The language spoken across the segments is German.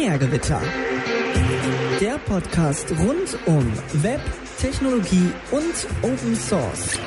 Binärgewitter. Der Podcast rund um Web, Technologie und Open Source.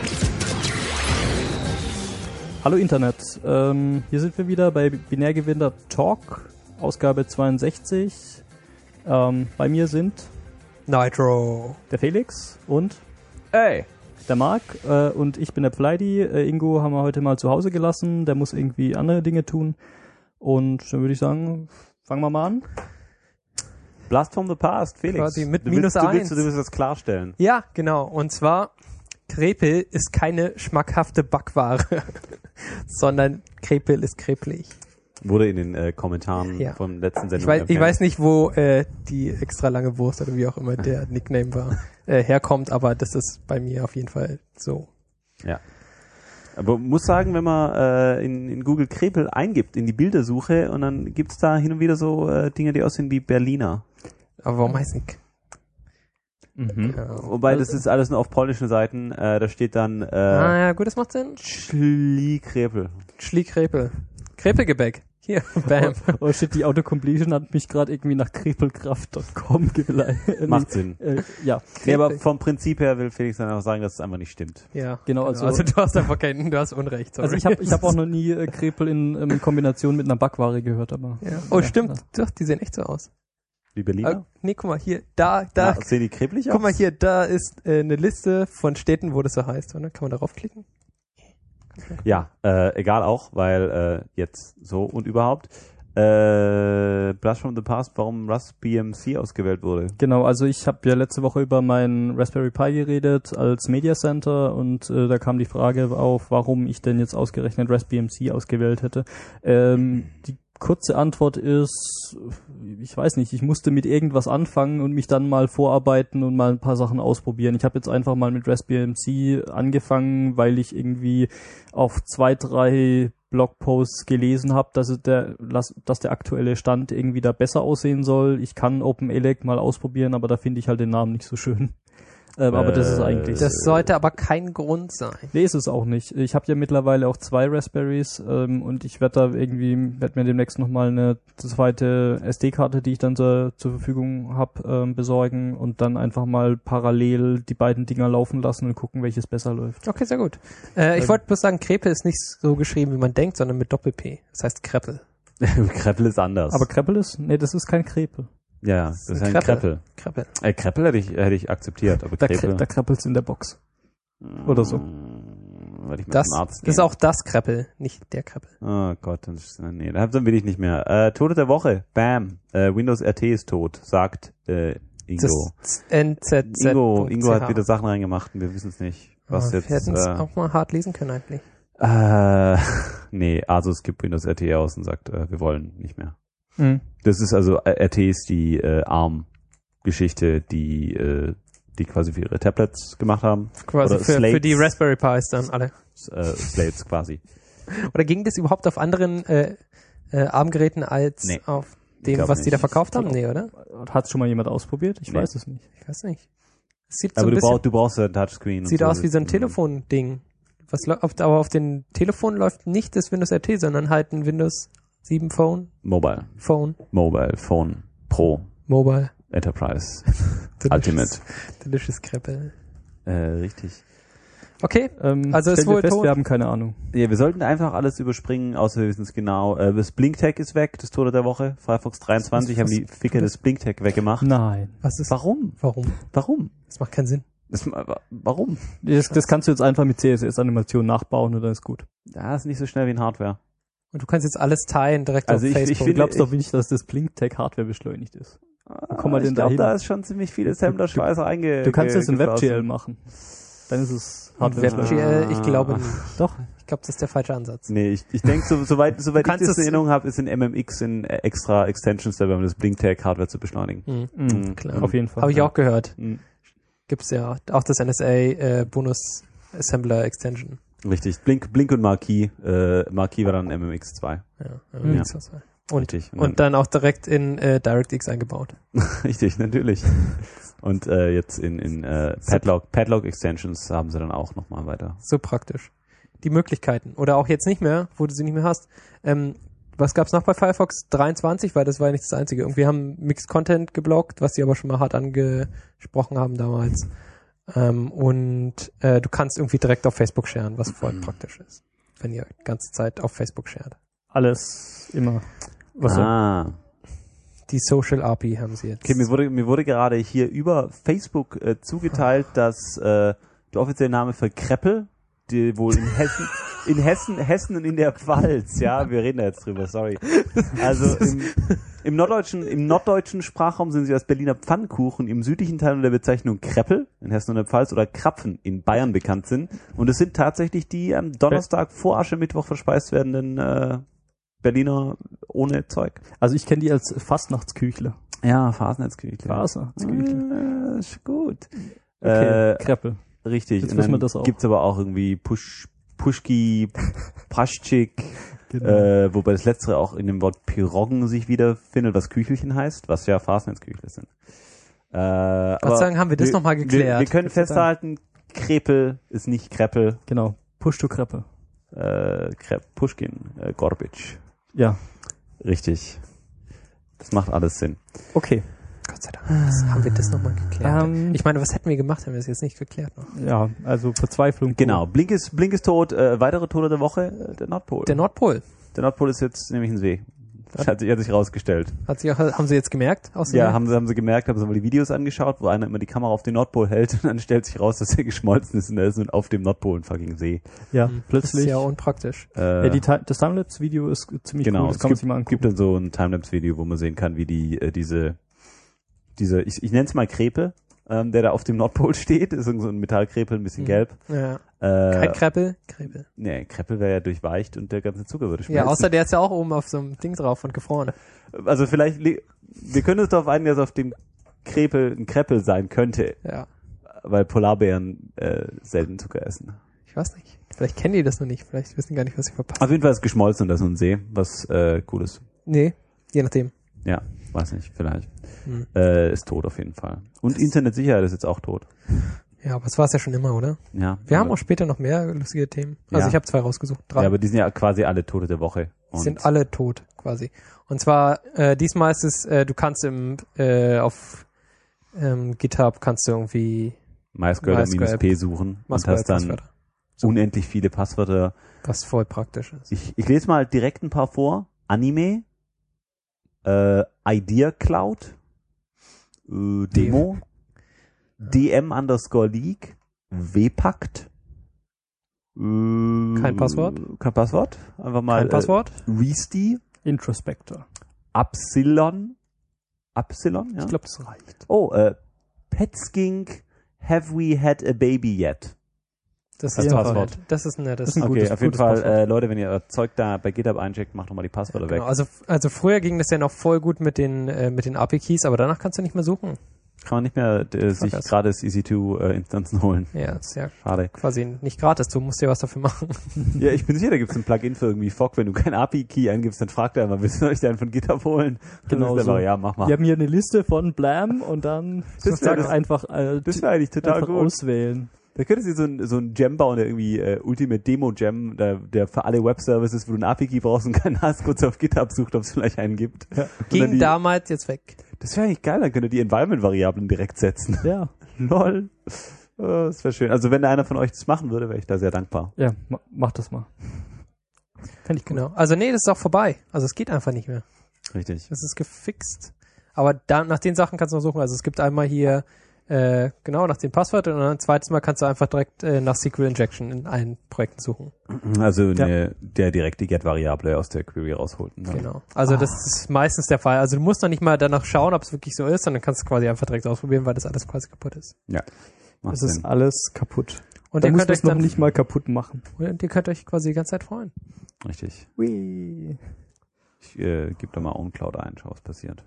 Hallo Internet, hier sind wir wieder bei Binärgewitter Talk, Ausgabe 62. Bei mir sind Nitro, der Felix und Ey, der Marc und ich bin der Pleidi. Ingo haben wir heute mal zu Hause gelassen, der muss irgendwie andere Dinge tun. Und dann würde ich sagen, fangen wir mal an. Blast from the Past, Felix. Quasi mit du minus willst, 1. Du willst das klarstellen. Ja, genau. Und zwar, Krepel ist keine schmackhafte Backware, sondern Krepel ist krepelig. Wurde in den Kommentaren vom letzten Sendung Ich weiß nicht, wo die extra lange Wurst oder wie auch immer der Nickname war, herkommt, aber das ist bei mir auf jeden Fall so. Ja. Aber man muss sagen, wenn man in Google Krepel eingibt, in die Bildersuche, und dann gibt's da hin und wieder so Dinge, die aussehen wie Berliner. Aber warum heißt nicht? Mhm. Ja. Wobei, das ist alles nur auf polnischen Seiten. Da steht dann ja, gut, das macht Sinn. Schli-Krepel. Schli-Krepel. Krepelgebäck. Hier, bam. Oh shit, die Autocompletion hat mich gerade irgendwie nach krepelkraft.com geleitet. Macht Sinn. Ja. Nee, aber vom Prinzip her will Felix dann auch sagen, dass es einfach nicht stimmt. Ja, Genau, also du hast einfach du hast Unrecht. Sorry. Also ich hab auch noch nie Krepel in Kombination mit einer Backware gehört, aber. Ja. Oh, stimmt. Doch, die sehen echt so aus. Wie Berliner? Nee, guck mal, hier, da. Sehen die krepelig aus? Guck mal hier, da ist eine Liste von Städten, wo das so heißt, oder? Kann man darauf klicken? Ja, egal auch, weil jetzt so und überhaupt. Blast from the Past, warum Rust BMC ausgewählt wurde. Genau, also ich habe ja letzte Woche über meinen Raspberry Pi geredet als Media Center und da kam die Frage auf, warum ich denn jetzt ausgerechnet Rust BMC ausgewählt hätte. Die kurze Antwort ist, ich weiß nicht, ich musste mit irgendwas anfangen und mich dann mal vorarbeiten und mal ein paar Sachen ausprobieren. Ich habe jetzt einfach mal mit Rust BMC angefangen, weil ich irgendwie auf 2-3 Blogposts gelesen habe, dass der aktuelle Stand irgendwie da besser aussehen soll. Ich kann OpenELEC mal ausprobieren, aber da finde ich halt den Namen nicht so schön. Aber das ist eigentlich... Das sollte aber kein Grund sein. Nee, ist es auch nicht. Ich habe ja mittlerweile auch 2 Raspberries und ich werde mir demnächst nochmal eine zweite SD-Karte, die ich dann zur Verfügung habe, besorgen und dann einfach mal parallel die beiden Dinger laufen lassen und gucken, welches besser läuft. Okay, sehr gut. Ich wollte bloß sagen, Krepel ist nicht so geschrieben, wie man denkt, sondern mit Doppel-P. Das heißt Krepel. Krepel ist anders. Aber Krepel ist? Nee, das ist kein Krepel. Ja, das ist ein Krepel. Krepel. Krepel hätte ich akzeptiert, aber Krepel... Da krabbelt's in der Box. Oder so. Das ist auch das Krepel, nicht der Krepel. Oh Gott, dann will ich nicht mehr. Tote der Woche, bam. Windows RT ist tot, sagt Ingo. Das NZZ. Ingo hat wieder Sachen reingemacht und wir wissen es nicht, was jetzt... Wir hätten es auch mal hart lesen können eigentlich. Nee, Asus gibt Windows RT aus und sagt, wir wollen nicht mehr. Mhm. Das ist also, RT ist die ARM-Geschichte, die quasi für ihre Tablets gemacht haben. Quasi für die Raspberry Pis dann alle. Slates quasi. Oder ging das überhaupt auf anderen ARM-Geräten als auf dem, was die da verkauft haben? Nee, oder? Hat schon mal jemand ausprobiert? Ich weiß es nicht. Ich weiß nicht. Sieht aber so du brauchst ja ein Touchscreen. Sieht aus wie so ein Telefon-Ding. Aber auf den Telefon läuft nicht das Windows RT, sondern halt ein Windows 7 Phone. Mobile Phone Pro. Mobile. Enterprise. Ultimate. Delicious Krepel. Richtig. Okay, also ist wohl tot. Wir haben keine Ahnung. Ja, wir sollten einfach alles überspringen, außer wir wissen es genau. Das BlinkTag ist weg, das Tote der Woche. Firefox 23 haben die Ficker das BlinkTag weggemacht. Nein. Was ist? Warum? Das macht keinen Sinn. Warum? Das kannst du jetzt einfach mit CSS-Animation nachbauen und dann ist gut. Ja, ist nicht so schnell wie in Hardware. Und du kannst jetzt alles teilen direkt auf Facebook. Du glaubst doch nicht, dass das BlinkTag Hardware beschleunigt ist. Ich glaube, da ist schon ziemlich viel Assembler-Scheiße eingegangen. Du kannst jetzt in WebGL machen. Dann ist es Hardware. WebGL, ich glaube nicht. Doch. Ich glaube, das ist der falsche Ansatz. Nee, ich denke, soweit ich das in Erinnerung habe, ist in MMX in extra Extensions dabei, um das BlinkTag Hardware zu beschleunigen. Klar. Auf jeden Fall. Habe ich auch gehört. Gibt's ja auch das NSA Bonus Assembler Extension. Richtig. Blink und Marquis. Marquis war dann MMX 2. Ja, MMX 2. Richtig. Und dann auch direkt in DirectX eingebaut. Richtig, natürlich. Und jetzt in Padlock Extensions haben sie dann auch nochmal weiter. So praktisch. Die Möglichkeiten. Oder auch jetzt nicht mehr, wo du sie nicht mehr hast. Was gab's noch bei Firefox 23? Weil das war ja nicht das Einzige. Irgendwie haben Mixed Content geblockt, was sie aber schon mal hart angesprochen haben damals. Du kannst irgendwie direkt auf Facebook sharen, was voll praktisch ist. Wenn ihr die ganze Zeit auf Facebook shared. Alles immer. Was Die Social API haben sie jetzt. Okay, mir wurde gerade hier über Facebook zugeteilt, dass der offizielle Name für Kreppel, die wohl in Hessen und in der Pfalz, ja, wir reden da jetzt drüber, sorry. Also im norddeutschen Sprachraum sind sie als Berliner Pfannkuchen, im südlichen Teil unter der Bezeichnung Kreppel in Hessen und der Pfalz oder Krapfen in Bayern bekannt sind. Und es sind tatsächlich die am Donnerstag vor Aschermittwoch verspeist werdenden Berliner ohne Zeug. Also ich kenne die als Fastnachtsküchle. Ja, Fasnachtsküchle. Fasnachtsküchle. Ist gut. Okay, Kreppel. Richtig. Jetzt Und wissen wir dann das auch. gibt's aber auch irgendwie Puschki, Praschik, Genau. wobei das letztere auch in dem Wort Piroggen sich wiederfindet, was Küchelchen heißt, was ja Fasnachtsküchle sind. Gott sei Dank haben wir das nochmal geklärt. Wir können festhalten, Krepel ist nicht Kreppel. Genau. Push-to-Kreppe. Puschkin, Gorbic. Ja. Richtig. Das macht alles Sinn. Okay. Gott sei Dank. Haben wir das nochmal geklärt? Ich meine, was hätten wir gemacht, wenn wir es jetzt nicht geklärt noch? Ja, also Verzweiflung. Genau. Blink ist tot. Weitere Tote der Woche, der Nordpol. Der Nordpol. Der Nordpol ist jetzt nämlich ein See. Hat sich rausgestellt. Haben Sie jetzt gemerkt? Ja, haben sie gemerkt, haben sie mal die Videos angeschaut, wo einer immer die Kamera auf den Nordpol hält und dann stellt sich raus, dass er geschmolzen ist und er ist nun auf dem Nordpol ein fucking See. Ja, Das plötzlich. ist ja unpraktisch. Ja, das Timelapse-Video ist ziemlich Genau, cool. Das es kann man sich mal angucken. gibt dann so ein Timelapse-Video, wo man sehen kann, wie diese ich nenne es mal Krepe, der da auf dem Nordpol steht, ist so ein Metallkrepel, ein bisschen gelb. Ja. Kein Kreppel? Kreppel. Nee, Kreppel wäre ja durchweicht und der ganze Zucker würde schmelzen. Ja, außer der ist ja auch oben auf so einem Ding drauf und gefroren. Also vielleicht, wir können uns darauf einigen, dass auf dem Krepel ein Kreppel sein könnte, Ja. weil Polarbären selten Zucker essen. Ich weiß nicht. Vielleicht kennen die das noch nicht. Vielleicht wissen die gar nicht, was sie verpassen. Auf jeden Fall ist geschmolzen und das ist ein See, was cool ist. Nee, je nachdem. Ja, weiß nicht, vielleicht. Hm. Ist tot auf jeden Fall. Und Internetsicherheit ist jetzt auch tot. Ja, aber das war es ja schon immer, oder? Ja. Wir haben auch später noch mehr lustige Themen. Also Ja. ich habe 2 rausgesucht. 3. Ja, aber die sind ja quasi alle Tote der Woche. Die sind alle tot, quasi. Und zwar, diesmal ist es, du kannst auf GitHub kannst du irgendwie MySQL-P suchen und hast dann Passwörter. unendlich viele Passwörter. Was voll praktisch ist. Ich lese mal direkt ein paar vor. Anime, Idea Cloud, Demo, DM_League, Wpakt. Kein Passwort? Kein Passwort. Einfach mal. Kein Passwort? Reesty, Introspector. Epsilon, ja. Ich glaube, das reicht. Oh, Petskink, Have We Had a Baby Yet? Das Das ist Passwort. nett. Das ist nett. Das Das ist ein Okay, gutes- auf jeden gutes Fall, Passwort. Leute, wenn ihr euer Zeug da bei GitHub eincheckt, macht doch mal die Passwörter genau. weg. Also früher ging das ja noch voll gut mit den API-Keys, aber danach kannst du nicht mehr suchen. Kann man nicht mehr sich das. gratis EC2-Instanzen holen. Ja, das ist ja Schade. quasi nicht gratis. Du musst dir was dafür machen. Ja, ich bin sicher, da gibt es ein Plugin für irgendwie Fog. Wenn du kein API-Key eingibst, dann fragt er immer, willst du euch den von GitHub holen? Genau Dann ist er so. aber, ja, mach mal. Wir haben hier eine Liste von Blam und dann Das wär das- einfach, Das wäre eigentlich total einfach gut. auswählen. Da könntest du so einen Gem bauen, der irgendwie Ultimate Demo Gem, der für alle Web-Services, wo du einen API-Key brauchst und keinen hast, kurz auf GitHub sucht, ob es vielleicht einen gibt. Ja. Ging damals jetzt weg. Das wäre eigentlich geil, dann könnt ihr die Environment-Variablen direkt setzen. Ja. Lol. Das wäre schön. Also wenn da einer von euch das machen würde, wäre ich da sehr dankbar. Ja, mach das mal. Fände ich gut. Genau. Also nee, das ist auch vorbei. Also es geht einfach nicht mehr. Richtig. Das ist gefixt. Aber da, nach den Sachen kannst du noch suchen. Also es gibt einmal hier genau nach den Passwörtern und dann ein zweites Mal kannst du einfach direkt nach SQL Injection in allen Projekten suchen. Also der direkt die Get-Variable aus der Query rausholt. Ne? Genau. Also das ist meistens der Fall. Also du musst noch nicht mal danach schauen, ob es wirklich so ist, sondern kannst es quasi einfach direkt ausprobieren, weil das alles quasi kaputt ist. Ja. Macht Es ist Sinn. alles kaputt. Und Da ihr muss könnt man euch es noch dann nicht mal kaputt machen. und ihr könnt euch quasi die ganze Zeit freuen. Richtig. Ui. Ich gebe da mal OwnCloud ein, schau, was passiert.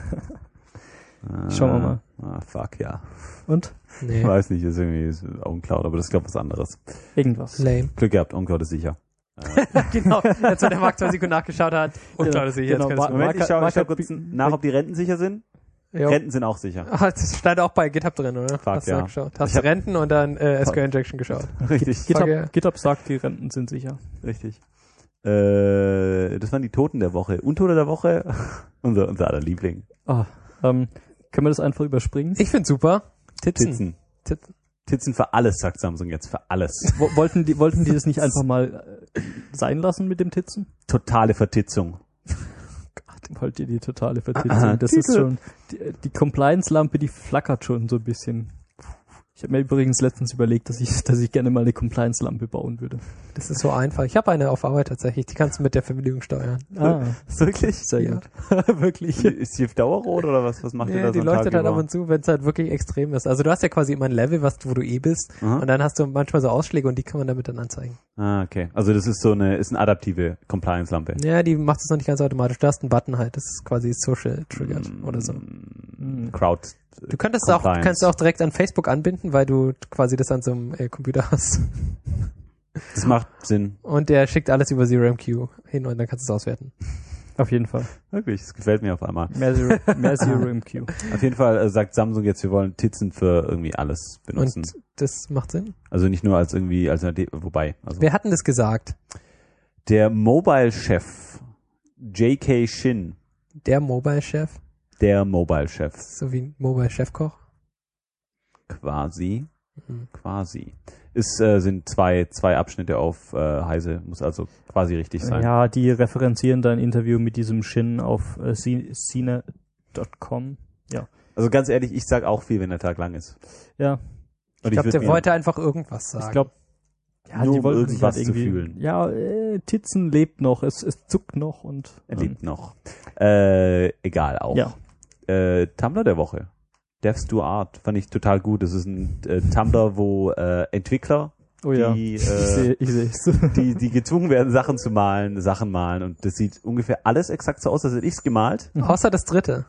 Schauen wir mal. Fuck, ja. Und? Nee. Ich weiß nicht, ist irgendwie OwnCloud, aber das ist, glaube ich, was anderes. Irgendwas. Lame. Glück gehabt, OwnCloud ist sicher. Genau. Jetzt, wo der Marc 2 Sekunden nachgeschaut hat. Und Genau. klar, das sehe ich Genau. jetzt. Kann Moment, ich schau Marc hat kurz nach, ob die Renten sicher sind. ja. Renten sind auch sicher. Ach, das stand auch bei GitHub drin, oder? Fuck, Hast du ja. geschaut? Hast Ich du hab- Renten und dann SQL Injection geschaut. Richtig. Frage- GitHub sagt, die Renten sind sicher. Richtig. Das waren die Toten der Woche. Untote der Woche, unser aller Liebling. Können wir das einfach überspringen? Ich find's super. Titzen. Titzen für alles, sagt Samsung jetzt, für alles. Wollten die das nicht einfach mal sein lassen mit dem Titzen? Totale Vertitzung. Wollt ihr die totale Vertitzung? Das ist schon, die Compliance-Lampe, die flackert schon so ein bisschen. Ich habe mir übrigens letztens überlegt, dass ich gerne mal eine Compliance-Lampe bauen würde. Das ist so einfach. Ich habe eine auf Arbeit tatsächlich, die kannst du mit der Verbilligung steuern. Wirklich? Sehr gut. Wirklich. Ist die dauerrot oder was macht ihr da so die einen leuchtet Tag halt ab über? und zu, wenn es halt wirklich extrem ist. Also du hast ja quasi immer ein Level, wo du bist, und dann hast du manchmal so Ausschläge und die kann man damit dann anzeigen. Okay. Also das ist eine adaptive Compliance-Lampe. Ja, die macht es noch nicht ganz automatisch. Du hast einen Button halt, das ist quasi social triggered oder so. Crowd. Du kannst Compliance. auch direkt an Facebook anbinden, weil du quasi das an so einem Computer hast. Das macht Sinn. Und der schickt alles über ZeroMQ hin und dann kannst du es auswerten. Auf jeden Fall. Wirklich, das gefällt mir auf einmal. Mehr ZeroMQ. Auf jeden Fall sagt Samsung jetzt, wir wollen Titzen für irgendwie alles benutzen. Und das macht Sinn. Also nicht nur als irgendwie Alternative, wobei. Also Wer hat denn das gesagt? der Mobile-Chef J.K. Shin, Der Mobile-Chef? der Mobile-Chef, So wie ein Mobile-Chefkoch? quasi, sind zwei Abschnitte auf Heise, muss also quasi richtig sein. Ja, die referenzieren da ein Interview mit diesem Shin auf cine.com. Ja. Also ganz ehrlich, ich sag auch viel, wenn der Tag lang ist. Ja. Und Ich glaube, würd der mir wollte einfach irgendwas sagen. Ich glaube, ja, nur die um wollten sich irgendwas halt zu irgendwie, fühlen. ja, Titzen lebt noch, es zuckt noch und Er lebt noch. Egal auch. Ja. Tumblr der Woche. Devs Do Art fand ich total gut. Das ist ein Tumblr, wo Entwickler, Oh ja, die, ich sehe es. die gezwungen werden, Sachen malen. Und das sieht ungefähr alles exakt so aus, als hätte ich's gemalt. Außer das dritte.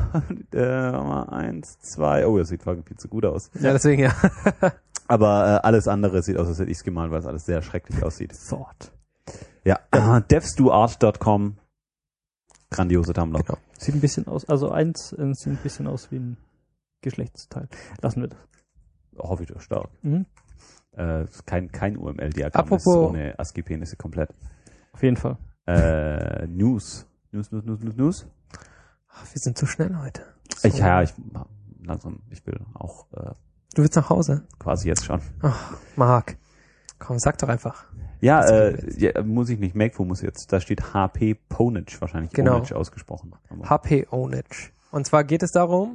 1, 2, oh, das sieht fucking viel zu gut aus. Ja, deswegen ja. Aber alles andere sieht aus, als hätte ich's gemalt, weil es alles sehr schrecklich aussieht. Thought. Ja, devsdoart.com. Grandiose Tumblr. Genau. Sieht ein bisschen aus, also sieht ein bisschen aus wie ein Geschlechtsteil. Lassen wir das. Hoffe ich doch stark. Mhm. Kein UML-Diagramm, Apropos- ist ohne ASCII-Penisse komplett. Auf jeden Fall. News. Ach, wir sind zu schnell heute. Ich will auch Du willst nach Hause? quasi jetzt schon. Ach, Marc. Komm, sag doch einfach. Ja, Was muss ich nicht. Macfu muss jetzt. Da steht HP Ponage, wahrscheinlich Genau. Ponage ausgesprochen. Aber HP Onage. Und zwar geht es darum,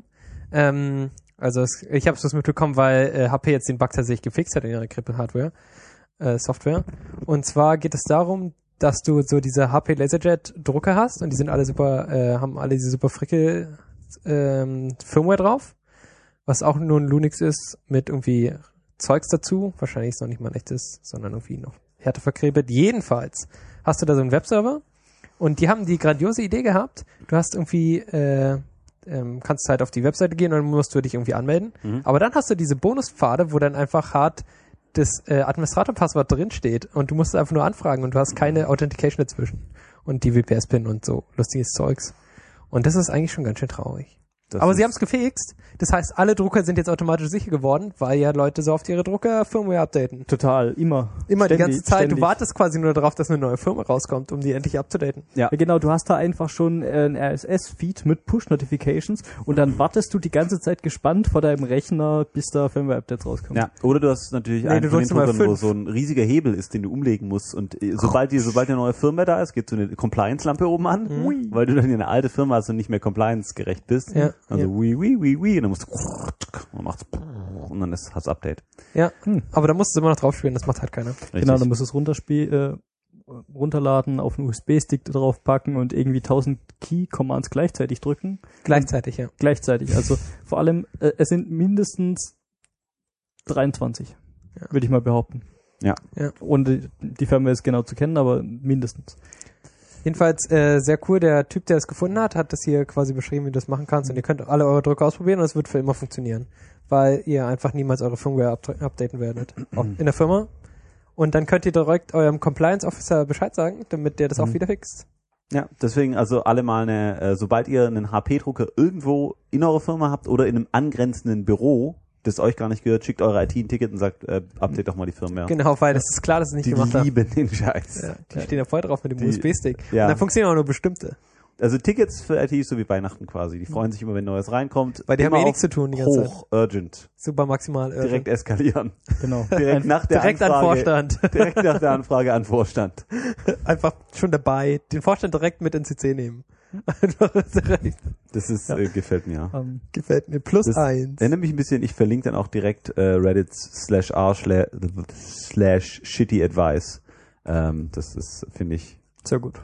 ich habe es mitbekommen, weil HP jetzt den Bug tatsächlich gefixt hat in ihrer Krippe-Hardware, Software. Und zwar geht es darum, dass du so diese HP LaserJet Drucker hast und die sind alle super, haben alle diese super fricke Firmware drauf, was auch nur ein Lunix ist mit irgendwie Zeugs dazu. Wahrscheinlich ist noch nicht mal ein echtes, sondern irgendwie noch härter verkrebelt. Jedenfalls hast du da so einen Webserver und die haben die grandiose Idee gehabt, du hast irgendwie kannst halt auf die Webseite gehen und dann musst du dich irgendwie anmelden. Aber dann hast du diese Bonuspfade, wo dann einfach hart das Administratorpasswort drin steht und du musst es einfach nur anfragen und du hast keine Authentication dazwischen. Und die WPS-Pin und so lustiges Zeugs. Und das ist eigentlich schon ganz schön traurig. Aber sie haben es gefixt. Das heißt, alle Drucker sind jetzt automatisch sicher geworden, weil ja Leute so oft ihre Drucker Firmware updaten. Total, immer. Immer die ganze Zeit. Ständig. Du wartest quasi nur darauf, dass eine neue Firma rauskommt, um die endlich upzudaten. Ja, genau, du hast da einfach schon ein RSS-Feed mit Push-Notifications und dann wartest du die ganze Zeit gespannt vor deinem Rechner, bis da Firmware-Updates rauskommen. Ja, oder du hast natürlich Nee, einen du von den drückst mal Druckern, wo 5. so ein riesiger Hebel ist, den du umlegen musst. Und sobald eine neue Firma da ist, geht so eine Compliance-Lampe oben an, weil du dann eine alte Firma hast und nicht mehr compliance-gerecht bist. Ja, Also und dann musst du und macht's und dann ist das Update. Ja, aber da musst du immer noch drauf spielen, das macht halt keiner. Genau, dann musst du es runterladen, auf einen USB-Stick draufpacken und irgendwie 1000 Key-Commands gleichzeitig drücken. Gleichzeitig, ja. Gleichzeitig, also vor allem, es sind mindestens 23, würde ich mal behaupten. Ja. Und die Firma ist genau zu kennen, aber mindestens. Jedenfalls sehr cool, der Typ, der es gefunden hat, hat das hier quasi beschrieben, wie du das machen kannst und ihr könnt alle eure Drucker ausprobieren und es wird für immer funktionieren, weil ihr einfach niemals eure Firmware updaten werdet in der Firma und dann könnt ihr direkt eurem Compliance Officer Bescheid sagen, damit der das auch wieder fixt. Ja, deswegen also alle mal sobald ihr einen HP-Drucker irgendwo in eurer Firma habt oder in einem angrenzenden Büro, das euch gar nicht gehört, schickt eure IT ein Ticket und sagt, update doch mal die Firmware. Genau, weil das ist klar, dass es nicht gemacht haben. Die lieben den Scheiß. Ja, die stehen ja voll drauf mit dem USB-Stick. Ja. Und dann funktionieren auch nur bestimmte. Also Tickets für IT ist so wie Weihnachten quasi. Die freuen sich immer, wenn Neues reinkommt. Weil die haben Immer nichts zu tun die ganze Zeit. Hoch, urgent. Super maximal. Direkt eskalieren. Genau. Direkt nach der direkt an Anfrage, Vorstand. Direkt nach der Anfrage an Vorstand. Einfach schon dabei. Den Vorstand direkt mit ins CC nehmen. Einfach direkt. Das ist, gefällt mir. Gefällt mir. +1. Erinnert mich ein bisschen, ich verlinke dann auch direkt reddit/r/shitty advice. Das ist, finde ich Sehr gut.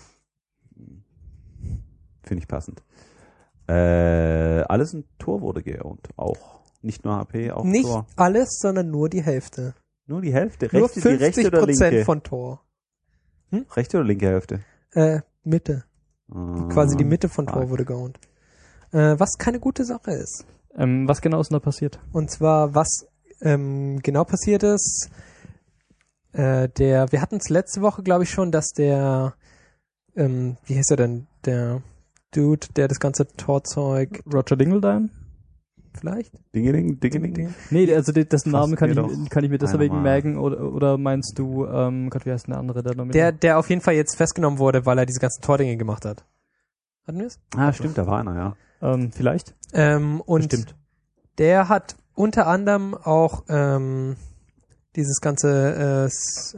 passend. Alles ein Tor wurde geowned. Auch. Nicht nur HP, auch Nicht Tor. alles, sondern nur die Hälfte. Nur die Hälfte? Nur Rechte, die rechte oder 50% linke? von Tor. Rechte oder linke Hälfte? Mitte. Quasi die Mitte von Tor wurde geowned. Was keine gute Sache ist. Was genau ist denn da passiert? Und zwar, was genau passiert ist, wir hatten es letzte Woche, glaube ich, schon, dass der, wie hieß er denn, der Dude, der das ganze Tor-Zeug, Roger Dingledine? vielleicht? Dingeling? Nee, also dessen Namen kann mir doch ich mir deswegen einmal. merken, oder meinst du, Gott, wie heißt denn der andere, der noch mit Der auf jeden Fall jetzt festgenommen wurde, weil er diese ganzen Tor-Dinge gemacht hat. Hatten wir es? Ah, stimmt, da war einer, ja. vielleicht? Und Bestimmt. der hat unter anderem auch dieses ganze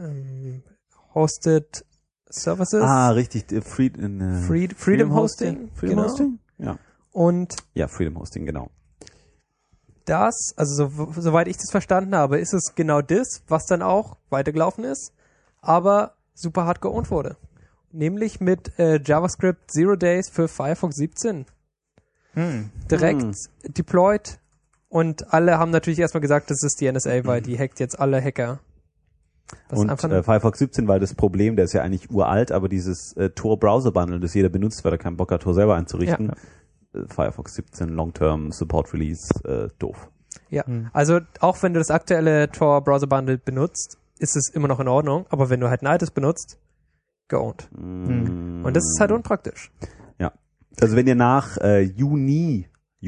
Hosted Services. Ah, richtig. Freedom Hosting. Freedom genau. Hosting? Ja. Und Ja, Freedom Hosting, genau. das, also soweit ich das verstanden habe, ist es genau das, was dann auch weitergelaufen ist, aber super hart geowned wurde. Nämlich mit JavaScript 0 Days für Firefox 17. Direkt deployed und alle haben natürlich erstmal gesagt, das ist die NSA, weil die hackt jetzt alle Hacker. Das Und ist einfach Firefox 17 war das Problem, der ist ja eigentlich uralt, aber dieses Tor-Browser-Bundle, das jeder benutzt, weil er keinen Bock hat, Tor selber einzurichten. Firefox 17 Long-Term Support Release, doof. Ja, also auch wenn du das aktuelle Tor Browser Bundle benutzt, ist es immer noch in Ordnung, aber wenn du halt ein altes benutzt, geowned. Und das ist halt unpraktisch. Ja. Also wenn ihr nach Juno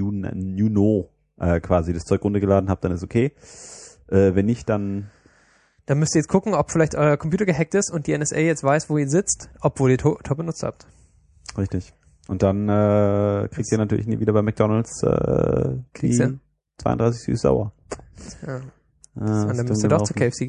quasi das Zeug runtergeladen habt, dann ist okay. Wenn nicht, dann Dann müsst ihr jetzt gucken, ob vielleicht euer Computer gehackt ist und die NSA jetzt weiß, wo ihr sitzt, obwohl ihr Tor benutzt habt. richtig. Und dann kriegt ihr natürlich nie wieder bei McDonald's Kriegst die du? 32 süß-sauer. Ja. Und dann müsst ihr doch zu KFC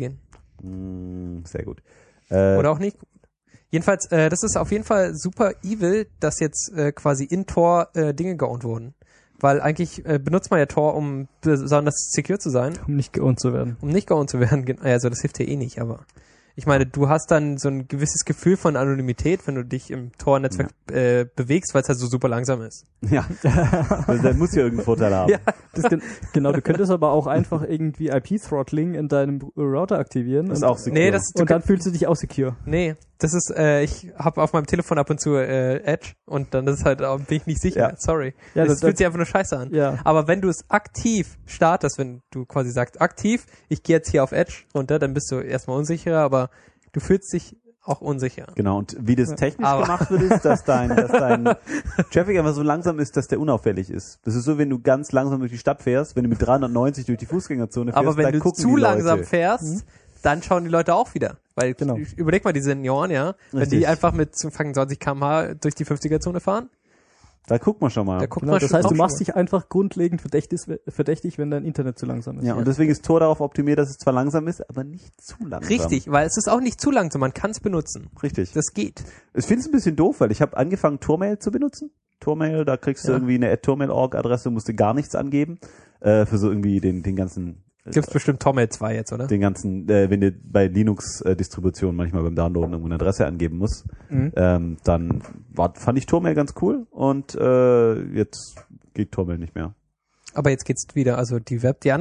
gehen. Sehr gut. Oder auch nicht. Jedenfalls, das ist auf jeden Fall super evil, dass jetzt quasi in Tor Dinge geowned wurden. Weil eigentlich benutzt man ja Tor, um besonders secure zu sein, Um nicht geowned zu werden. um nicht geowned zu werden. Also das hilft dir eh nicht, aber ich meine, du hast dann so ein gewisses Gefühl von Anonymität, wenn du dich im Tor-Netzwerk bewegst, weil es halt so super langsam ist. Ja. Das muss ja irgendeinen Vorteil haben. Ja. Genau, du könntest aber auch einfach irgendwie IP-Throttling in deinem Router aktivieren. Das ist und, auch secure. Nee, das und dann fühlst du dich auch secure. Nee, das ist, ich habe auf meinem Telefon ab und zu Edge und dann ist halt, bin ich nicht sicher. Ja. Sorry. Ja, das das- fühlt sich einfach nur scheiße an. Ja. Aber wenn du es aktiv startest, wenn du quasi sagst, aktiv, ich gehe jetzt hier auf Edge runter, dann bist du erstmal unsicherer, aber du fühlst dich auch unsicher. Genau, und wie das technisch Aber- gemacht wird, ist, dass dein Traffic einfach so langsam ist, dass der unauffällig ist. Das ist so, wenn du ganz langsam durch die Stadt fährst, wenn du mit 390 durch die Fußgängerzone fährst, Aber wenn dann du gucken zu die langsam Leute. fährst, dann schauen die Leute auch wieder. Weil, Genau. überleg mal, die Senioren, ja, wenn Richtig. die einfach mit 20 km/h durch die 50er-Zone fahren, Da guckt man schon mal. da guckt Genau, man das schon heißt, auch du schon machst mal. dich einfach grundlegend verdächtig, wenn dein Internet zu langsam ist. Ja, und deswegen ist Tor darauf optimiert, dass es zwar langsam ist, aber nicht zu langsam. Richtig, weil es ist auch nicht zu langsam, man kann es benutzen. Richtig. Das geht. Ich finde es ein bisschen doof, weil ich habe angefangen, Tormail zu benutzen. Tormail, da kriegst du irgendwie eine @tormail.org-Adresse, musst du gar nichts angeben. Für so irgendwie den ganzen Gibt's bestimmt Tormail 2 jetzt, oder? wenn du bei Linux-Distributionen manchmal beim Downloaden irgendwo eine Adresse angeben musst, dann fand ich Tormail ganz cool und jetzt geht Tormail nicht mehr. Aber jetzt geht's wieder, also die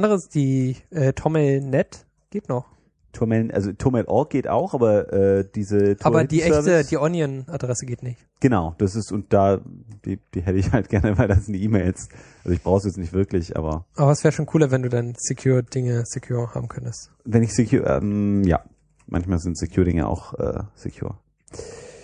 Tormail.net geht noch. Tormail.org geht auch, aber diese Aber die echte, Service- die Onion-Adresse geht nicht. Genau, das ist, und die hätte ich halt gerne, weil das sind die E-Mails. Also ich brauche es jetzt nicht wirklich, aber Aber es wäre schon cooler, wenn du dann Dinge secure haben könntest. wenn ich secure, ja, manchmal sind Secure-Dinge auch secure.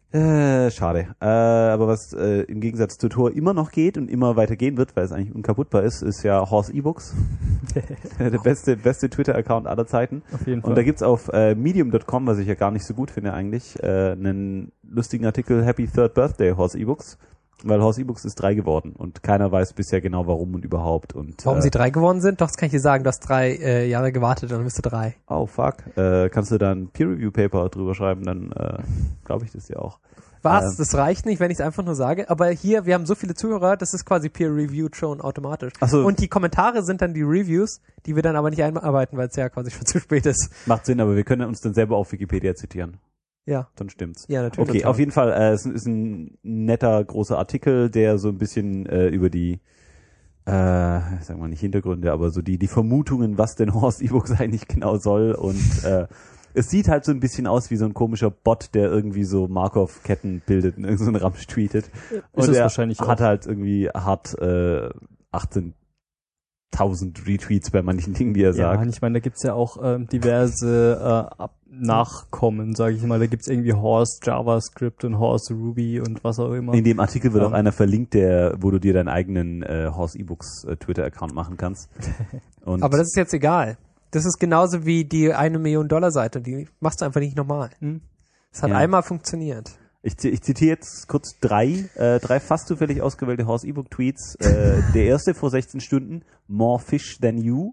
Schade. Aber was im Gegensatz zu Tor immer noch geht und immer weiter gehen wird, weil es eigentlich unkaputtbar ist ja Horse eBooks. Der beste Twitter-Account aller Zeiten. Auf jeden Fall. Und da gibt's auf medium.com, was ich ja gar nicht so gut finde eigentlich, einen lustigen Artikel Happy Third Birthday Horse eBooks. Weil Horse eBooks ist 3 geworden und keiner weiß bisher genau warum und überhaupt. Und Warum sie 3 geworden sind? Doch, das kann ich dir sagen. Du hast 3 Jahre gewartet und dann bist du 3. Oh, fuck. Kannst du da ein Peer-Review-Paper drüber schreiben, dann glaube ich das ja auch. Was? Das reicht nicht, wenn ich es einfach nur sage. Aber hier, wir haben so viele Zuhörer, das ist quasi peer-reviewed schon automatisch. Ach so. Und die Kommentare sind dann die Reviews, die wir dann aber nicht einarbeiten, weil es ja quasi schon zu spät ist. Macht Sinn, aber wir können uns dann selber auf Wikipedia zitieren. Ja. Dann stimmt's. Ja, natürlich. Okay, auf jeden Fall, es ist ein netter, großer Artikel, der so ein bisschen über die, sagen wir nicht Hintergründe, aber so die Vermutungen, was denn Horse eBooks eigentlich genau soll und es sieht halt so ein bisschen aus wie so ein komischer Bot, der irgendwie so Markov-Ketten bildet und irgend so einen Ramsch tweetet. Und er wahrscheinlich hat halt irgendwie hart 18.000 Retweets bei manchen Dingen, die er Ja, sagt. und ich meine, da gibt's ja auch diverse Nachkommen, sage ich mal. Da gibt's irgendwie Horse JavaScript und Horse Ruby und was auch immer. In dem Artikel wird auch einer verlinkt, wo du dir deinen eigenen Horse eBooks Twitter-Account machen kannst. Und Aber das ist jetzt egal. Das ist genauso wie die 1 Million $1 Seite. Die machst du einfach nicht normal. Es hat Ja. einmal funktioniert. ich zitiere jetzt kurz drei fast zufällig ausgewählte Horse eBook Tweets. Der erste vor 16 Stunden, More Fish Than You.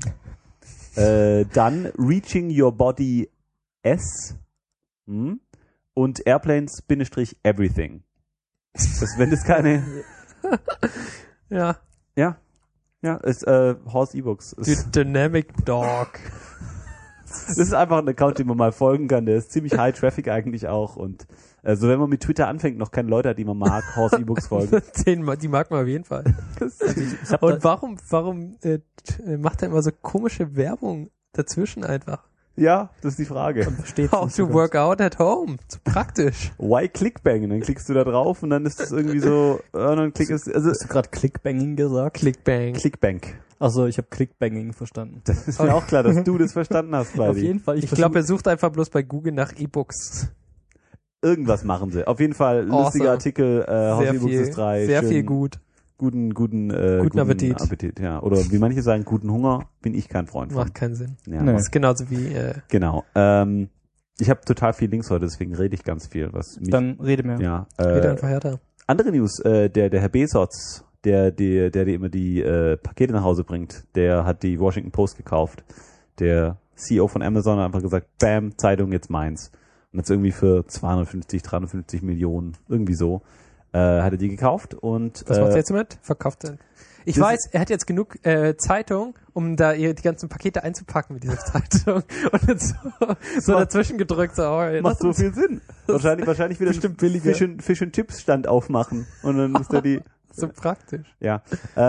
Dann Reaching Your Body S. Und Airplanes-Everything. Wenn das keine... Ja. Ja, ist Horse eBooks. Die Dynamic Dog. Das ist einfach ein Account, den man mal folgen kann. Der ist ziemlich High Traffic eigentlich auch. Und also wenn man mit Twitter anfängt, noch keine Leute hat, die man mag, Horse eBooks folgen. Die mag man auf jeden Fall. Und warum macht er immer so komische Werbung dazwischen einfach? Ja, das ist die Frage. Versteht's How nicht so to ganz. work out at home. So praktisch. Why Clickbang? Und dann klickst du da drauf und dann ist das irgendwie so, dann klickst du, also Hast du gerade Clickbanging gesagt? Clickbang. Clickbank. Also ich habe Clickbanging verstanden. Das ist mir auch klar, dass du das verstanden hast, Auf Fleidi. jeden Fall. Ich glaube, er sucht einfach bloß bei Google nach E-Books. Irgendwas machen sie. Auf jeden Fall, lustiger Awesome. Artikel, Horse Sehr eBooks viel, ist 3. sehr schön, viel gut. Guten Appetit. Ja. Oder wie manche sagen, guten Hunger, bin ich kein Freund von. Macht keinen Sinn. Ja. Nee. Das ist genauso wie Genau. Ich habe total viel Links heute, deswegen rede ich ganz viel. Was mich, Dann rede mehr. ja, Rede einfach härter. andere News, der Herr Bezos, der dir immer die Pakete nach Hause bringt, der hat die Washington Post gekauft. Der CEO von Amazon hat einfach gesagt, bam, Zeitung, jetzt meins. Und jetzt irgendwie für 350 Millionen, irgendwie so, hat er die gekauft und Was macht er jetzt damit? Verkauft er. Ich das weiß, er hat jetzt genug Zeitung, um da die ganzen Pakete einzupacken mit dieser Zeitung. Und jetzt so dazwischen gedrückt. So, oh, macht so viel Sinn. Wahrscheinlich wieder bestimmt billiger. Fish and Chips Stand aufmachen und dann ist da die so praktisch. ja.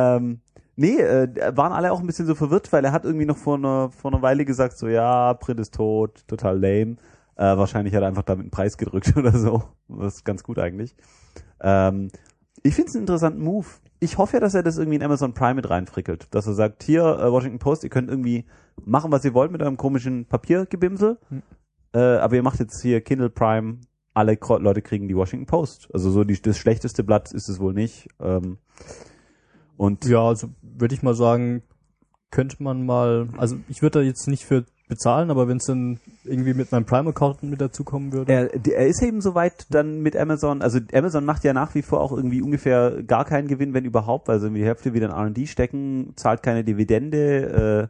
Waren alle auch ein bisschen so verwirrt, weil er hat irgendwie noch vor einer Weile gesagt, so ja, Print ist tot, total lame. Wahrscheinlich hat er einfach damit einen Preis gedrückt oder so. Das ist ganz gut eigentlich. Ich finde es einen interessanten Move. Ich hoffe ja, dass er das irgendwie in Amazon Prime mit reinfrickelt. Dass er sagt, hier, Washington Post, ihr könnt irgendwie machen, was ihr wollt mit eurem komischen Papiergebimsel. Aber ihr macht jetzt hier Kindle Prime, alle Leute kriegen die Washington Post. Also so das schlechteste Blatt ist es wohl nicht. Und Ja, also würde ich mal sagen, könnte man mal, also ich würde da jetzt nicht für bezahlen, aber wenn es dann irgendwie mit meinem Prime-Account mit dazukommen würde. er ist eben soweit dann mit Amazon, also Amazon macht ja nach wie vor auch irgendwie ungefähr gar keinen Gewinn, wenn überhaupt, weil sie irgendwie die Hälfte wieder in R&D stecken, zahlt keine Dividende,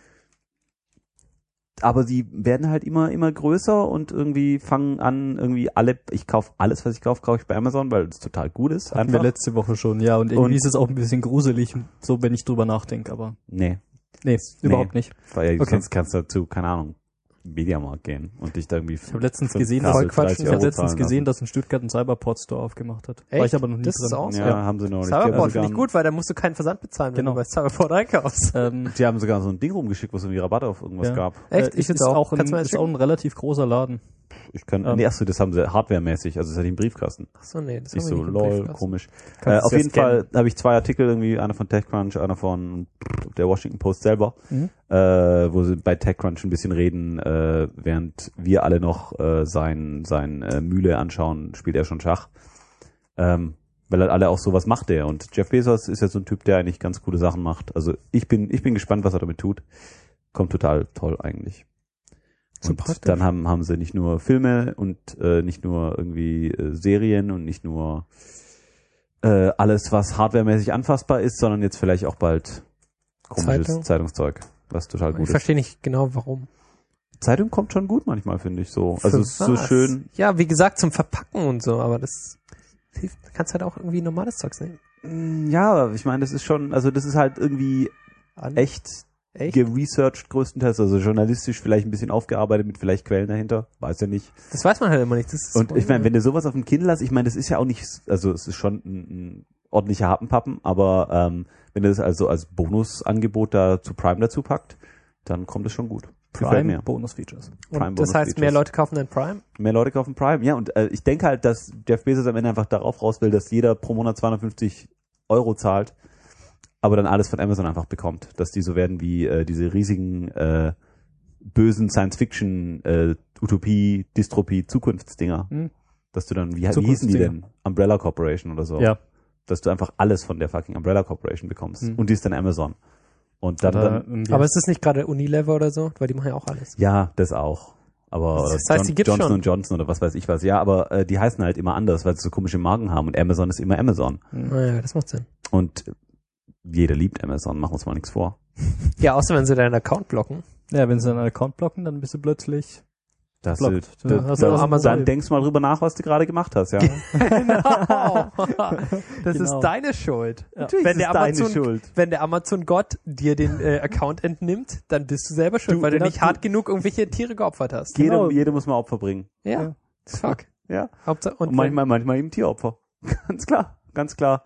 aber sie werden halt immer größer und irgendwie fangen an, irgendwie ich kaufe alles, was ich kaufe ich bei Amazon, weil es total gut ist. Hatten wir letzte Woche schon, ja, und irgendwie ist es auch ein bisschen gruselig, so wenn ich drüber nachdenke, aber Nee, überhaupt nicht. weil Okay. sonst kannst du dazu, keine Ahnung, Mediamarkt gehen und dich da irgendwie Ich habe letztens für gesehen, Kassel Voll Quatsch. 30 ich habe Euro letztens zahlen gesehen, lassen. dass in Stuttgart ein Cyberport Store aufgemacht hat. War Echt? ich aber noch nie Das ist drin. awesome. Ja, haben sie noch nicht. Die Cyberport haben finde ich sogar gut, weil da musst du keinen Versand bezahlen, wenn Genau. du bei Cyberport einkaufst. Die haben sogar so ein Ding rumgeschickt, wo es irgendwie Rabatt auf irgendwas Ja. gab. Echt? Ich ist find's auch. auch Kannst du mir das ist auch ein relativ großer Laden. Ich kann, achso, das haben sie hardwaremäßig, also das hatte ich im Briefkasten. Achso, nee, das Ich haben wir so, nicht im lol, Briefkasten. komisch. Kannst Auf du jeden das scannen? Fall habe ich 2 Artikel, irgendwie einer von TechCrunch, einer von der Washington Post selber, wo sie bei TechCrunch ein bisschen reden, während wir alle noch sein Mühle anschauen, spielt er schon Schach. Weil halt alle auch sowas macht der. Und Jeff Bezos ist ja so ein Typ, der eigentlich ganz coole Sachen macht. Also ich bin gespannt, was er damit tut. Kommt total toll eigentlich. So Und praktisch. dann haben sie nicht nur Filme und nicht nur irgendwie Serien und nicht nur alles, was hardwaremäßig anfassbar ist, sondern jetzt vielleicht auch bald komisches Zeitung? Zeitungszeug, was total gut Ich ist. verstehe nicht genau, warum. Zeitung kommt schon gut manchmal, finde ich so. Also Für es ist so was? schön. Ja, wie gesagt, zum Verpacken und so, aber das hilft, kannst halt auch irgendwie normales Zeug sehen. Ja, ich meine, das ist schon, also das ist halt irgendwie echt geresearched größtenteils, also journalistisch vielleicht ein bisschen aufgearbeitet mit vielleicht Quellen dahinter, weiß ja nicht. Das weiß man halt immer nicht. Das ist Und voll- ich meine, wenn du sowas auf dem Kindle hast, ich meine, das ist ja auch nicht, also es ist schon ein ordentlicher Happenpappen, aber wenn du das also als Bonusangebot da zu Prime dazu packt, dann kommt es schon gut. Gefällt mir. Bonus-Features. Prime und das heißt, Bonus mehr Features. Leute kaufen dann Prime? Mehr Leute kaufen Prime, ja, und ich denke halt, dass Jeff Bezos am Ende einfach darauf raus will, dass jeder pro Monat 250 € zahlt, aber dann alles von Amazon einfach bekommt. Dass die so werden wie diese riesigen bösen Science-Fiction Utopie, Dystropie, Zukunftsdinger. Dass du dann, wie hießen die Zukunftsdinger. denn? Umbrella Corporation oder so. Ja. Dass du einfach alles von der fucking Umbrella Corporation bekommst. Und die ist dann Amazon. Und dann, Aber ist es nicht gerade Unilever oder so? Weil die machen ja auch alles. ja, das auch. Aber Das heißt, die gibt's Johnson schon. Johnson oder was weiß ich was. Ja, aber die heißen halt immer anders, weil sie so komische Marken haben. Und Amazon ist immer Amazon. Naja, das macht Sinn. Und jeder liebt Amazon, machen wir uns mal nichts vor. Ja, außer wenn sie deinen Account blocken. Ja, wenn sie einen Account blocken, dann bist du plötzlich Das, blockt. Ja, hast du auch Amazon. dann denkst du mal drüber nach, was du gerade gemacht hast, ja. Genau. Das Genau. ist deine Schuld. Natürlich Wenn ist der es deine Amazon, Schuld. wenn der Amazon-Gott dir den Account entnimmt, dann bist du selber schuld, Du, weil du genau, nicht hart genug irgendwelche Tiere geopfert hast. Genau. Jeder muss mal Opfer bringen. Ja. Fuck. Ja. Hauptsache, Und manchmal eben Tieropfer. Ganz klar, ganz klar.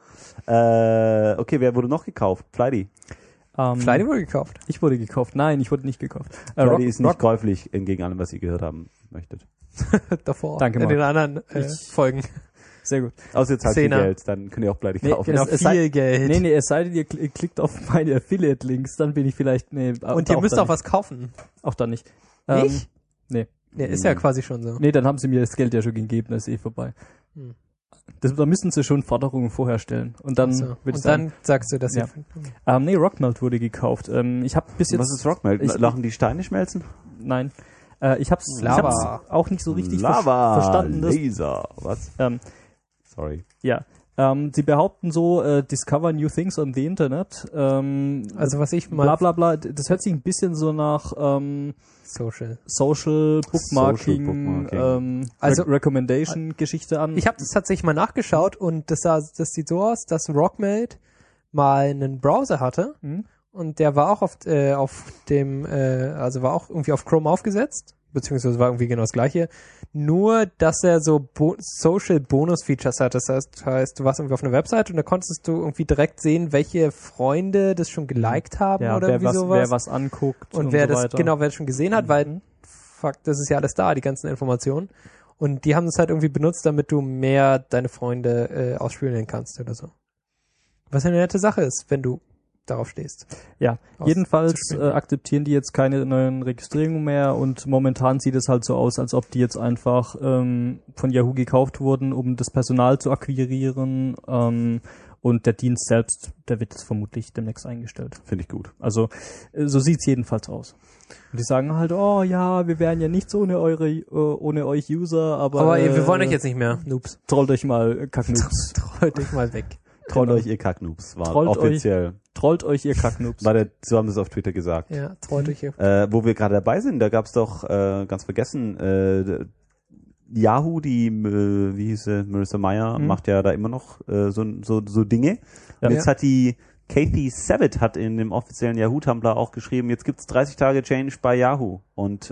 Okay, wer wurde noch gekauft? Flighty. Flighty wurde gekauft. Ich wurde gekauft. Nein, ich wurde nicht gekauft. Flighty ist nicht käuflich, entgegen allem, was ihr gehört haben möchtet. Davor. Danke, In Marc. den anderen Folgen. Sehr gut. Außer ihr zahlt viel Zehner. Geld, dann könnt ihr auch Flighty Nee, kaufen. Genau, Es sei- viel Geld. Nee, es sei denn, ihr klickt auf meine Affiliate-Links, dann bin ich vielleicht, Und ihr müsst auch was kaufen. Auch dann nicht. Nicht? Nee. Nee, ist ja quasi schon so. Nee, dann haben sie mir das Geld ja schon gegeben, das ist eh vorbei. Hm. Da müssen sie schon Forderungen vorher stellen. Und dann So. würde ich Und sagen, dann sagst du, dass Ja. ihr... nee, Rockmelt wurde gekauft. Ich habe bis jetzt... Was ist Rockmelt? Ich- Lachen die Steine schmelzen? Nein. Ich hab's Lava. auch nicht so richtig Lava, verstanden. Dass, Laser, was? Sorry. ja. Sie behaupten so, discover new things on the Internet. Also was ich mal... Bla bla bla. Das hört sich ein bisschen so nach Social. Social Bookmarking, Bookmarking. Also- Recommendation Geschichte an. Ich habe das tatsächlich mal nachgeschaut und das sieht so aus, dass Rockmelt mal einen Browser hatte und der war auch auf dem, also war auch irgendwie auf Chrome aufgesetzt, beziehungsweise war irgendwie genau das gleiche, nur dass er so Social Bonus Features hat. Das heißt, du warst irgendwie auf einer Website und da konntest du irgendwie direkt sehen, welche Freunde das schon geliked haben ja, oder wer irgendwie was, sowas. wer was anguckt Und wer so das weiter. genau, wer das schon gesehen hat, weil fuck, das ist ja alles da, die ganzen Informationen. Und die haben das halt irgendwie benutzt, damit du mehr deine Freunde ausspielen kannst oder so. Was eine nette Sache ist, wenn du darauf stehst. Ja, Aus- jedenfalls zu spielen. akzeptieren die jetzt keine neuen Registrierungen mehr und momentan sieht es halt so aus, als ob die jetzt einfach von Yahoo gekauft wurden, um das Personal zu akquirieren und der Dienst selbst, der wird jetzt vermutlich demnächst eingestellt. Finde ich gut. Also so sieht's jedenfalls aus. Und die sagen halt, oh ja, wir wären ja nichts ohne euch User, aber wir wollen euch jetzt nicht mehr, Noobs. trollt euch mal, Kacknoobs. Trollt euch mal weg. Trollt Genau. euch, ihr Kacknoobs. War Trollt offiziell. Trollt euch, ihr Kacknoobs. So haben sie es auf Twitter gesagt. Ja, trollt euch hier. Wo wir gerade dabei sind, da gab's doch, ganz vergessen, Yahoo, wie hieß sie, Marissa Mayer, macht ja da immer noch so Dinge. Ja. Und jetzt hat die Kathy Savitt hat in dem offiziellen Yahoo-Tumblr auch geschrieben, jetzt gibt's 30 Tage Change bei Yahoo. Und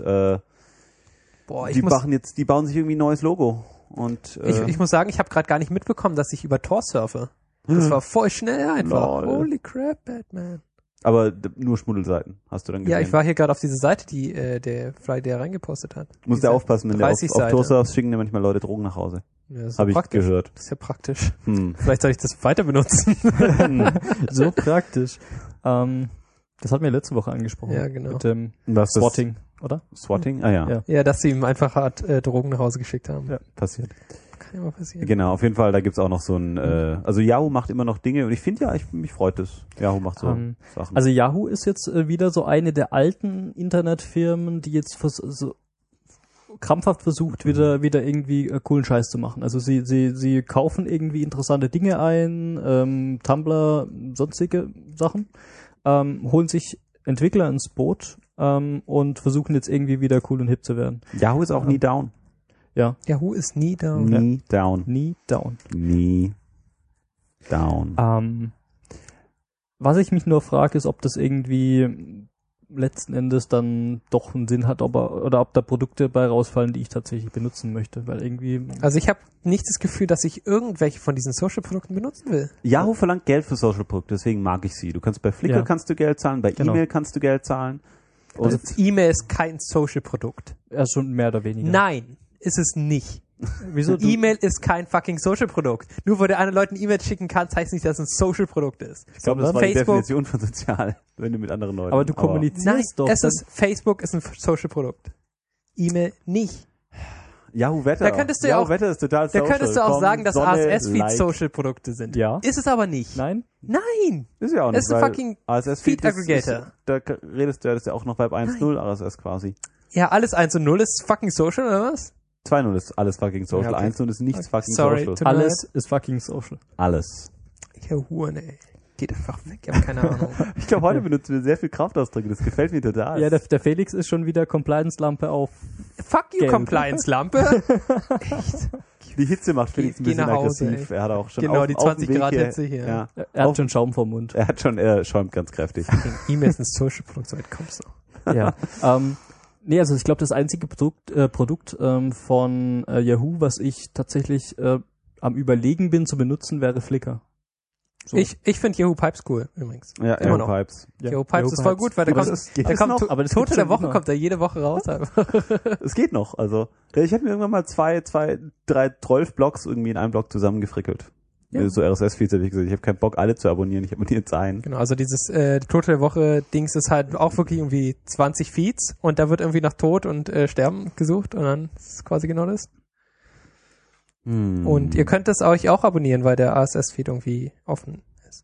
Boah, die bauen sich irgendwie ein neues Logo. Und ich muss sagen, ich habe gerade gar nicht mitbekommen, dass ich über Tor surfe. Das war voll schnell einfach. Lol. Holy crap, Batman. Aber nur Schmuddelseiten hast du dann gesehen. Ja, ich war hier gerade auf diese Seite, die der Friday reingepostet hat. Musst du aufpassen, wenn du auf 30 Tour surfst, schicken dir manchmal Leute Drogen nach Hause. Ja, das ist Habe ich praktisch. gehört. Das ist ja praktisch. Hm. Vielleicht soll ich das weiter benutzen. So praktisch. Das hatten wir letzte Woche angesprochen. Ja, genau. Mit dem Was das Swatting, oder? Swatting? Ah ja, Ja. Ja, dass sie ihm einfach hart Drogen nach Hause geschickt haben. Ja. passiert. Kann ja mal passieren. Genau, auf jeden Fall, da gibt's auch noch so ein, also Yahoo macht immer noch Dinge und ich finde mich freut es. Yahoo macht so Sachen. Also Yahoo ist jetzt wieder so eine der alten Internetfirmen, die jetzt so krampfhaft versucht, wieder irgendwie coolen Scheiß zu machen. Also sie kaufen irgendwie interessante Dinge ein, Tumblr, sonstige Sachen, holen sich Entwickler ins Boot und versuchen jetzt irgendwie wieder cool und hip zu werden. Yahoo ist auch nie down. Ja. Yahoo ist nie da. Nie down. Nie down. Nie down. Was ich mich nur frage, ist, ob das irgendwie letzten Endes dann doch einen Sinn hat, oder ob da Produkte bei rausfallen, die ich tatsächlich benutzen möchte, weil irgendwie... Also ich habe nicht das Gefühl, dass ich irgendwelche von diesen Social-Produkten benutzen will. Yahoo verlangt Geld für Social-Produkte, deswegen mag ich sie. Du kannst bei Flickr kannst du Geld zahlen, bei Genau. E-Mail kannst du Geld zahlen. Und Also E-Mail ist kein Social-Produkt. Ja, schon mehr oder weniger. Nein, ist es nicht. Wieso? E-Mail ist kein fucking Social-Produkt. Nur weil du anderen Leuten E-Mail schicken kannst, heißt nicht, dass es ein Social-Produkt ist. ich glaube, das war die Facebook- Definition von sozial, wenn du mit anderen Leuten... Aber du kommunizierst Nein, doch. Facebook ist ein Social-Produkt. E-Mail nicht. Yahoo Wetter. Da könntest du ja Yahoo auch- Wetter ist total Da social. könntest du auch Komm, sagen, dass Sonne, RSS-Feeds Like. Social-Produkte sind. Ja. Ist es aber nicht. Nein? Nein! Ist ja auch nicht, Es ist ein weil fucking RSS-Feed Feed-Aggregator. Da redest du ja, das ist ja auch noch Web 1.0 RSS quasi. Ja, alles 1 und 0 ist fucking Social, oder was? 2.0 ist alles fucking social, Ja, okay. 1.0 ist nichts fucking Sorry, social. tut mir Alles ist fucking social. Alles. Ja, Huren, ey. Geht einfach weg, ich hab keine Ahnung. Ich glaube, heute benutzen wir sehr viel Kraftausdrücke, das gefällt mir total. Ja, der Felix ist schon wieder Compliance-Lampe auf. Fuck you, Gelb. Compliance-Lampe. Die Hitze macht Felix ein Geh bisschen nach Hause, aggressiv. Er hat auch schon Genau, auf, die auf dem 20 Weg Grad hier- Hitze hier. Ja. Er hat schon Schaum vom Mund. Er schäumt ganz kräftig. E-Mail ist ein Social-Produkt, so weit kommst du. Ja. Nee, also ich glaube, das einzige Produkt von Yahoo, was ich tatsächlich am Überlegen bin zu benutzen, wäre Flickr. So. Ich finde Yahoo Pipes cool, übrigens. Ja, Immer noch. Pipes. Ja. Yahoo Pipes ist voll gut, weil da Aber kommt, das geht da das kommt noch? Aber das Tote gibt's der schon Woche immer. kommt da jede Woche raus. einfach. Es geht noch. Also ich habe mir irgendwann mal 3 12 Blogs irgendwie in einem Blog zusammengefrickelt. Ja. So RSS-Feeds habe ich gesagt, ich habe keinen Bock, alle zu abonnieren. Ich abonniere jetzt einen. Genau, also dieses Tote der Woche Dings ist halt auch wirklich irgendwie 20 Feeds und da wird irgendwie nach Tod und Sterben gesucht und dann ist es quasi genau das. Und ihr könnt es euch auch abonnieren, weil der RSS-Feed irgendwie offen ist.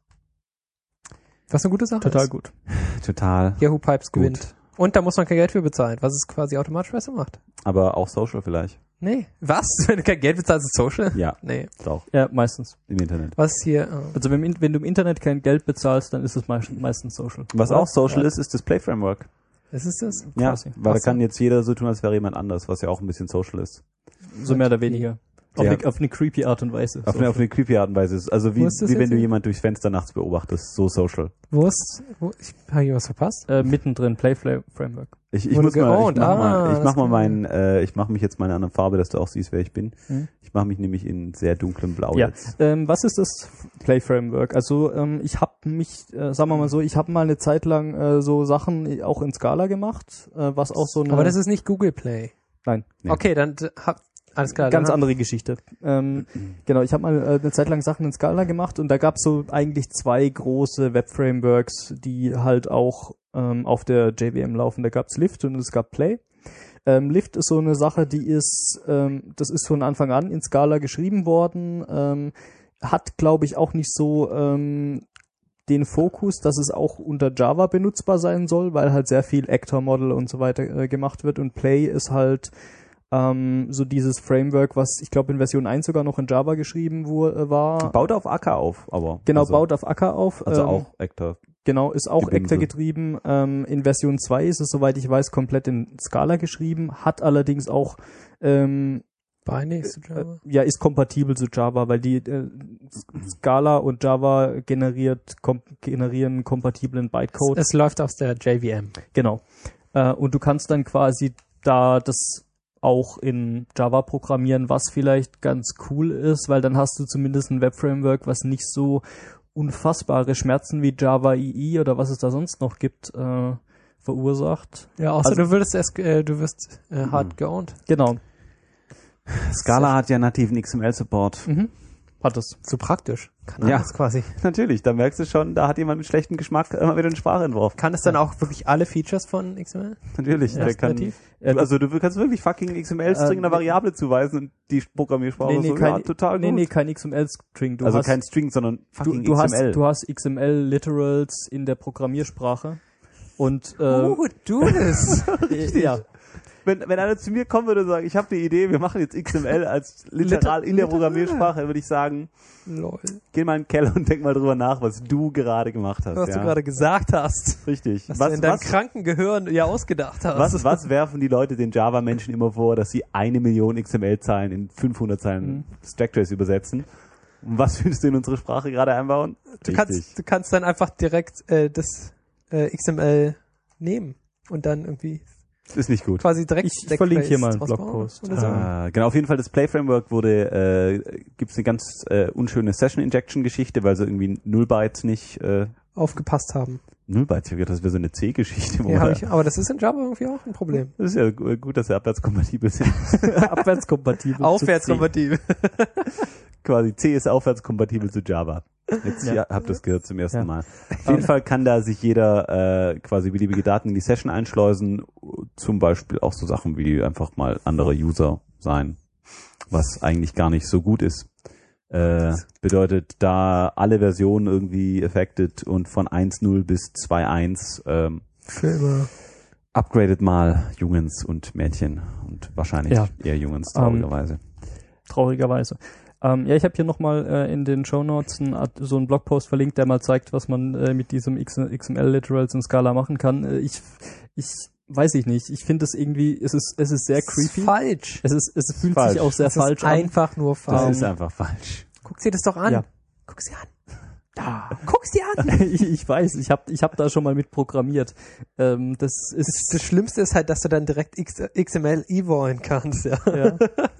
Was eine gute Sache Total ist. gut. Total. Yahoo Pipes Gut. gewinnt. Und da muss man kein Geld für bezahlen, was es quasi automatisch besser macht. Aber auch Social vielleicht. Nee. Was? Wenn du kein Geld bezahlst, ist Social? Ja, Nee. doch. Ja, meistens. Im Internet. Was ist hier? Also wenn du im Internet kein Geld bezahlst, dann ist es meistens social. Was auch Social ist das Play Framework. Was ist das? Ja, Quasi. weil da Ach so. kann jetzt jeder so tun, als wäre jemand anders, was ja auch ein bisschen Social ist. So mehr oder weniger. Auf, Ja. auf eine creepy Art und Weise. Auf eine creepy Art und Weise. ist. Also wie Wo ist das wenn jetzt du hier? jemand durchs Fenster nachts beobachtest. So Social. Ich habe hier was verpasst? Mittendrin, Framework. Ich Wurde muss mal, geowned. ich mach das mal ich mache mich jetzt mal in einer anderen Farbe, dass du auch siehst, wer ich bin. Hm. Ich mache mich nämlich in sehr dunklem Blau Ja. jetzt. Was ist das Play Framework? Also ich habe mich, sagen wir mal so, ich habe mal eine Zeit lang so Sachen auch in Scala gemacht, was auch so eine... Aber das ist nicht Google Play. Nein, Nee. Okay, dann alles klar. ganz dann andere Geschichte. Genau, ich habe mal eine Zeit lang Sachen in Scala gemacht und da gab es so eigentlich 2 große Web-Frameworks, die halt auch auf der JVM laufen. Da gab es Lift und es gab Play. Lift ist so eine Sache, die ist, das ist von Anfang an in Scala geschrieben worden, hat, glaube ich, auch nicht so den Fokus, dass es auch unter Java benutzbar sein soll, weil halt sehr viel Actor-Model und so weiter gemacht wird und Play ist halt so dieses Framework, was ich glaube in Version 1 sogar noch in Java geschrieben war. Baut auf Acker auf, aber. Genau, also, baut auf Acker auf. Also auch Actor. Genau, ist auch Gebimsel. Actor getrieben. In Version 2 ist es, soweit ich weiß, komplett in Scala geschrieben, hat allerdings auch Bindings zu Java. ja, ist kompatibel zu Java, weil die Scala und Java generieren kompatiblen Bytecode. Es läuft aus der JVM. Genau. Und du kannst dann quasi da das auch in Java programmieren, was vielleicht ganz cool ist, weil dann hast du zumindest ein Web-Framework, was nicht so unfassbare Schmerzen wie Java EE oder was es da sonst noch gibt, verursacht. Ja, außer Also- du wirst hart geowned. Genau. Scala hat ja nativen XML-Support. Hat es. So praktisch. Kann Ja. alles quasi. Natürlich, da merkst du schon, da hat jemand mit schlechtem Geschmack immer wieder eine Sprache entworfen. Kann es dann auch wirklich alle Features von XML? Natürlich, Ja, der kann, nativ. also du kannst wirklich fucking XML-String einer Variable zuweisen und die Programmiersprache so, ja, total gut. Nee, kein XML-String. Du also hast, kein String, sondern fucking du XML. hast XML-Literals in der Programmiersprache und Du das. ja. Wenn einer zu mir kommen würde und sagen, ich habe die Idee, wir machen jetzt XML als literal in der Programmiersprache, würde ich sagen, Lol. geh mal in den Keller und denk mal drüber nach, was du gerade gemacht hast. Was ja. du gerade gesagt hast. Richtig. Was du in deinem kranken Gehirn ja ausgedacht hast. Was werfen die Leute den Java-Menschen immer vor, dass sie 1 Million XML-Zeilen in 500 Zeilen Stacktrace übersetzen? Und was würdest du in unsere Sprache gerade einbauen? Du kannst dann einfach direkt das XML nehmen und dann irgendwie Ist nicht gut. quasi direkt Ich verlinke hier mal einen draus bauen Blogpost. oder so. Genau, auf jeden Fall das Play-Framework gibt's eine ganz unschöne Session-Injection-Geschichte, weil sie irgendwie Nullbytes nicht, Aufgepasst haben. Nullbytes, ich hab gedacht, das wäre so eine C-Geschichte. Ja, aber das ist in Java irgendwie auch ein Problem. Das ist ja gut, dass sie abwärtskompatibel sind. Abwärtskompatibel. Aufwärtskompatibel. Quasi C ist aufwärtskompatibel zu Java. Jetzt habt ihr das gehört zum ersten Mal. Auf jeden Fall kann da sich jeder quasi beliebige Daten in die Session einschleusen, zum Beispiel auch so Sachen wie einfach mal andere User sein, was eigentlich gar nicht so gut ist. Bedeutet, da alle Versionen irgendwie affected und von 1.0 bis 2.1 Für immer. upgradet mal Jungens und Mädchen und wahrscheinlich eher Jungens, traurigerweise. Traurigerweise. Ja, ich habe hier nochmal in den Shownotes so einen Blogpost verlinkt, der mal zeigt, was man mit diesem XML-Literals in Scala machen kann. Ich weiß ich nicht. Ich finde es irgendwie, es ist sehr creepy. Falsch. Es fühlt Falsch. sich auch sehr Das falsch ist an. einfach nur Das falsch. ist einfach falsch. Guck sie das doch an. Ja. Guck sie an. Da. Guck sie an. Ich weiß, ich hab da schon mal mit programmiert. Das ist Das Schlimmste ist halt, dass du dann direkt XML evolven kannst, ja. ja.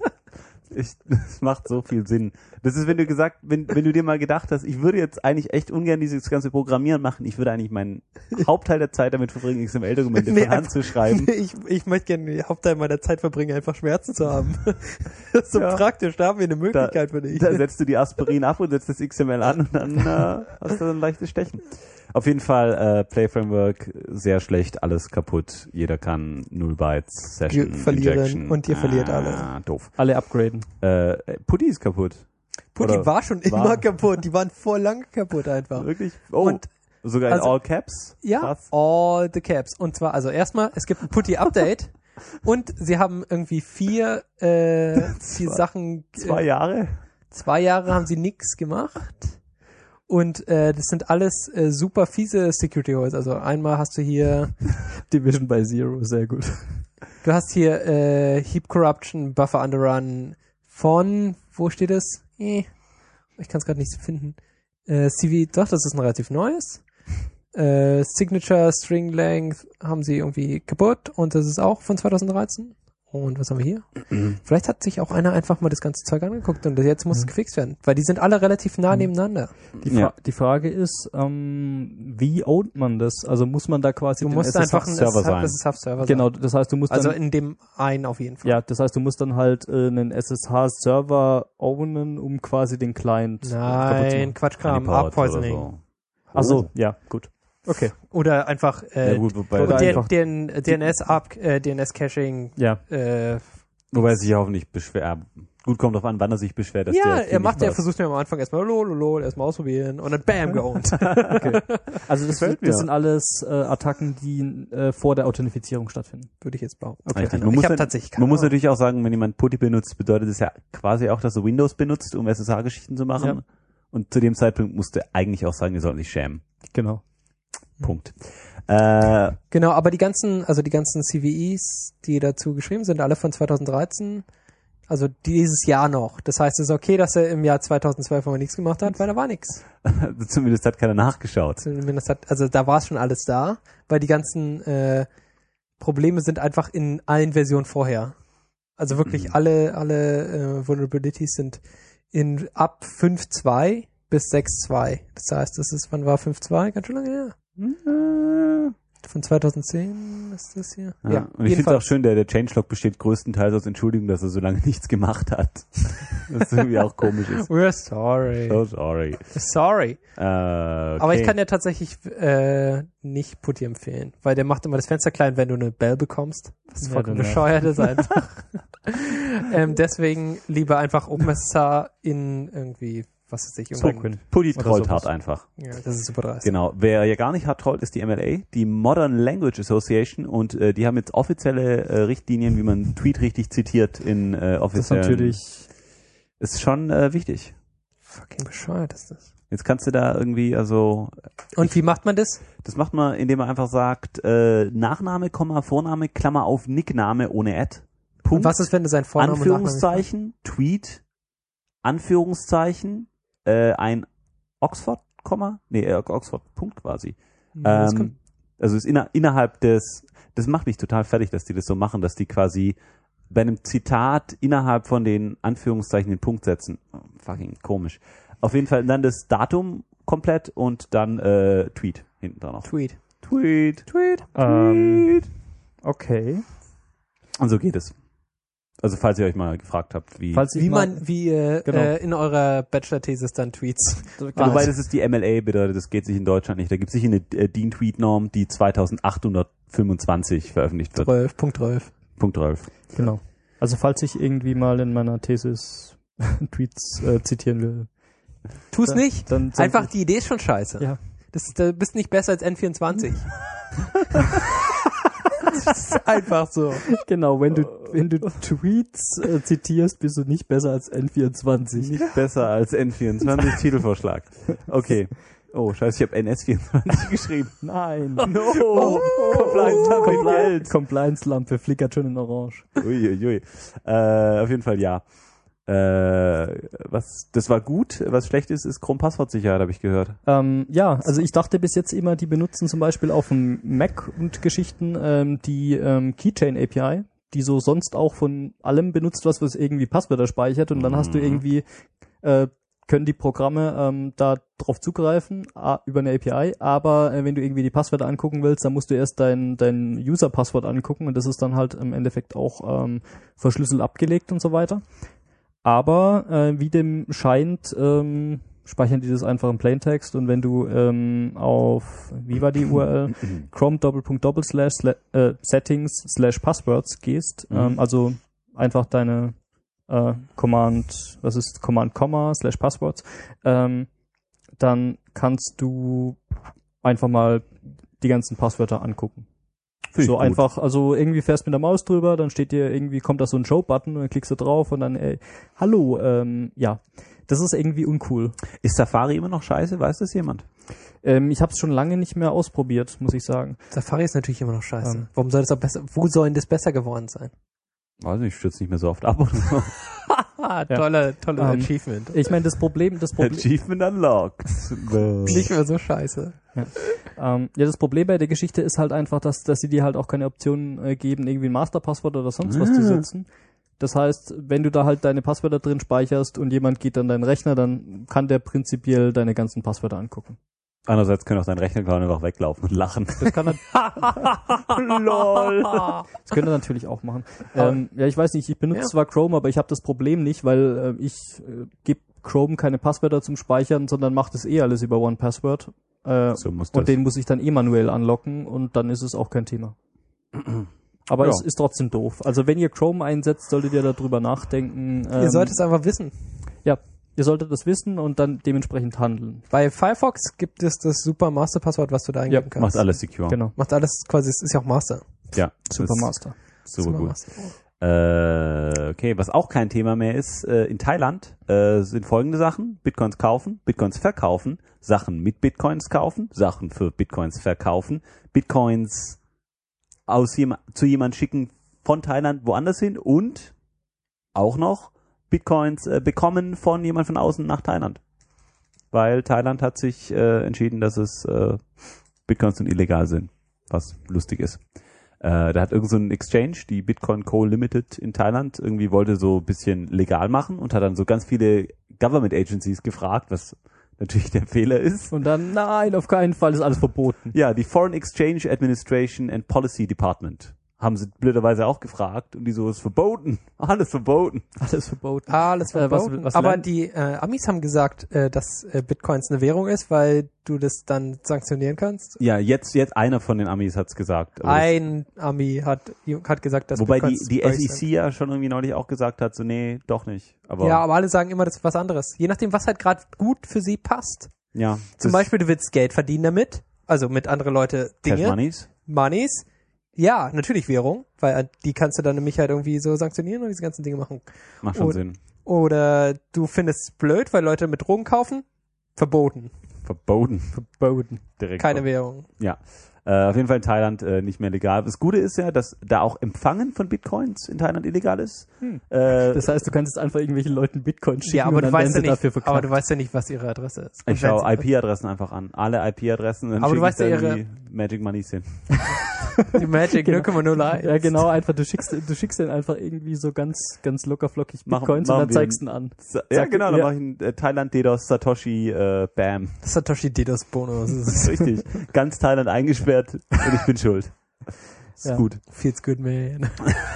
Das macht so viel Sinn. Das ist, wenn du dir mal gedacht hast, ich würde jetzt eigentlich echt ungern dieses ganze Programmieren machen. Ich würde eigentlich meinen Hauptteil der Zeit damit verbringen, XML-Dokumente von Hand zu schreiben. Ich möchte gerne den Hauptteil meiner Zeit verbringen, einfach Schmerzen zu haben. Das ist so praktisch, da haben wir eine Möglichkeit für dich. Da setzt du die Aspirin ab und setzt das XML an und dann hast du ein leichtes Stechen. Auf jeden Fall Play Framework sehr schlecht, alles kaputt. Jeder kann 0 Bytes Session verlieren Injection. und ihr verliert alle. Doof. Alle upgraden. Putty ist kaputt. Putty Oder war schon immer kaputt. Die waren vor lang kaputt einfach. Wirklich? Oh, Und sogar in also- All Caps? ja, Krass. all the caps. Und zwar, also erstmal, es gibt ein Putty-Update und sie haben irgendwie vier Sachen. 2 Jahre? 2 Jahre haben sie nix gemacht. Und das sind alles super fiese Security Holes. Also einmal hast du hier, Division by Zero, sehr gut. du hast hier Heap Corruption, Buffer Underrun von, wo steht es? Ich kann es gerade nicht finden. CV, doch, das ist ein relativ neues. Signature String Length haben sie irgendwie kaputt und das ist auch von 2013. Und was haben wir hier? Vielleicht hat sich auch einer einfach mal das ganze Zeug angeguckt und jetzt muss es gefixt werden, weil die sind alle relativ nah nebeneinander. Die Frage ist, wie ownt man das? Also muss man da quasi Du den musst SSH einfach ein Server sein. SSH-Server Genau, das heißt, du musst Also dann, in dem einen auf jeden Fall. ja, das heißt, du musst dann halt einen SSH-Server ownen, um quasi den Client kaputt zu Nein, machen. Quatschkram, Honeypot Arc-Poisoning. oder so. Ach so, ja, gut. Okay, Oder einfach Ja, gut, wobei, oder einfach- DNS-Caching. ja. wobei er sich ja hoffentlich beschwert. Gut, kommt drauf an, wann er sich beschwert, dass Ja, der er macht ja, passt. versucht mir am Anfang erstmal erstmal ausprobieren und dann bam, geowned. Also das Gefällt mir. sind alles Attacken, die vor der Authentifizierung stattfinden. Würde ich jetzt behaupten. Richtig. Ich Man muss habe dann- tatsächlich keine Man muss Ahnung. natürlich auch sagen, wenn jemand Putty benutzt, bedeutet das ja quasi auch, dass er Windows benutzt, um SSH-Geschichten zu machen. Ja. Und zu dem Zeitpunkt musste eigentlich auch sagen, wir sollten sich schämen. Genau. Punkt. Genau, aber die ganzen CVEs, die dazu geschrieben sind, alle von 2013, also dieses Jahr noch. Das heißt, es ist okay, dass er im Jahr 2012 aber nichts gemacht hat, weil da war nichts. Zumindest hat keiner nachgeschaut. Zumindest also da war es schon alles da, weil die ganzen Probleme sind einfach in allen Versionen vorher. Also wirklich alle Vulnerabilities sind ab 5.2 bis 6.2. Das heißt, wann war 5.2? Ganz schön lange her. Von 2010 ist das hier. Ja. Und ich finde es auch schön, der Changelog besteht größtenteils aus Entschuldigung, dass er so lange nichts gemacht hat. Was irgendwie auch komisch ist. We're sorry. So sorry. Sorry. Okay. Aber ich kann ja tatsächlich nicht Putty empfehlen, weil der macht immer das Fenster klein, wenn du eine Bell bekommst. Was vollkommen bescheuert ist einfach. Deswegen lieber einfach OpenSSH in irgendwie, was weiß ich, Putty trollt hart einfach. Ja, das ist super dreist. Genau. Wer ja gar nicht hart trollt, ist die MLA, die Modern Language Association, und die haben jetzt offizielle Richtlinien, wie man Tweet richtig zitiert in offiziellen... Das ist natürlich... Ist schon wichtig. Fucking bescheuert ist das. Jetzt kannst du da irgendwie, also... Und wie macht man das? Das macht man, indem man einfach sagt, Nachname, Vorname, Klammer auf, Nickname ohne Ad. Punkt. Und was ist, wenn du sein Vorname Anführungszeichen, Tweet, Anführungszeichen, ein Oxford, Oxford, Punkt quasi. Also ist innerhalb des, das macht mich total fertig, dass die das so machen, dass die quasi bei einem Zitat innerhalb von den Anführungszeichen den Punkt setzen. Fucking komisch. Auf jeden Fall dann das Datum komplett und dann Tweet hinten dran noch. Tweet. Okay. Und so geht es. Also falls ihr euch mal gefragt habt, wie in eurer Bachelor-Thesis dann Tweets. Wobei das ist die MLA, bitte, das geht sich in Deutschland nicht. Da gibt es sicher eine DIN-Tweet-Norm, die 2825 veröffentlicht wird. Punkt 12. Punkt 12. Genau. Also falls ich irgendwie mal in meiner Thesis Tweets zitieren will. Tu's nicht. Dann einfach, die Idee ist schon scheiße. Ja. Du bist nicht besser als N24. Das ist einfach so. Genau, wenn du Tweets zitierst, bist du nicht besser als N24. Nicht besser als N24, Titelvorschlag. Okay. Oh, scheiße, ich habe NS24 geschrieben. Nein. No. Compliance-Lampe flickert schon in Orange. Uiuiui. Auf jeden Fall ja. Das war gut. Was schlecht ist Chrome-Passwortsicherheit, habe ich gehört. Ja, also ich dachte bis jetzt immer, die benutzen zum Beispiel auf dem Mac und Geschichten die Keychain API, die so sonst auch von allem benutzt, was irgendwie Passwörter speichert, und dann hast du irgendwie können die Programme da drauf zugreifen über eine API, aber wenn du irgendwie die Passwörter angucken willst, dann musst du erst dein User-Passwort angucken, und das ist dann halt im Endeffekt auch verschlüsselt abgelegt und so weiter. Aber wie dem scheint, speichern die das einfach im Plaintext, und wenn du auf, wie war die URL? Chrome //settings/passwords gehst, also einfach deine Command /passwords, dann kannst du einfach mal die ganzen Passwörter angucken. So einfach, also irgendwie fährst mit der Maus drüber, dann steht dir irgendwie, kommt da so ein Show-Button, und dann klickst du drauf und dann, hallo, ja. Das ist irgendwie uncool. Ist Safari immer noch scheiße? Weiß das jemand? Ich habe es schon lange nicht mehr ausprobiert, muss ich sagen. Safari ist natürlich immer noch scheiße. Warum soll das auch besser, wo soll denn das besser geworden sein? Weiß nicht, ich stürze nicht mehr so oft ab oder so. Tolle Achievement. Ich meine, das Problem Achievement unlocked. Nicht mehr so scheiße. Ja, das Problem bei der Geschichte ist halt einfach, dass sie dir halt auch keine Option geben, irgendwie ein Masterpasswort oder sonst was zu setzen. Das heißt, wenn du da halt deine Passwörter drin speicherst und jemand geht an deinen Rechner, dann kann der prinzipiell deine ganzen Passwörter angucken. Andererseits können auch dein Rechner gerade einfach weglaufen und lachen. Das kann er LOL. Das könnte er natürlich auch machen. Ja, ich weiß nicht, ich benutze zwar Chrome, aber ich habe das Problem nicht, weil ich gebe Chrome keine Passwörter zum Speichern, sondern macht es alles über OnePassword. So muss das. Und den muss ich dann manuell anlocken, und dann ist es auch kein Thema. Aber es ist trotzdem doof. Also wenn ihr Chrome einsetzt, solltet ihr darüber nachdenken. Ihr solltet es einfach wissen. Ja, ihr solltet das wissen und dann dementsprechend handeln. Bei Firefox gibt es das super Masterpasswort, was du da eingeben kannst. Macht alles secure. Genau. Macht alles quasi, es ist ja auch Master. Ja. Super Master. Super gut. Okay, was auch kein Thema mehr ist, in Thailand sind folgende Sachen: Bitcoins kaufen, Bitcoins verkaufen, Sachen mit Bitcoins kaufen, Sachen für Bitcoins verkaufen, Bitcoins zu jemand schicken von Thailand woanders hin, und auch noch Bitcoins bekommen von jemand von außen nach Thailand. Weil Thailand hat sich entschieden, dass es Bitcoins nun illegal sind, was lustig ist. Da hat irgend so ein Exchange, die Bitcoin Co. Limited in Thailand, irgendwie wollte so ein bisschen legal machen und hat dann so ganz viele Government Agencies gefragt, was natürlich der Fehler ist. Und dann, nein, auf keinen Fall ist alles verboten. Ja, die Foreign Exchange Administration and Policy Department haben sie blöderweise auch gefragt und die so, ist verboten. Alles verboten. Alles verboten. Alles verboten. was Aber lernen- die Amis haben gesagt, dass Bitcoins eine Währung ist, weil du das dann sanktionieren kannst. Ja, jetzt einer von den Amis hat's gesagt. Aber Ein Ami hat gesagt, dass wobei Bitcoins die Sprays SEC sind. ja schon irgendwie neulich auch gesagt hat, so nee, doch nicht. Aber Ja, aber alle sagen immer, das ist was anderes. Je nachdem, was halt gerade gut für sie passt. ja, Zum Beispiel, du willst Geld verdienen damit, also mit andere Leute Cash Dinge, Moneys. Moneys. Ja, natürlich Währung, weil die kannst du dann nämlich halt irgendwie so sanktionieren und diese ganzen Dinge machen. Macht schon Oder- Sinn. Oder du findest es blöd, weil Leute mit Drogen kaufen. Verboten. Verboten. Verboten. Direkt. Keine Währung. Ja. Auf jeden Fall in Thailand nicht mehr legal. Das Gute ist ja, dass da auch Empfangen von Bitcoins in Thailand illegal ist. Das heißt, du kannst jetzt einfach irgendwelchen Leuten Bitcoin schicken Ja, aber und du dann werden weißt ja sie dafür nicht, verknackt. aber du weißt ja nicht, was ihre Adresse ist. Ich schaue IP-Adressen einfach an. Alle IP-Adressen. Dann Aber du schicke weißt ich ja da ihre- die Magic Moneys hin. Die Magic Genau. 0,01. Ja, genau, einfach, du schickst den einfach irgendwie so ganz locker flockig Bitcoins machen und dann wir zeigst du ihn an. Ja, Sag- genau. Dann ja. mache ich einen Thailand DDoS Satoshi Bam. Satoshi Dedos Bonus. Das ist richtig. Ganz Thailand eingesperrt und ich bin schuld. Ist Ja. gut. Feels good, man.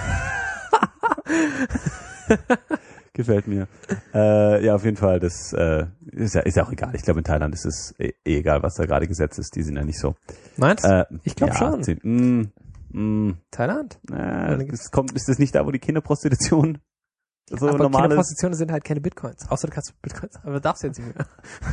Gefällt mir. Ja, auf jeden Fall. Das ist ja auch egal. Ich glaube, in Thailand ist es egal, was da gerade gesetzt ist. Die sind ja nicht so. Meinst du? Ich glaub schon. Thailand? Ist das nicht da, wo die Kinderprostitution so aber normal ist? Kinderprostitutionen sind halt keine Bitcoins. Außer du kannst Bitcoins, aber du darfst jetzt nicht mehr.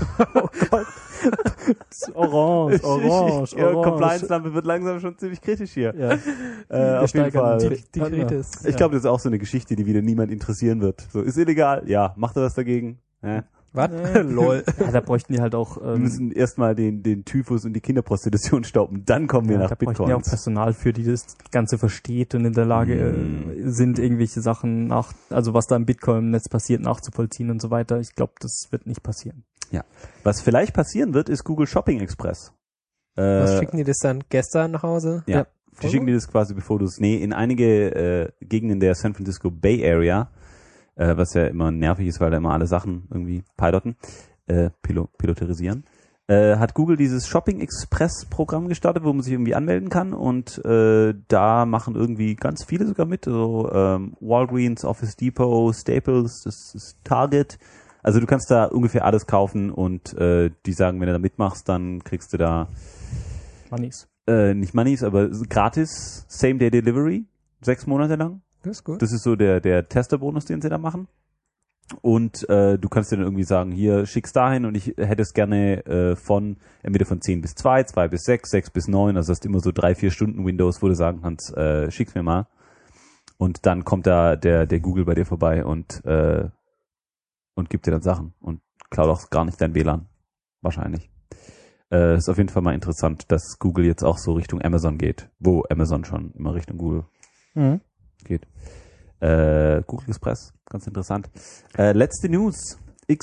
Orange. Ja, Compliance-Lampe wird langsam schon ziemlich kritisch hier. Ja. Auf jeden Fall. Die Kritis. Ich glaube, das ist auch so eine Geschichte, die wieder niemand interessieren wird. So, ist illegal? Ja. Macht er was dagegen? Was? Lol. Ja, da bräuchten die halt auch, Wir müssen erstmal den Typhus und die Kinderprostitution stauben. Dann kommen wir nach da bräuchten die auch Bitcoins. Personal für, die das Ganze versteht und in der Lage sind, irgendwelche Sachen also was da im Bitcoin-Netz passiert, nachzuvollziehen und so weiter. Ich glaube, das wird nicht passieren. Ja. Was vielleicht passieren wird, ist Google Shopping Express. Was schicken die das dann gestern nach Hause? Ja. Die schicken dir das quasi, bevor du es... Nee, in einige Gegenden der San Francisco Bay Area, was ja immer nervig ist, weil da immer alle Sachen irgendwie piloterisieren, hat Google dieses Shopping Express Programm gestartet, wo man sich irgendwie anmelden kann und da machen irgendwie ganz viele sogar mit, so Walgreens, Office Depot, Staples, das ist Target. Also du kannst da ungefähr alles kaufen und die sagen, wenn du da mitmachst, dann kriegst du da Moneys. nicht Moneys, aber gratis Same-Day Delivery, 6 Monate lang. Das ist gut. Das ist so der Testerbonus, den sie da machen. Und du kannst dir dann irgendwie sagen, hier, schick's dahin und ich hätte es gerne entweder von 10 bis 2, 2 bis 6, 6 bis 9, also hast immer so 3-4 Stunden Windows, wo du sagen kannst, schick's mir mal. Und dann kommt da der Google bei dir vorbei und gibt dir dann Sachen und klaut auch gar nicht dein WLAN. Wahrscheinlich. Ist auf jeden Fall mal interessant, dass Google jetzt auch so Richtung Amazon geht, wo Amazon schon immer Richtung Google geht. Google Express, ganz interessant. Letzte News.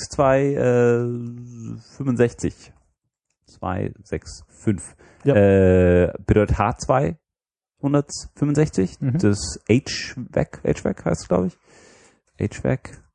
X265. 265. Ja. Bedeutet H265. Das HVAC heißt es, glaube ich. HVAC.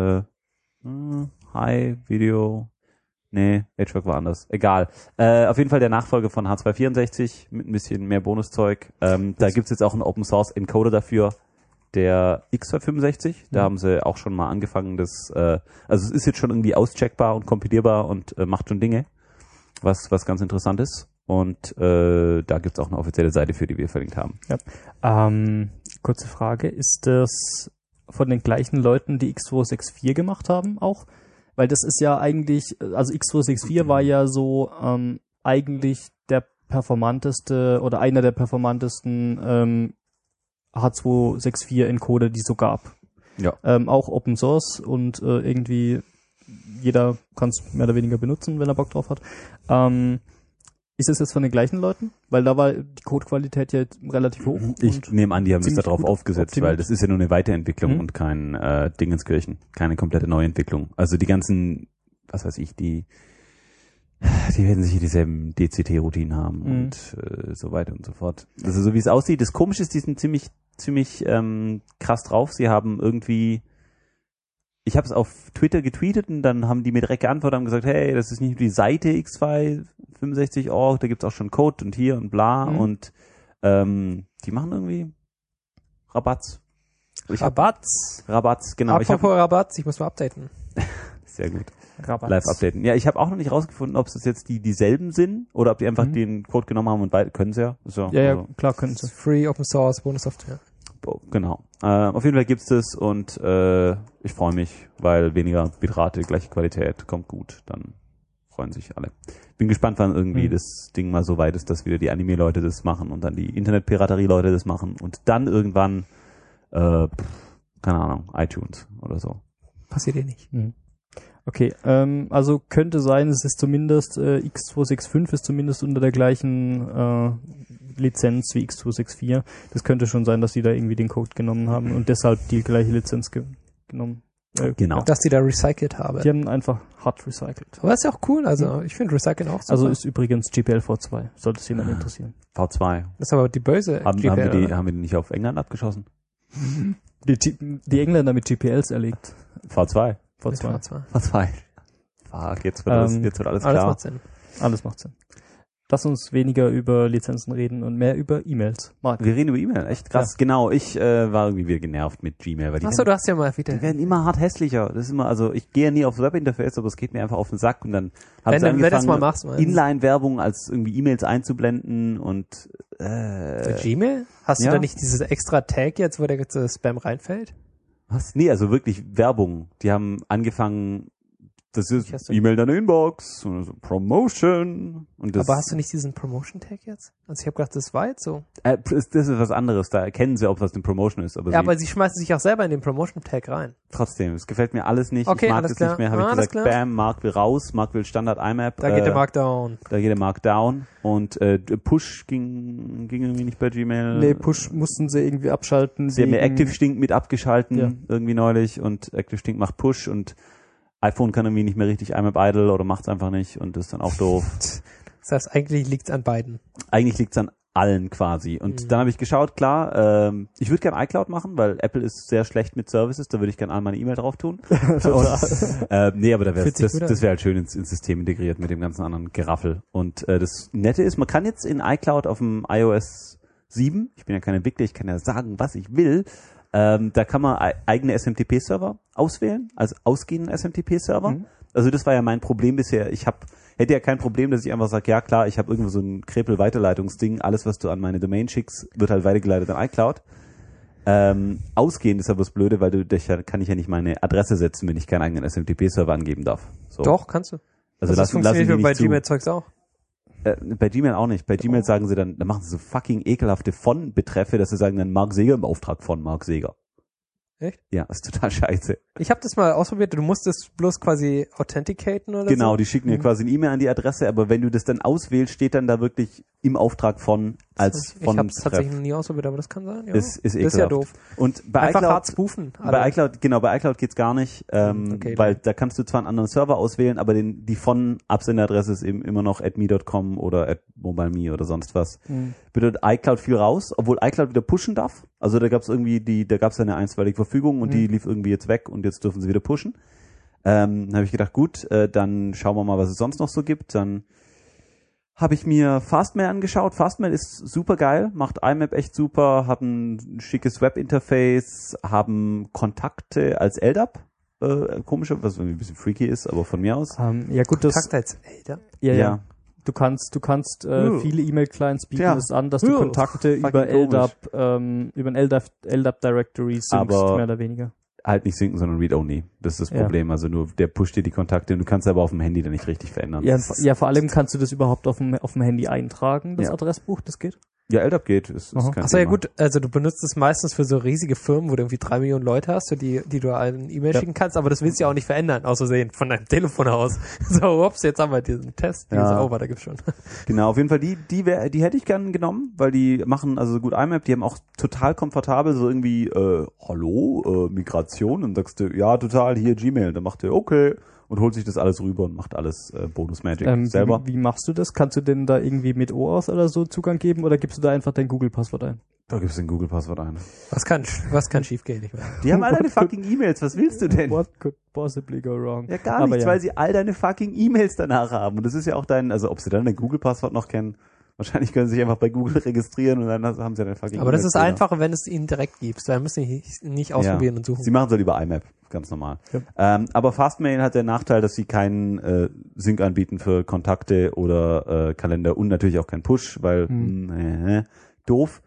High Video. Nee, HVAC war anders. Egal. Auf jeden Fall der Nachfolger von H264 mit ein bisschen mehr Bonuszeug. Da gibt's jetzt auch einen Open Source Encoder dafür. Der X265, da haben sie auch schon mal angefangen, also es ist jetzt schon irgendwie auscheckbar und kompilierbar und macht schon Dinge, was ganz interessant ist. Und da gibt's auch eine offizielle Seite für, die wir verlinkt haben. Ja. Kurze Frage, ist das von den gleichen Leuten, die X264 gemacht haben auch? Weil das ist ja eigentlich, also X264 war ja so eigentlich der performanteste oder einer der performantesten H264 Encoder, die es so gab. Ja. Auch Open Source und irgendwie jeder kann es mehr oder weniger benutzen, wenn er Bock drauf hat. Ist es jetzt von den gleichen Leuten? Weil da war die Codequalität ja relativ hoch. Ich nehme an, die haben das ziemlich darauf gut aufgesetzt, optimiert. weil das ist ja nur eine Weiterentwicklung und kein Dingenskirchen, keine komplette Neuentwicklung. Also die ganzen, was weiß ich, die werden sicher dieselben DCT-Routinen haben und so weiter und so fort. Also so wie es aussieht, das Komische ist, die sind ziemlich krass drauf. Sie haben irgendwie ich habe es auf Twitter getweetet und dann haben die mir direkt geantwortet und haben gesagt, hey, das ist nicht die Seite x265.org, da gibt's auch schon Code und hier und bla und die machen irgendwie Rabatz. Rabatz, genau. Apropos Rabatz, ich muss mal updaten. Sehr gut. Rabatz. Live updaten. Ja, ich habe auch noch nicht rausgefunden, ob es jetzt dieselben sind oder ob die einfach den Code genommen haben und beide können sie ja. So, Ja, also, klar können sie. Free Open Source Bonus-Software. genau. Auf jeden Fall gibt's das und ich freue mich, weil weniger Bitrate, gleiche Qualität, kommt gut, dann freuen sich alle. Bin gespannt, wann irgendwie das Ding mal so weit ist, dass wieder die Anime-Leute das machen und dann die Internet-Piraterie-Leute das machen und dann irgendwann, keine Ahnung, iTunes oder so. Passiert nicht. Okay, also könnte sein, es ist zumindest X265 ist zumindest unter der gleichen Lizenz wie X264. Das könnte schon sein, dass die da irgendwie den Code genommen haben und deshalb die gleiche Lizenz genommen. Genau. Dass die da recycelt haben. Die haben einfach hart recycelt. Aber das ist ja auch cool, also ich finde Recyceln auch super. Also ist übrigens GPL V2, sollte es jemand interessieren. V2. das ist aber die böse Haben GPL, wir die nicht auf England abgeschossen? Die Engländer mit GPLs erlegt. V2. V2. V2. Fuck, jetzt wird alles klar. Alles macht Sinn. Alles macht Sinn. Lass uns weniger über Lizenzen reden und mehr über E-Mails. Marc. Wir reden über E-Mail, echt krass. Ja. Genau, ich war irgendwie wieder genervt mit Gmail. Weil Achso, du hast ja mal wieder... Die werden immer hart hässlicher. Das ist immer, also ich gehe ja nie aufs Webinterface, aber es geht mir einfach auf den Sack und dann haben sie angefangen, Inline-Werbung als irgendwie E-Mails einzublenden und Für Gmail? Hast du da nicht dieses extra Tag jetzt, wo der ganze Spam reinfällt? Was? Nee, also wirklich Werbung. Die haben angefangen, das ist E-Mail in deine Inbox, und so Promotion. Und das aber hast du nicht diesen Promotion-Tag jetzt? Also ich habe gedacht, das war jetzt so. Das ist was anderes, da erkennen sie, ob was eine Promotion ist. Aber aber sie schmeißen sich auch selber in den Promotion-Tag rein. Trotzdem, es gefällt mir alles nicht. Okay, ich mag alles das klar. nicht mehr. Habe ich gesagt, klar. Bam, Mark will raus, Mark will Standard IMAP. Da geht der Mark down. Da geht der Mark down. Und Push ging irgendwie nicht bei Gmail. Nee, Push mussten sie irgendwie abschalten. Sie haben mir ActiveStink mit abgeschalten, irgendwie neulich. Und ActiveStink macht Push und iPhone kann irgendwie nicht mehr richtig IMAP idle oder macht es einfach nicht und das ist dann auch doof. Das heißt, eigentlich liegt's an beiden. Eigentlich liegt's an allen quasi. Und dann habe ich geschaut, klar, ich würde gerne iCloud machen, weil Apple ist sehr schlecht mit Services, da würde ich gerne all meine E-Mail drauf tun. Nee, aber das wäre halt schön ins System integriert mit dem ganzen anderen Geraffel. Und das Nette ist, man kann jetzt in iCloud auf dem iOS 7, ich bin ja kein Entwickler, ich kann ja sagen, was ich will, da kann man eigene SMTP-Server auswählen, also ausgehenden SMTP-Server. Also das war ja mein Problem bisher. Hätte ja kein Problem, dass ich einfach sage, ja klar, ich habe irgendwo so ein Krepel-Weiterleitungsding, alles was du an meine Domain schickst, wird halt weitergeleitet an iCloud. Ausgehend ist aber das Blöde, weil kann ich ja nicht meine Adresse setzen, wenn ich keinen eigenen SMTP-Server angeben darf. So. Doch, kannst du. Also das funktioniert bei Gmail-Zeugs auch. Bei Gmail auch nicht. Bei Gmail sagen sie dann machen sie so fucking ekelhafte von-Betreffe, dass sie sagen dann Mark Seger im Auftrag von Mark Seger. Echt? Ja, das ist total scheiße. Ich habe das mal ausprobiert, du musst es bloß quasi authenticaten oder genau, so. Die schicken dir quasi eine E-Mail an die Adresse, aber wenn du das dann auswählst, steht dann da wirklich im Auftrag von als von. Ich habe es tatsächlich noch nie ausprobiert, aber das kann sein. Ja. Ist ekelhaft. Das ist ja doof. Und bei einfach iCloud, hart spoofen. Bei iCloud geht's gar nicht, weil da kannst du zwar einen anderen Server auswählen, aber die von Absenderadresse ist eben immer noch @me.com oder @mobileme oder sonst was. Bedeutet iCloud viel raus, obwohl iCloud wieder pushen darf. Also da gab's eine einstweilige Verfügung und die lief irgendwie jetzt weg und jetzt dürfen sie wieder pushen. Dann habe ich gedacht, gut, dann schauen wir mal, was es sonst noch so gibt. Dann habe ich mir Fastmail angeschaut. Fastmail ist super geil, macht IMAP echt super, hat ein schickes Webinterface, haben Kontakte als LDAP. Komischer, was irgendwie ein bisschen freaky ist, aber von mir aus. Ja gut, Kontakte als LDAP? Ja. Du kannst viele E-Mail-Clients bieten es an, dass du Kontakte über LDAP, über ein LDAP-Directory syncst, mehr oder weniger. Halt nicht sinken, sondern read-only. Das ist das Problem. Also nur, der pusht dir die Kontakte und du kannst aber auf dem Handy dann nicht richtig verändern. Ja, vor allem kannst du das überhaupt auf dem Handy eintragen, das Adressbuch, das geht? Ja, LDAP geht. Ist kein Achso, ja gut, also du benutzt es meistens für so riesige Firmen, wo du irgendwie 3 Millionen Leute hast, für die du eine E-Mail schicken kannst, aber das willst du ja auch nicht verändern, außersehen, von deinem Telefon aus. So, ups, jetzt haben wir diesen Test, da gibt's schon. Genau, auf jeden Fall, die hätte ich gern genommen, weil die machen, also gut IMAP, die haben auch total komfortabel so irgendwie, hallo, Migration, und sagst du, ja, total, hier Gmail, dann macht der, okay, und holt sich das alles rüber und macht alles Bonus Magic selber. Wie machst du das? Kannst du denn da irgendwie mit OAuth oder so Zugang geben oder gibst du da einfach dein Google-Passwort ein? Da gibst du ein Google-Passwort ein. Was kann schiefgehen? Ich weiß. Die haben alle deine fucking E-Mails. Was willst du denn? What could possibly go wrong? Ja, gar nichts, weil sie all deine fucking E-Mails danach haben. Und das ist ja auch also ob sie dann dein Google-Passwort noch kennen, wahrscheinlich können sie sich einfach bei Google registrieren und dann haben sie deine fucking Aber das E-Mails ist einfacher, wenn es ihnen direkt gibst. Dann müssen sie nicht ausprobieren und suchen. Sie machen es halt über IMAP, ganz normal. Ja. Aber Fastmail hat den Nachteil, dass sie keinen Sync anbieten für Kontakte oder Kalender und natürlich auch kein Push, weil doof.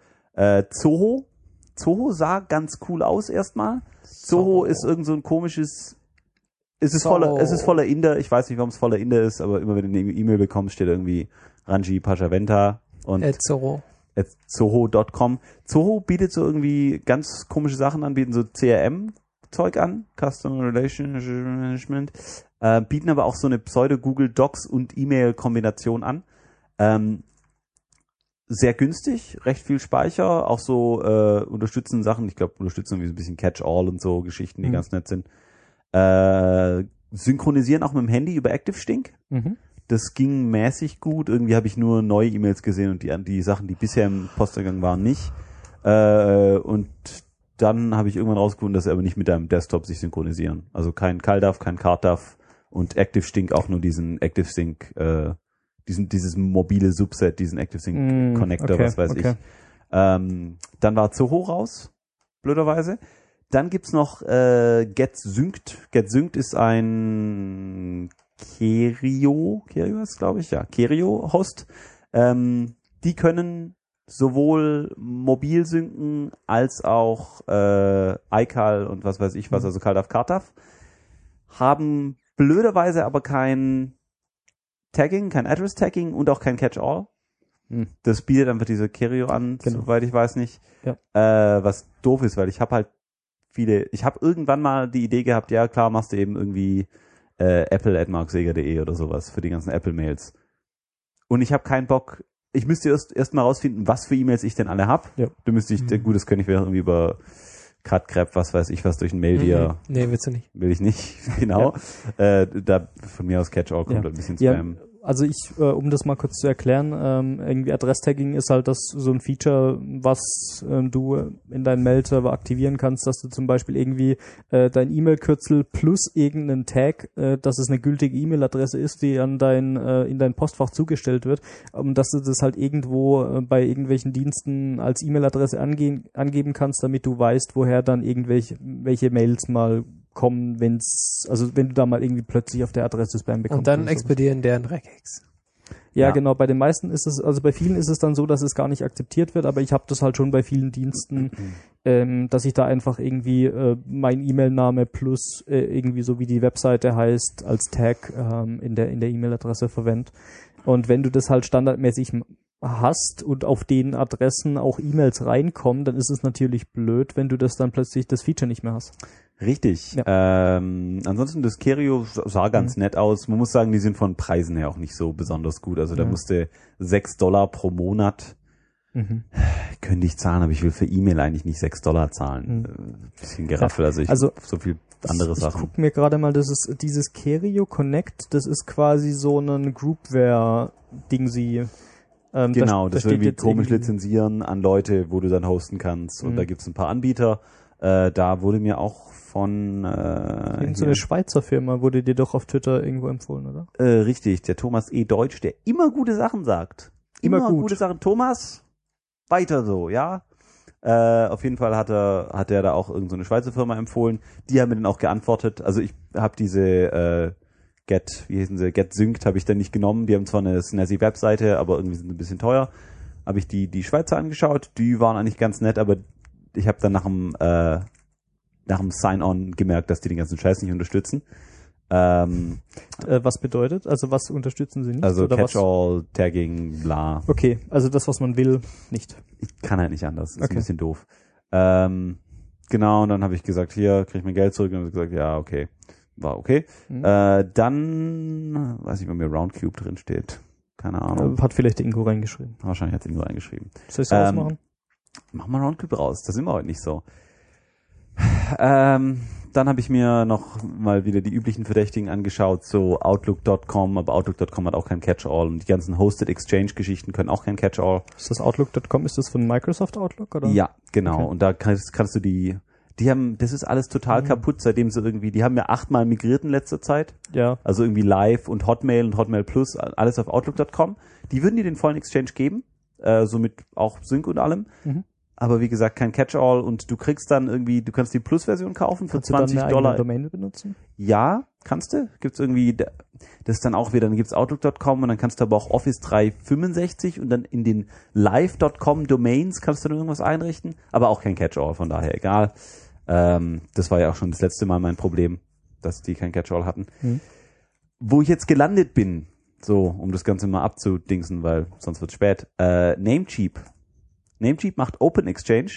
Zoho sah ganz cool aus erstmal. Zoho ist irgend so ein komisches, es ist voller Inder, ich weiß nicht, warum es voller Inder ist, aber immer wenn du eine E-Mail bekommst, steht irgendwie Ranji Pashaventa und Zoho.com. Zoho bietet so irgendwie ganz komische Sachen an, bieten so CRM-Zeug an, Customer Relationship Management, bieten aber auch so eine Pseudo-Google Docs und E-Mail-Kombination an. Sehr günstig, recht viel Speicher, auch so unterstützen Sachen, ich glaube unterstützen wie so ein bisschen Catch-all und so Geschichten, die ganz nett sind. Synchronisieren auch mit dem Handy über ActiveSync. Das ging mäßig gut. Irgendwie habe ich nur neue E-Mails gesehen und die Sachen, die bisher im Posteingang waren, nicht. Und dann habe ich irgendwann rausgefunden, dass sie aber nicht mit deinem Desktop sich synchronisieren. Also kein CalDAV, kein CardDAV und ActiveSync auch nur diesen ActiveSync dieses mobile Subset, diesen ActiveSync Connector, okay, was weiß ich. Dann war Zoho raus, blöderweise. Dann gibt's noch GetSynced. GetSynced ist ein Kerio ist, glaube ich, ja, Kerio-Host. Die können sowohl mobil synken als auch iCal und was weiß ich was, also CalDAV, CardDAV. Haben blöderweise aber kein Tagging, kein Address-Tagging und auch kein Catch-all. Das bietet einfach diese Kerio an, soweit ich weiß nicht. Ja. Was doof ist, weil ich habe irgendwann mal die Idee gehabt, ja klar, machst du eben irgendwie apple@markseger.de oder sowas für die ganzen Apple-Mails. Und ich habe keinen Bock, ich müsste erst mal rausfinden, was für E-Mails ich denn alle habe. Ja. Du müsstest gut, das könnte ich irgendwie über Cutcrap, was weiß ich, was durch ein Mail dir. Nee, willst du nicht. Will ich nicht, genau. Da von mir aus Catch-all kommt ein bisschen Spam. Ja, also um das mal kurz zu erklären, irgendwie Adress-Tagging ist halt so ein Feature, was du in deinen Mail-Server aktivieren kannst, dass du zum Beispiel irgendwie dein E-Mail-Kürzel plus irgendeinen Tag, dass es eine gültige E-Mail-Adresse ist, die an in dein Postfach zugestellt wird, dass du das halt irgendwo bei irgendwelchen Diensten als E-Mail-Adresse angeben kannst, damit du weißt, woher dann welche Mails mal kommen, wenn du da mal irgendwie plötzlich auf der Adresse Spam bekommst. Und dann expedieren deren Regex. Ja, genau. Bei den meisten ist es, also bei vielen ist es dann so, dass es gar nicht akzeptiert wird, aber ich habe das halt schon bei vielen Diensten, dass ich da einfach irgendwie mein E-Mail-Name plus irgendwie so wie die Webseite heißt als Tag in der E-Mail-Adresse verwende. Und wenn du das halt standardmäßig hast und auf den Adressen auch E-Mails reinkommen, dann ist es natürlich blöd, wenn du das dann plötzlich das Feature nicht mehr hast. Richtig. Ja. Ansonsten das Kerio sah ganz nett aus. Man muss sagen, die sind von Preisen her auch nicht so besonders gut. Also da musste $6 pro Monat könnte ich zahlen, aber ich will für E-Mail eigentlich nicht $6 zahlen. Bisschen Geraffel. Also so viel andere Sachen. Ich guck mir gerade mal, das ist dieses Kerio Connect, das ist quasi so ein Groupware-Ding genau, das will jetzt komisch lizenzieren an Leute, wo du dann hosten kannst. Und da gibt's ein paar Anbieter. Da wurde mir auch von so eine Schweizer Firma wurde dir doch auf Twitter irgendwo empfohlen, oder? Richtig, der Thomas E. Deutsch, der immer gute Sachen sagt. Immer gute Sachen. Thomas, weiter so, ja. Auf jeden Fall hat er da auch irgend so eine Schweizer Firma empfohlen. Die haben mir dann auch geantwortet. Also ich habe diese GetSynced habe ich dann nicht genommen. Die haben zwar eine snazzy Webseite, aber irgendwie sind ein bisschen teuer. Habe ich die Schweizer angeschaut. Die waren eigentlich ganz nett, aber ich habe dann nach dem Sign-on gemerkt, dass die den ganzen Scheiß nicht unterstützen. Was bedeutet? Also was unterstützen sie nicht? Also oder Catch-all, Tagging, bla. Okay, also das, was man will, nicht. Ich kann halt nicht anders. Ist ein bisschen doof. Genau, und dann habe ich gesagt, hier, krieg ich mein Geld zurück. Und habe gesagt, ja, okay. War okay. Dann, weiß nicht, wo mir Roundcube drin steht. Keine Ahnung. Hat vielleicht Ingo reingeschrieben. Wahrscheinlich hat Ingo reingeschrieben. Soll ich es ausmachen? Mach mal Roundcube raus. Da sind wir heute nicht so. Dann habe ich mir noch mal wieder die üblichen Verdächtigen angeschaut, so Outlook.com, aber Outlook.com hat auch kein Catch-all und die ganzen Hosted Exchange-Geschichten können auch kein Catch-all. Ist das Outlook.com, ist das von Microsoft Outlook, oder? Ja, genau. Okay. Und da kannst du die haben, das ist alles total kaputt, seitdem sie irgendwie, die haben ja 8-mal migriert in letzter Zeit. Ja. Also irgendwie Live und Hotmail Plus, alles auf Outlook.com. Die würden dir den vollen Exchange geben, so mit auch Sync und allem. Mhm. Aber wie gesagt, kein Catch-all und du kriegst dann irgendwie, du kannst die Plus-Version kaufen für $20. Kannst du dann eine eigene Domain benutzen? Ja, kannst du. Gibt's irgendwie, das ist dann auch wieder, dann gibt's Outlook.com und dann kannst du aber auch Office 365 und dann in den Live.com Domains kannst du dann irgendwas einrichten, aber auch kein Catch-all, von daher egal. Das war ja auch schon das letzte Mal mein Problem, dass die kein Catch-all hatten. Wo ich jetzt gelandet bin, so, um das Ganze mal abzudingsen, weil sonst wird's spät, Namecheap. Namecheap macht Open Exchange.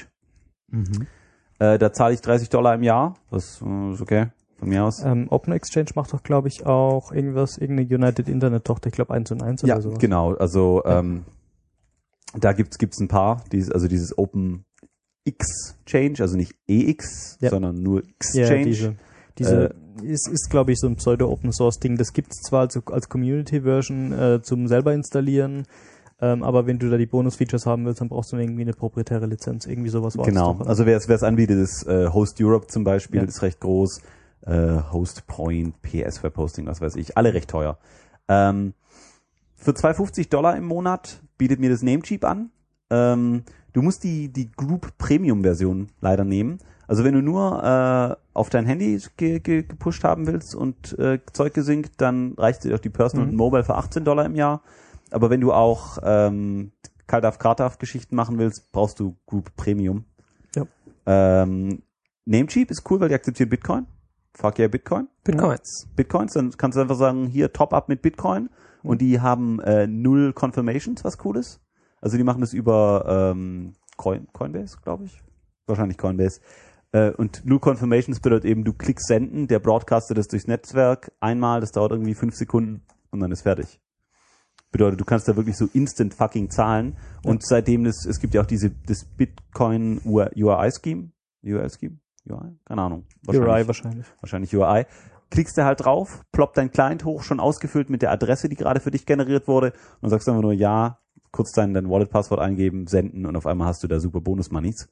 Da zahle ich $30 im Jahr. Das ist okay, von mir aus. Open Exchange macht doch, glaube ich, auch irgendeine United Internet Tochter, ich glaube 1&1 ja, oder sowas. Genau, also da gibt's ein paar, dieses Open Exchange, also nicht EX, sondern nur Exchange. Ja, diese ist glaube ich, so ein Pseudo-Open-Source-Ding. Das gibt's zwar als Community-Version zum selber installieren, aber wenn du da die Bonus-Features haben willst, dann brauchst du irgendwie eine proprietäre Lizenz. Irgendwie sowas war Genau, doch, also wer es anbietet, ist Host Europe zum Beispiel, ist recht groß. Hostpoint, PS Web Hosting, was weiß ich, alle recht teuer. Für $250 im Monat bietet mir das Namecheap an. Du musst die Group Premium Version leider nehmen. Also wenn du nur auf dein Handy gepusht haben willst und Zeug gesynkt, dann reicht dir auch die Personal und Mobile für $18 im Jahr. Aber wenn du auch Kaldaf-Kartaf-Geschichten machen willst, brauchst du Group Premium. Ja. Namecheap ist cool, weil die akzeptieren Bitcoin. Fuck yeah, Bitcoin. Bitcoins, dann kannst du einfach sagen, hier Top-Up mit Bitcoin. Und die haben 0 Confirmations, was cool ist. Also die machen das über Coinbase, glaube ich. Wahrscheinlich Coinbase. Und 0 Confirmations bedeutet eben, du klickst senden, der broadcastet das durchs Netzwerk einmal, das dauert irgendwie 5 Sekunden und dann ist fertig. Bedeutet, du kannst da wirklich so instant fucking zahlen. Ja. Und seitdem es gibt ja auch das Bitcoin URI-Scheme. URI? Keine Ahnung. Wahrscheinlich URI. Klickst du halt drauf, ploppt dein Client hoch, schon ausgefüllt mit der Adresse, die gerade für dich generiert wurde und sagst einfach nur ja, kurz dein Wallet-Passwort eingeben, senden und auf einmal hast du da super Bonus-Moneys.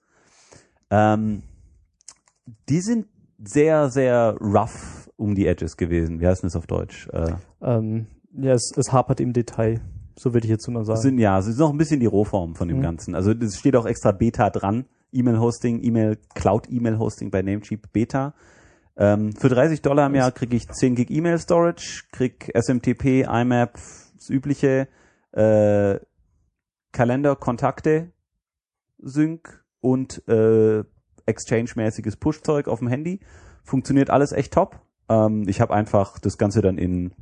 Die sind sehr, sehr rough um die Edges gewesen. Wie heißt denn das auf Deutsch? Ja, es hapert im Detail. So würde ich jetzt mal sagen. Es ist noch ein bisschen die Rohform von dem Ganzen. Also es steht auch extra Beta dran. E-Mail-Hosting, Cloud-E-Mail-Hosting bei Namecheap Beta. Für $30 im Jahr kriege ich 10 Gig E-Mail-Storage, krieg SMTP, IMAP, das übliche, Kalender, Kontakte, Sync und Exchange-mäßiges Push-Zeug auf dem Handy. Funktioniert alles echt top. Ich habe einfach das Ganze dann in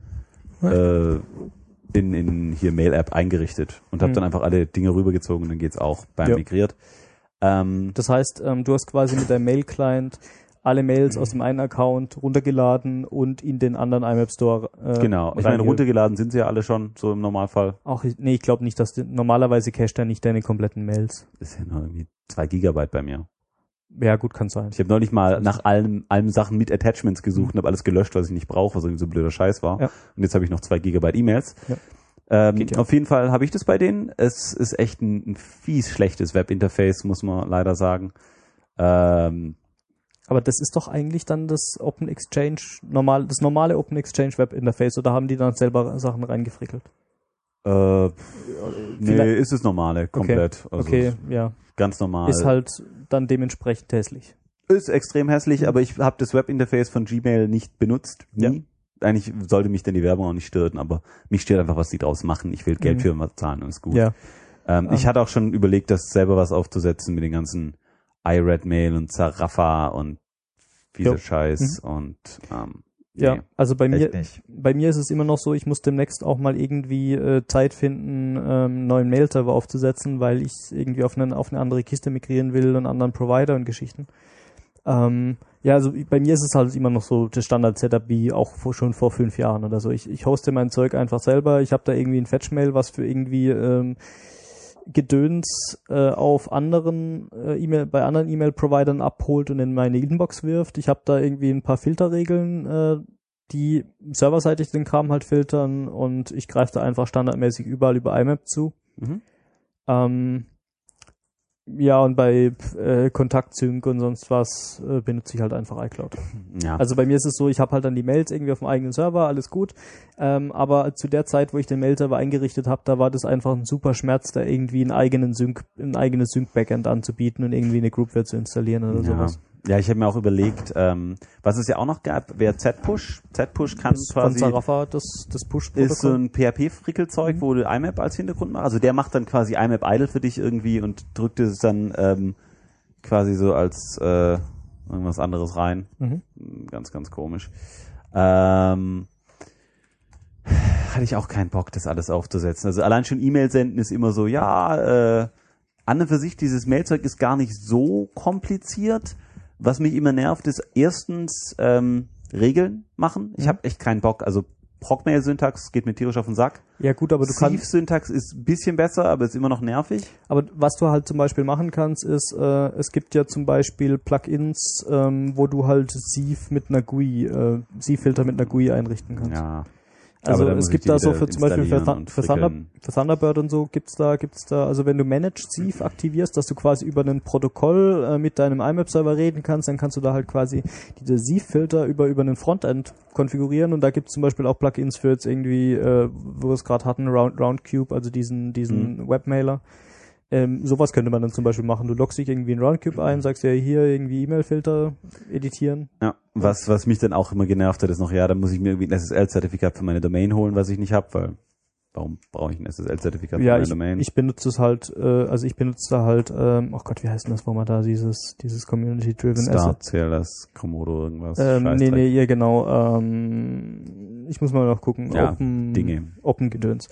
hier Mail-App eingerichtet und habe dann einfach alle Dinge rübergezogen und dann geht's auch beim Migriert. Das heißt, du hast quasi mit deinem Mail-Client alle Mails aus dem einen Account runtergeladen und in den anderen IMAP Store. Genau, ich meine, runtergeladen sind sie ja alle schon, so im Normalfall. Ich glaube nicht, dass normalerweise cached er nicht deine kompletten Mails. Das ist ja nur irgendwie 2 Gigabyte bei mir. Ja, gut, kann sein. Ich habe neulich mal nach allen Sachen mit Attachments gesucht und habe alles gelöscht, was ich nicht brauche, was irgendwie so blöder Scheiß war. Ja. Und jetzt habe ich noch 2 Gigabyte E-Mails. Ja. Auf jeden Fall habe ich das bei denen. Es ist echt ein fies schlechtes Webinterface, muss man leider sagen. Aber das ist doch eigentlich dann das Open Exchange, das normale Open Exchange Webinterface, oder haben die dann selber Sachen reingefrickelt? Nee, ist das normale, komplett. Okay, also ja. Ganz normal. Ist halt dann dementsprechend hässlich. Ist extrem hässlich, aber ich habe das Webinterface von Gmail nicht benutzt. Nie. Ja. Eigentlich sollte mich denn die Werbung auch nicht stören, aber mich stört einfach, was die draus machen. Ich will Geld für was zahlen und ist gut. Ja. Ich hatte auch schon überlegt, das selber was aufzusetzen mit den ganzen iRedmail und Zaraffa und dieser Scheiß und ja, also bei mir ist es immer noch so, ich muss demnächst auch mal irgendwie Zeit finden, einen neuen Mail-Server aufzusetzen, weil ich irgendwie auf eine andere Kiste migrieren will und einen anderen Provider und Geschichten. Ja, also bei mir ist es halt immer noch so das Standard-Setup wie auch schon vor 5 Jahren oder so. Ich hoste mein Zeug einfach selber. Ich habe da irgendwie ein Fetchmail, was für irgendwie Gedöns auf anderen bei anderen E-Mail-Providern abholt und in meine Inbox wirft. Ich habe da irgendwie ein paar Filterregeln, die serverseitig den Kram halt filtern, und ich greife da einfach standardmäßig überall über IMAP zu. Ja, und bei Kontaktsync und sonst was benutze ich halt einfach iCloud. Ja. Also bei mir ist es so, ich habe halt dann die Mails irgendwie auf dem eigenen Server, alles gut. Aber zu der Zeit, wo ich den Mail-Server eingerichtet habe, da war das einfach ein super Schmerz, da irgendwie ein eigenes Sync-Backend anzubieten und irgendwie eine Groupware zu installieren oder sowas. Ja, ich habe mir auch überlegt, was es ja auch noch gab, wäre Z-Push. Z-Push kann Das quasi... Von Zarafa, das Push-Protokoll. Ist so ein PHP-Frickelzeug, wo du IMAP als Hintergrund machst. Also der macht dann quasi IMAP idle für dich irgendwie und drückt es dann quasi so als irgendwas anderes rein. Ganz, ganz komisch. Hatte ich auch keinen Bock, das alles aufzusetzen. Also allein schon E-Mail senden ist immer so, ja, an und für sich, dieses Mailzeug ist gar nicht so kompliziert. Was mich immer nervt, ist erstens Regeln machen. Ich habe echt keinen Bock. Also Procmail-Syntax geht mir tierisch auf den Sack. Ja gut, aber du kannst... Sieve-Syntax ist ein bisschen besser, aber ist immer noch nervig. Aber was du halt zum Beispiel machen kannst, ist, es gibt ja zum Beispiel Plugins, wo du halt Sieve mit einer GUI, Sieve-Filter mit einer GUI einrichten kannst. Ja. Also es gibt da so für zum Beispiel für für Thunderbird und so gibt's da, also wenn du Managed Sieve aktivierst, dass du quasi über ein Protokoll mit deinem IMAP-Server reden kannst, dann kannst du da halt quasi diese Sieve-Filter über einen Frontend konfigurieren, und da gibt's zum Beispiel auch Plugins für jetzt irgendwie, wo wir es gerade hatten, Roundcube, also diesen Webmailer. Sowas könnte man dann zum Beispiel machen. Du loggst dich irgendwie in Roundcube ein, sagst ja hier irgendwie E-Mail-Filter editieren. Ja, was mich dann auch immer genervt hat, ist noch, ja, dann muss ich mir irgendwie ein SSL-Zertifikat für meine Domain holen, was ich nicht habe, weil warum brauche ich ein SSL-Zertifikat für meine Domain? Ich benutze es halt, ich benutze da halt, oh Gott, wie heißt denn das, wo man da dieses Community-Driven Asset? CLS, Komodo, irgendwas. Ja, genau, ich muss mal noch gucken. Ja, Dinge. Open-Gedöns.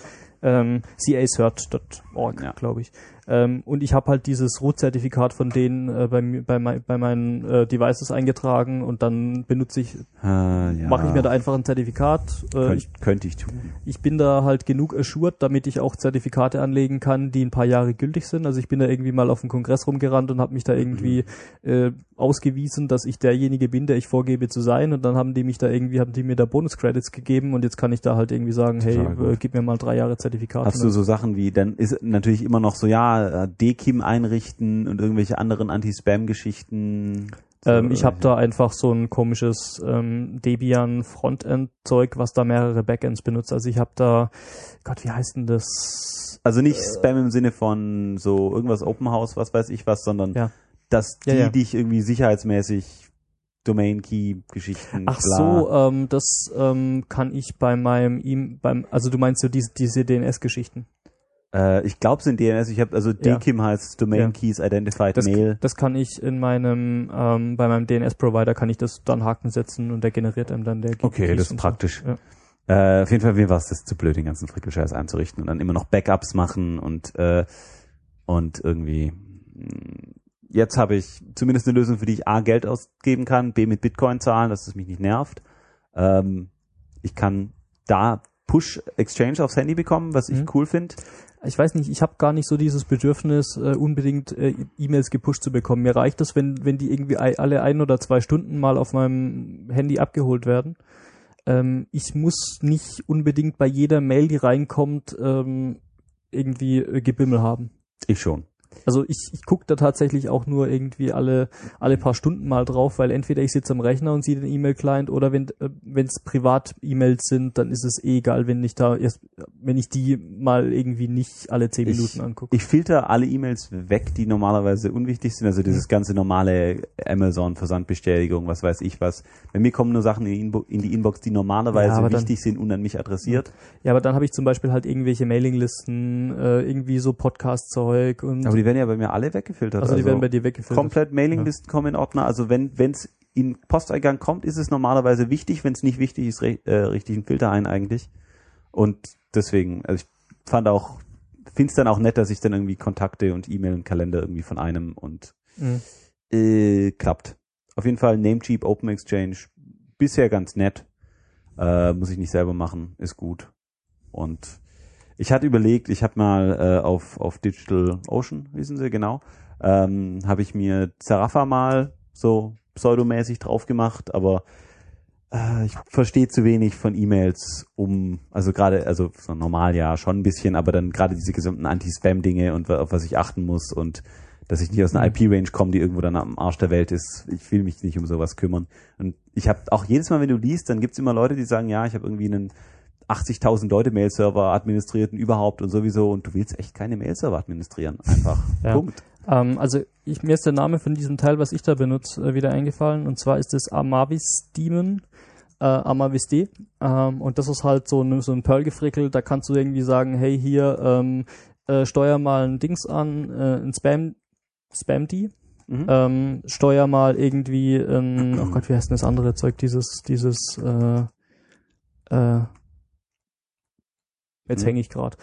CACert.org, glaube ich. Und ich habe halt dieses Root-Zertifikat von denen bei meinen Devices eingetragen, und dann benutze ich, mache ich mir da einfach ein Zertifikat. Könnte ich tun. Ich bin da halt genug assured, damit ich auch Zertifikate anlegen kann, die ein paar Jahre gültig sind. Also ich bin da irgendwie mal auf dem Kongress rumgerannt und habe mich da irgendwie ausgewiesen, dass ich derjenige bin, der ich vorgebe zu sein, und dann haben die mir da Bonus-Credits gegeben, und jetzt kann ich da halt irgendwie sagen, hey, gib mir mal 3 Jahre Zertifikat. Hast du so Sachen wie, dann ist natürlich immer noch so, ja, DKIM einrichten und irgendwelche anderen Anti-Spam-Geschichten. Ich habe da einfach so ein komisches Debian Frontend-Zeug, was da mehrere Backends benutzt. Also ich habe da, Gott, wie heißt denn das? Also nicht Spam im Sinne von so irgendwas Open House, was weiß ich was, sondern dass die dich irgendwie sicherheitsmäßig Domain-Key-Geschichten. Ach so, das kann ich bei meinem also du meinst so diese DNS-Geschichten? Ich glaube, es sind DNS. Ich habe also DKIM heißt Domain Keys Identified Mail. Das kann ich in meinem bei meinem DNS-Provider kann ich das dann Haken setzen, und der generiert einem dann der Okay, das ist praktisch. So. Ja. Auf jeden Fall mir war es das zu blöd, den ganzen Frickelscheiß einzurichten und dann immer noch Backups machen und irgendwie. Jetzt habe ich zumindest eine Lösung, für die ich A, Geld ausgeben kann, B, mit Bitcoin zahlen, dass es mich nicht nervt. Ich kann da Push-Exchange aufs Handy bekommen, was ich cool finde. Ich weiß nicht, ich habe gar nicht so dieses Bedürfnis, unbedingt E-Mails gepusht zu bekommen. Mir reicht das, wenn die irgendwie alle 1 oder 2 Stunden mal auf meinem Handy abgeholt werden. Ich muss nicht unbedingt bei jeder Mail, die reinkommt, irgendwie Gebimmel haben. Ich schon. Also ich gucke da tatsächlich auch nur irgendwie alle paar Stunden mal drauf, weil entweder ich sitze am Rechner und sehe den E-Mail-Client, oder wenn es Privat-E-Mails sind, dann ist es egal, wenn ich die mal irgendwie nicht alle 10 Minuten angucke. Ich filter alle E-Mails weg, die normalerweise unwichtig sind, also dieses ganze normale Amazon-Versandbestätigung, was weiß ich was. Bei mir kommen nur Sachen in die Inbox, die normalerweise wichtig sind und an mich adressiert. Ja, aber dann habe ich zum Beispiel halt irgendwelche Mailinglisten, irgendwie so Podcast-Zeug und... Aber die werden ja bei mir alle weggefiltert. Also die werden bei dir weggefiltert. Komplett Mailinglisten kommen in Ordner. Also wenn es in Posteingang kommt, ist es normalerweise wichtig. Wenn es nicht wichtig ist, richtig einen Filter ein eigentlich. Und deswegen, also ich finde es dann auch nett, dass ich dann irgendwie Kontakte und E-Mail und Kalender irgendwie von einem und klappt. Auf jeden Fall Namecheap, Open Exchange, bisher ganz nett. Muss ich nicht selber machen, ist gut. Und Ich hatte überlegt, ich habe mal auf DigitalOcean, wissen Sie, genau, habe ich mir Zarafa mal so pseudomäßig drauf gemacht, aber ich verstehe zu wenig von E-Mails also so normal ja schon ein bisschen, aber dann gerade diese gesamten Anti-Spam-Dinge und auf was ich achten muss und dass ich nicht aus einer IP-Range komme, die irgendwo dann am Arsch der Welt ist. Ich will mich nicht um sowas kümmern. Und ich habe auch jedes Mal, wenn du liest, dann gibt's immer Leute, die sagen, ja, ich habe irgendwie einen 80.000 Leute Mail-Server administrierten überhaupt und sowieso und du willst echt keine Mail-Server administrieren. Einfach. Ja. Punkt. Also mir ist der Name von diesem Teil, was ich da benutze, wieder eingefallen und zwar ist es Amavis Daemon, Amavis D. Und das ist halt so ein Perl-Gefrickel, da kannst du irgendwie sagen, hey hier, steuer mal ein Dings an, ein Spam-D. Steuer mal irgendwie oh Gott, wie heißt denn das andere Zeug, jetzt hänge ich gerade.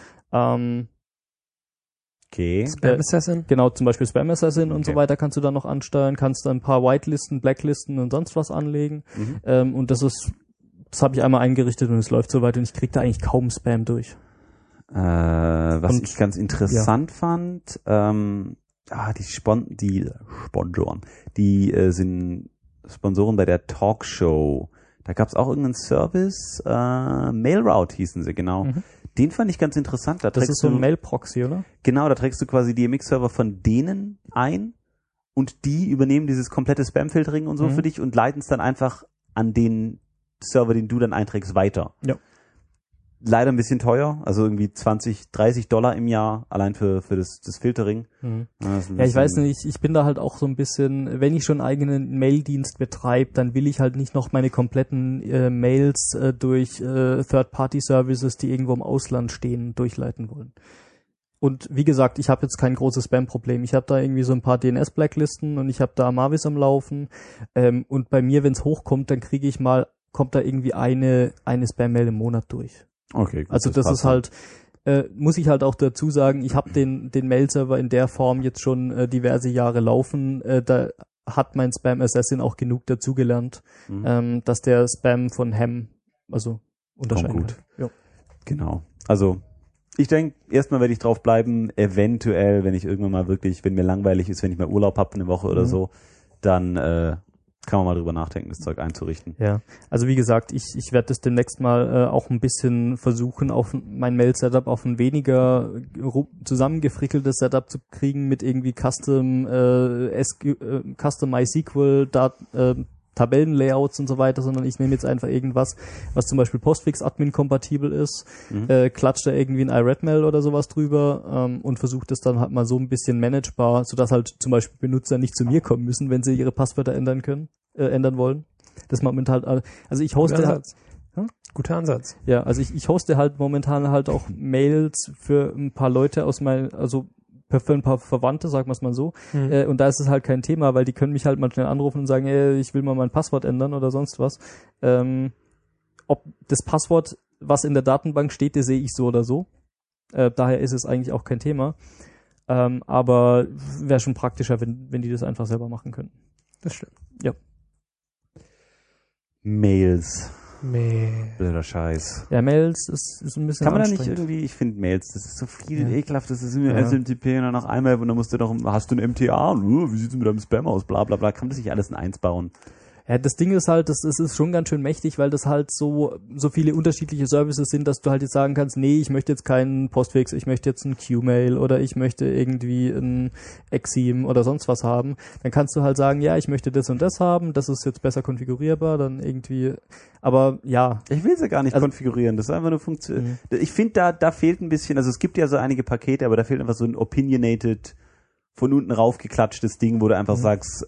Okay. Spam Assassin? Genau, zum Beispiel Spam Assassin und Okay. so weiter kannst du da noch ansteuern, kannst da ein paar Whitelisten, Blacklisten und sonst was anlegen. Und das habe ich einmal eingerichtet und es läuft soweit und ich krieg da eigentlich kaum Spam durch. Was Und- ich ganz interessant fand, die Sponsoren, die sind Sponsoren bei der Talkshow. Da gab es auch irgendeinen Service, Mailroute hießen sie, genau. Den fand ich ganz interessant. Da Das trägst ist so du, ein Mail-Proxy, oder? Genau, da trägst du quasi die MX-Server von denen ein und die übernehmen dieses komplette Spam-Filtering und so für dich und leiten es dann einfach an den Server, den du dann einträgst, weiter. Ja. Leider ein bisschen teuer, also irgendwie $20-30 im Jahr allein für das Filtering. Das ist ein Ja, ich bisschen- weiß nicht, ich bin da halt auch so ein bisschen, wenn ich schon einen eigenen Mail-Dienst betreibe, dann will ich halt nicht noch meine kompletten Mails durch Third-Party-Services, die irgendwo im Ausland stehen, durchleiten wollen. Und wie gesagt, ich habe jetzt kein großes Spam-Problem. Ich habe da irgendwie so ein paar DNS-Blacklisten und ich habe da Amavis am Laufen. Und bei mir, wenn es hochkommt, dann kommt da irgendwie eine Spam-Mail im Monat durch. Okay, gut, Also das passt ist halt, muss ich halt auch dazu sagen, ich habe den Mail-Server in der Form jetzt schon diverse Jahre laufen. Da hat mein Spam Assassin auch genug dazugelernt, dass der Spam von Ham also unterscheiden gut. kann. Ja. Genau. Also ich denke, erstmal werde ich drauf bleiben, eventuell, wenn ich irgendwann mal wirklich, wenn mir langweilig ist, wenn ich mal Urlaub habe eine Woche oder so, dann kann man mal drüber nachdenken, das Zeug einzurichten. Ja, also wie gesagt, ich werde das demnächst mal auch ein bisschen versuchen, auf mein Mail-Setup auf ein weniger zusammengefrickeltes Setup zu kriegen mit irgendwie Custom MySQL, Tabellenlayouts und so weiter, sondern ich nehme jetzt einfach irgendwas, was zum Beispiel Postfix-Admin kompatibel ist, klatsche da irgendwie ein iRedmail oder sowas drüber und versuche das dann halt mal so ein bisschen managebar, sodass halt zum Beispiel Benutzer nicht zu mir kommen müssen, wenn sie ihre Passwörter ändern wollen. Das momentan, also ich hoste Guter halt, Ansatz. Guter Ansatz. ja, also ich hoste halt momentan halt auch Mails für ein paar Leute aus für ein paar Verwandte, sagen wir es mal so. Und da ist es halt kein Thema, weil die können mich halt mal schnell anrufen und sagen, ich will mal mein Passwort ändern oder sonst was. Ob das Passwort, was in der Datenbank steht, das sehe ich so oder so. Daher ist es eigentlich auch kein Thema. Aber wäre schon praktischer, wenn die das einfach selber machen können. Das stimmt. Ja. Mails. Mail. Blöder Scheiß. Ja, Mails ist ein bisschen Kann man da nicht anstrengend. irgendwie, ich finde Mails, das ist so viel Ja. ekelhaft, das ist immer Ja. SMTP und dann noch einmal und dann musst du doch, hast du ein MTA? Wie sieht's mit deinem Spam aus? Bla bla bla. Kann man das nicht alles in eins bauen? Ja, das Ding ist halt, das ist schon ganz schön mächtig, weil das halt so viele unterschiedliche Services sind, dass du halt jetzt sagen kannst, nee, ich möchte jetzt keinen Postfix, ich möchte jetzt einen Qmail oder ich möchte irgendwie ein Exim oder sonst was haben. Dann kannst du halt sagen, ja, ich möchte das und das haben, das ist jetzt besser konfigurierbar, dann irgendwie, aber ja. Ich will es ja gar nicht Also- konfigurieren, das ist einfach nur funktioniert. Ich finde, da fehlt ein bisschen, also es gibt ja so einige Pakete, aber da fehlt einfach so ein opinionated, von unten raufgeklatschtes Ding, wo du einfach sagst,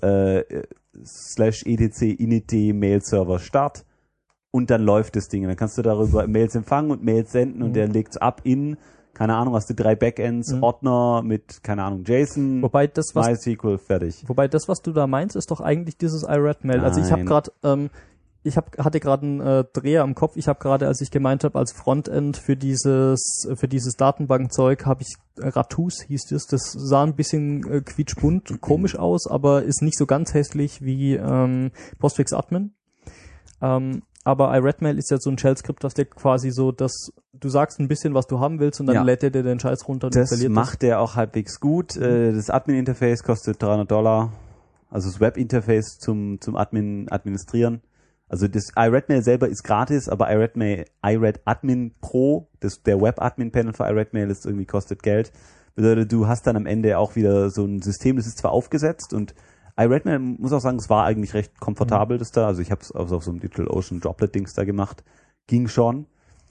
/etc init Mail-Server start und dann läuft das Ding. Und dann kannst du darüber Mails empfangen und Mails senden und der legt's ab in, keine Ahnung, hast du 3 Backends, Ordner mit, keine Ahnung, JSON, Wobei das, MySQL, fertig. was du da meinst, ist doch eigentlich dieses iRedmail. Also ich habe Nein. gerade hatte gerade einen Dreher am Kopf. Ich habe gerade, als ich gemeint habe, als Frontend für dieses Datenbankzeug habe ich Ratus hieß es. Das sah ein bisschen quietschbunt, komisch aus, aber ist nicht so ganz hässlich wie Postfix Admin. aber iRedmail ist ja so ein Shell-Skript, was dir quasi so, dass du sagst ein bisschen, was du haben willst und dann lädt er dir den Scheiß runter und installiert das. Macht der auch halbwegs gut. Das Admin-Interface kostet $300. Also das Web-Interface zum Administrieren. Also das iRedmail selber ist gratis, aber iRedAdmin Pro, der Web-Admin-Panel für iRedmail ist irgendwie kostet Geld. Bedeutet, du hast dann am Ende auch wieder so ein System, das ist zwar aufgesetzt und iRedmail, muss auch sagen, es war eigentlich recht komfortabel, das da. Also ich habe es auf so einem DigitalOcean Droplet-Dings da gemacht. Ging schon.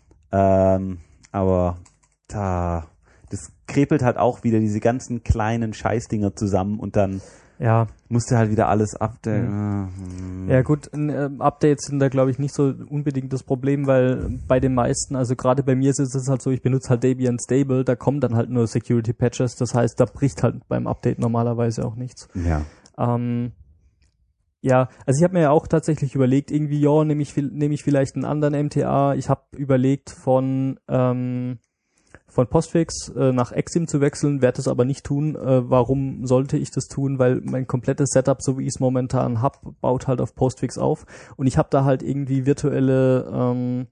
Aber das krepelt halt auch wieder diese ganzen kleinen Scheißdinger zusammen und dann musste halt wieder alles updaten. Ja gut, Updates sind da glaube ich nicht so unbedingt das Problem, weil bei den meisten, also gerade bei mir ist es halt so, ich benutze halt Debian Stable, da kommen dann halt nur Security Patches, das heißt, da bricht halt beim Update normalerweise auch nichts. Ja. Also ich habe mir ja auch tatsächlich überlegt, irgendwie, nehme ich vielleicht einen anderen MTA. Ich habe überlegt, von Postfix nach Exim zu wechseln, werde es aber nicht tun. Warum sollte ich das tun? Weil mein komplettes Setup, so wie ich es momentan habe, baut halt auf Postfix auf. Und ich habe da halt irgendwie virtuelle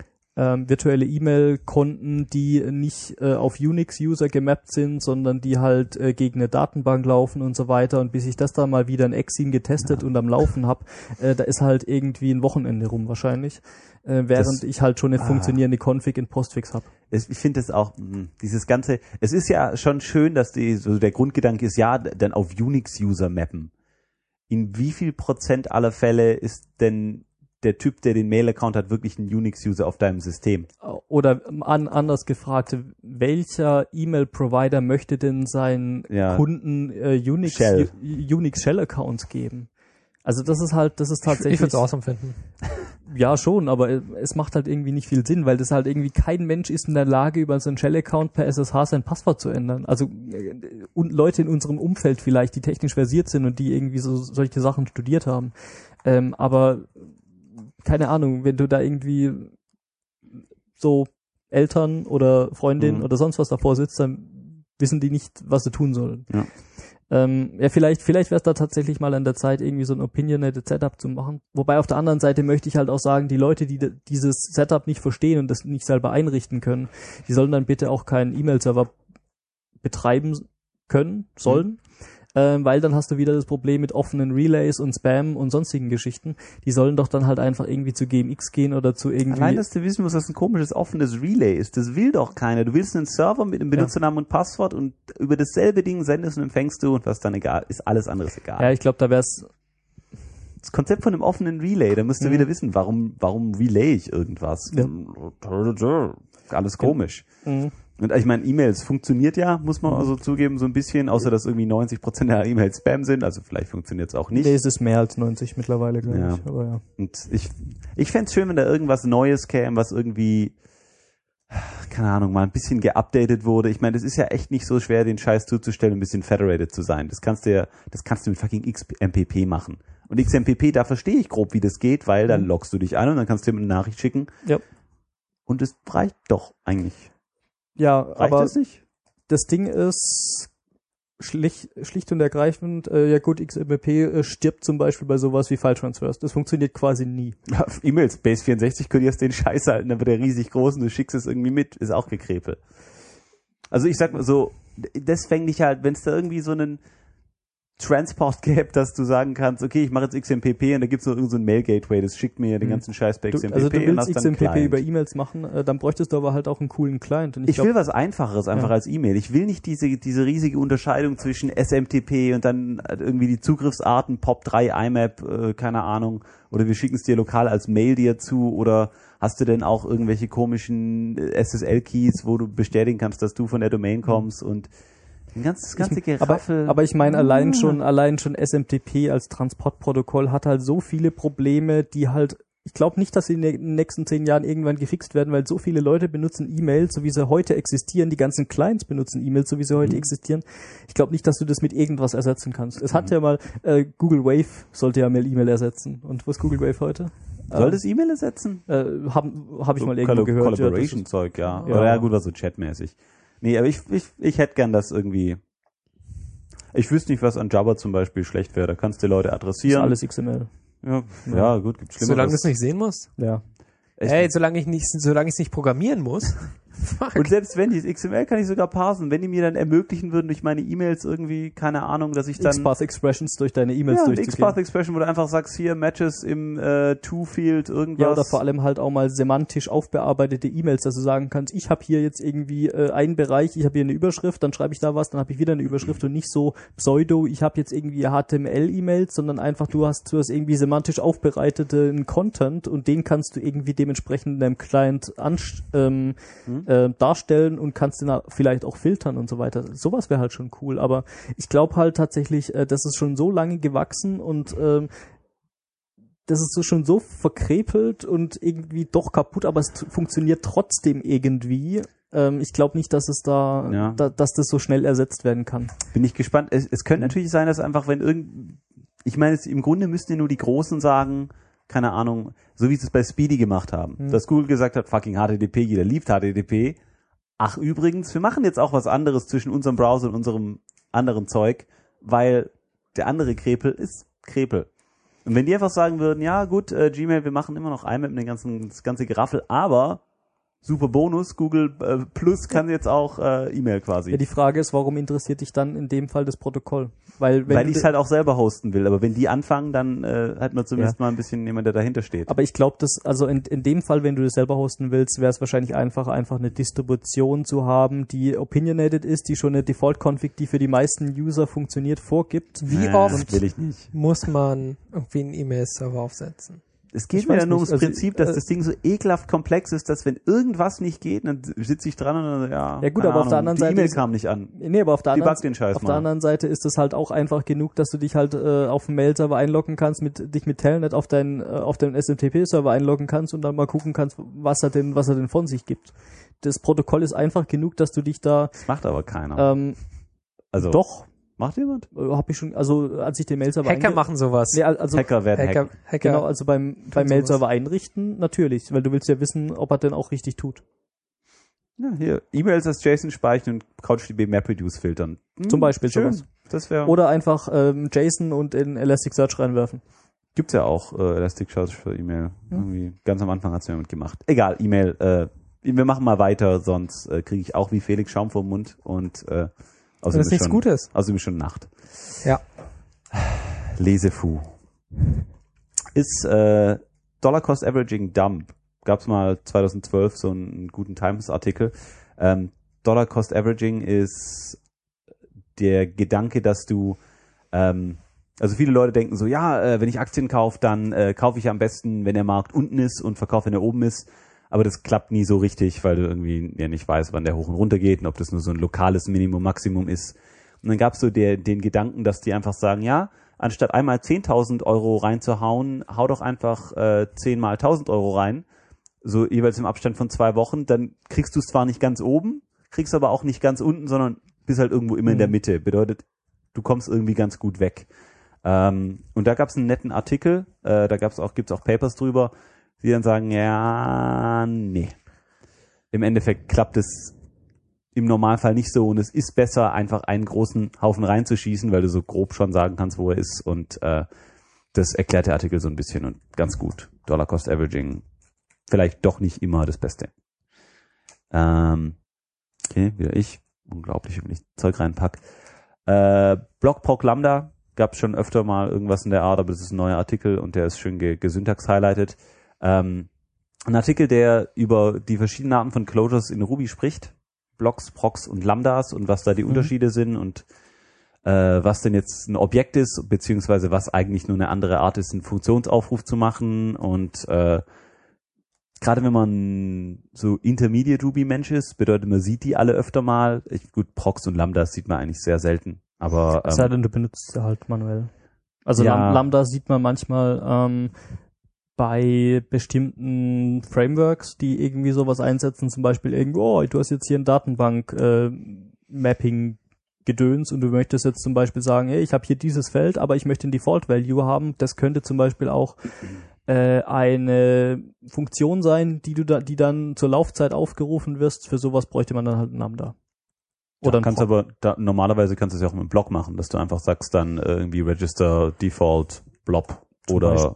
E-Mail-Konten, die nicht auf Unix-User gemappt sind, sondern die halt gegen eine Datenbank laufen und so weiter. Und bis ich das da mal wieder in Exim getestet und am Laufen habe, da ist halt irgendwie ein Wochenende rum wahrscheinlich, während ich halt schon eine funktionierende Config in Postfix habe. Ich finde das auch, dieses ganze, es ist ja schon schön, dass der Grundgedanke ist, dann auf Unix-User mappen. In wie viel % aller Fälle ist denn der Typ, der den Mail-Account hat, wirklich ein Unix-User auf deinem System? Oder anders gefragt, welcher E-Mail-Provider möchte denn seinen Kunden Unix Shell-Accounts geben? Also das ist tatsächlich... Ich würde es awesome finden. Ja, schon, aber es macht halt irgendwie nicht viel Sinn, weil das halt irgendwie kein Mensch ist in der Lage, über so einen Shell-Account per SSH sein Passwort zu ändern. Also und Leute in unserem Umfeld vielleicht, die technisch versiert sind und die irgendwie solche Sachen studiert haben. Aber keine Ahnung, wenn du da irgendwie so Eltern oder Freundin oder sonst was davor sitzt, dann wissen die nicht, was sie tun sollen. Ja. Vielleicht wäre es da tatsächlich mal an der Zeit, irgendwie so ein Opinionated Setup zu machen. Wobei auf der anderen Seite möchte ich halt auch sagen, die Leute, die dieses Setup nicht verstehen und das nicht selber einrichten können, die sollen dann bitte auch keinen E-Mail-Server betreiben sollen. Weil dann hast du wieder das Problem mit offenen Relays und Spam und sonstigen Geschichten. Die sollen doch dann halt einfach irgendwie zu GMX gehen oder zu irgendwie... Allein, dass du wissen musst, was ein komisches offenes Relay ist, das will doch keiner. Du willst einen Server mit einem Benutzernamen und Passwort und über dasselbe Ding sendest und empfängst du und was dann egal ist, alles anderes egal. Ja, ich glaube, da wär's... Das Konzept von einem offenen Relay, da musst du wieder wissen, warum relay ich irgendwas? Ja. Alles komisch. Mhm. Und ich meine, E-Mails funktioniert ja, muss man also zugeben, so ein bisschen, außer dass irgendwie 90% der E-Mails Spam sind, also vielleicht funktioniert es auch nicht. Nee, es ist mehr als 90 mittlerweile, glaube ich. Aber ja. Und ich fände es schön, wenn da irgendwas Neues käme, was irgendwie, keine Ahnung, mal ein bisschen geupdatet wurde. Ich meine, das ist ja echt nicht so schwer, den Scheiß zuzustellen, ein bisschen federated zu sein. Das kannst du mit fucking XMPP machen. Und XMPP, da verstehe ich grob, wie das geht, weil dann loggst du dich ein und dann kannst du dir eine Nachricht schicken. Ja. Und es reicht doch eigentlich. Ja, Reicht aber das nicht? Das Ding ist schlicht und ergreifend, XMPP stirbt zum Beispiel bei sowas wie File-Transfers. Das funktioniert quasi nie. Auf E-Mails, Base64 kodierst den Scheiß halten, dann wird der riesig groß und du schickst es irgendwie mit. Ist auch gekrepelt. Also ich sag mal so, das fängt dich halt, wenn es da irgendwie so einen Transport gäbe, dass du sagen kannst, okay, ich mache jetzt XMPP und da gibt's noch irgendein so Mail-Gateway, das schickt mir den ganzen Scheiß bei XMPP. Also du und willst hast dann XMPP Client. über E-Mails machen, dann bräuchtest du aber halt auch einen coolen Client. Und Ich will was Einfacheres einfach als E-Mail. Ich will nicht diese riesige Unterscheidung zwischen SMTP und dann irgendwie die Zugriffsarten, POP3, IMAP, keine Ahnung, oder wir schicken es dir lokal als Mail dir zu, oder hast du denn auch irgendwelche komischen SSL-Keys, wo du bestätigen kannst, dass du von der Domain kommst und das ganze Geraffel. Aber ich meine, allein schon SMTP als Transportprotokoll hat halt so viele Probleme, die halt, ich glaube nicht, dass sie in den nächsten 10 Jahren irgendwann gefixt werden, weil so viele Leute benutzen E-Mails, so wie sie heute existieren. Die ganzen Clients benutzen E-Mails, so wie sie heute existieren. Ich glaube nicht, dass du das mit irgendwas ersetzen kannst. Es hat ja mal, Google Wave sollte ja mal E-Mail ersetzen. Und wo ist Google Wave heute? Soll das E-Mail ersetzen? Hab ich mal irgendwo gehört. Collaboration-Zeug, ja. Ja, gut, war so chatmäßig. Nee, aber ich hätte gern das irgendwie. Ich wüsste nicht, was an Jabber zum Beispiel schlecht wäre. Da kannst du Leute adressieren. Das ist alles XML. Ja, gut, gibt's Schlimmeres. Solange du es nicht sehen musst. Ja. Ey, solange ich es nicht programmieren muss. Fuck. Und selbst wenn die XML kann ich sogar parsen, wenn die mir dann ermöglichen würden durch meine E-Mails irgendwie, keine Ahnung, dass ich dann XPath Expressions durch deine E-Mails ja, durchzugehen. XPath Expression, wo du einfach sagst, hier Matches im To-Field, irgendwas. Ja, oder vor allem halt auch mal semantisch aufbearbeitete E-Mails, dass du sagen kannst, ich habe hier jetzt irgendwie einen Bereich, ich habe hier eine Überschrift, dann schreibe ich da was, dann habe ich wieder eine Überschrift und nicht so Pseudo, ich habe jetzt irgendwie HTML-E-Mails, sondern einfach du hast irgendwie semantisch aufbereiteten Content und den kannst du irgendwie dementsprechend in deinem Client darstellen und kannst den vielleicht auch filtern und so weiter. Sowas wäre halt schon cool, aber ich glaube halt tatsächlich, das ist schon so lange gewachsen und das ist so schon so verkrepelt und irgendwie doch kaputt, aber es funktioniert trotzdem irgendwie. Ich glaube nicht, dass es dass das so schnell ersetzt werden kann. Bin ich gespannt. Es könnte natürlich sein, dass einfach, ich meine, im Grunde müssten ja nur die Großen sagen, keine Ahnung, so wie sie es bei Speedy gemacht haben, dass Google gesagt hat, fucking HTTP, jeder liebt HTTP. Ach übrigens, wir machen jetzt auch was anderes zwischen unserem Browser und unserem anderen Zeug, weil der andere Krepel ist Krepel. Und wenn die einfach sagen würden, ja gut, Gmail, wir machen immer noch IMAP mit das ganze Geraffel, aber super Bonus, Google Plus kann jetzt auch E-Mail quasi. Ja, die Frage ist, warum interessiert dich dann in dem Fall das Protokoll? Weil ich es halt auch selber hosten will, aber wenn die anfangen, dann hat man zumindest mal ein bisschen jemand, der dahinter steht. Aber ich glaube, also in dem Fall, wenn du das selber hosten willst, wäre es wahrscheinlich einfach eine Distribution zu haben, die opinionated ist, die schon eine Default-Config, die für die meisten User funktioniert, vorgibt. Wie oft will ich nicht. muss man irgendwie einen E-Mail-Server aufsetzen? Es geht mir ja nur ums Prinzip, dass das Ding so ekelhaft komplex ist, dass wenn irgendwas nicht geht, dann sitze ich dran und dann, ja gut, aber auf der anderen Seite die E-Mail kam nicht an. Nee, aber auf der der anderen Seite ist es halt auch einfach genug, dass du dich halt auf den Mail-Server einloggen kannst, dich mit Telnet auf deinen SMTP-Server einloggen kannst und dann mal gucken kannst, was er denn von sich gibt. Das Protokoll ist einfach genug, dass du dich da... Das macht aber keiner. Also doch. Macht jemand? Hab ich schon, also als ich den Mail-Server Hacker machen sowas. Nee, also Hacker werden Hacker. Genau, also beim Mail-Server einrichten, natürlich, weil du willst ja wissen, ob er denn auch richtig tut. Ja, hier, E-Mails als JSON speichern und CouchDB MapReduce filtern. Zum Beispiel schön. sowas. Das wäre. Oder einfach JSON und in Elasticsearch reinwerfen. Gibt's ja auch Elasticsearch für E-Mail. Irgendwie ganz am Anfang hat's jemand gemacht. Egal, E-Mail. Wir machen mal weiter, sonst kriege ich auch wie Felix Schaum vor dem Mund und wenn es nichts Gutes. Außerdem ist schon Nacht. Ja. Lesefu. Ist Dollar Cost Averaging Dump. Gab's mal 2012 so einen guten Times-Artikel. Dollar Cost Averaging ist der Gedanke, dass du also viele Leute denken so, ja, wenn ich Aktien kaufe, dann kaufe ich am besten, wenn der Markt unten ist und verkaufe, wenn er oben ist. Aber das klappt nie so richtig, weil du irgendwie ja nicht weißt, wann der hoch und runter geht und ob das nur so ein lokales Minimum, Maximum ist. Und dann gab's so den Gedanken, dass die einfach sagen, ja, anstatt einmal 10.000 Euro reinzuhauen, hau doch einfach 10 mal 1.000 Euro rein, so jeweils im Abstand von 2 Wochen. Dann kriegst du es zwar nicht ganz oben, kriegst aber auch nicht ganz unten, sondern bist halt irgendwo immer in der Mitte. Bedeutet, du kommst irgendwie ganz gut weg. Und da gab's einen netten Artikel, gibt's auch Papers drüber, die dann sagen, ja, nee. Im Endeffekt klappt es im Normalfall nicht so und es ist besser, einfach einen großen Haufen reinzuschießen, weil du so grob schon sagen kannst, wo er ist und das erklärt der Artikel so ein bisschen und ganz gut. Dollar Cost Averaging, vielleicht doch nicht immer das Beste. Okay, wieder ich. Unglaublich, wenn ich Zeug reinpack. Blockproc Lambda gab es schon öfter mal irgendwas in der Art, aber das ist ein neuer Artikel und der ist schön gesyntax-highlighted. Ein Artikel, der über die verschiedenen Arten von Closures in Ruby spricht. Blocks, Procs und Lambdas und was da die Unterschiede sind und was denn jetzt ein Objekt ist, beziehungsweise was eigentlich nur eine andere Art ist, einen Funktionsaufruf zu machen und gerade wenn man so Intermediate Ruby-Mensch ist, bedeutet, man sieht die alle öfter mal. Gut, Procs und Lambdas sieht man eigentlich sehr selten. Aber es sei denn, du benutzt sie halt manuell. Also ja. Lambda sieht man manchmal bei bestimmten Frameworks, die irgendwie sowas einsetzen, zum Beispiel irgendwo, du hast jetzt hier ein Datenbank-Mapping-Gedöns und du möchtest jetzt zum Beispiel sagen, hey, ich habe hier dieses Feld, aber ich möchte ein Default-Value haben. Das könnte zum Beispiel auch eine Funktion sein, die dann zur Laufzeit aufgerufen wirst. Für sowas bräuchte man dann halt ein Lambda. Oder normalerweise kannst du es ja auch mit einem Block machen, dass du einfach sagst dann irgendwie Register Default Blob oder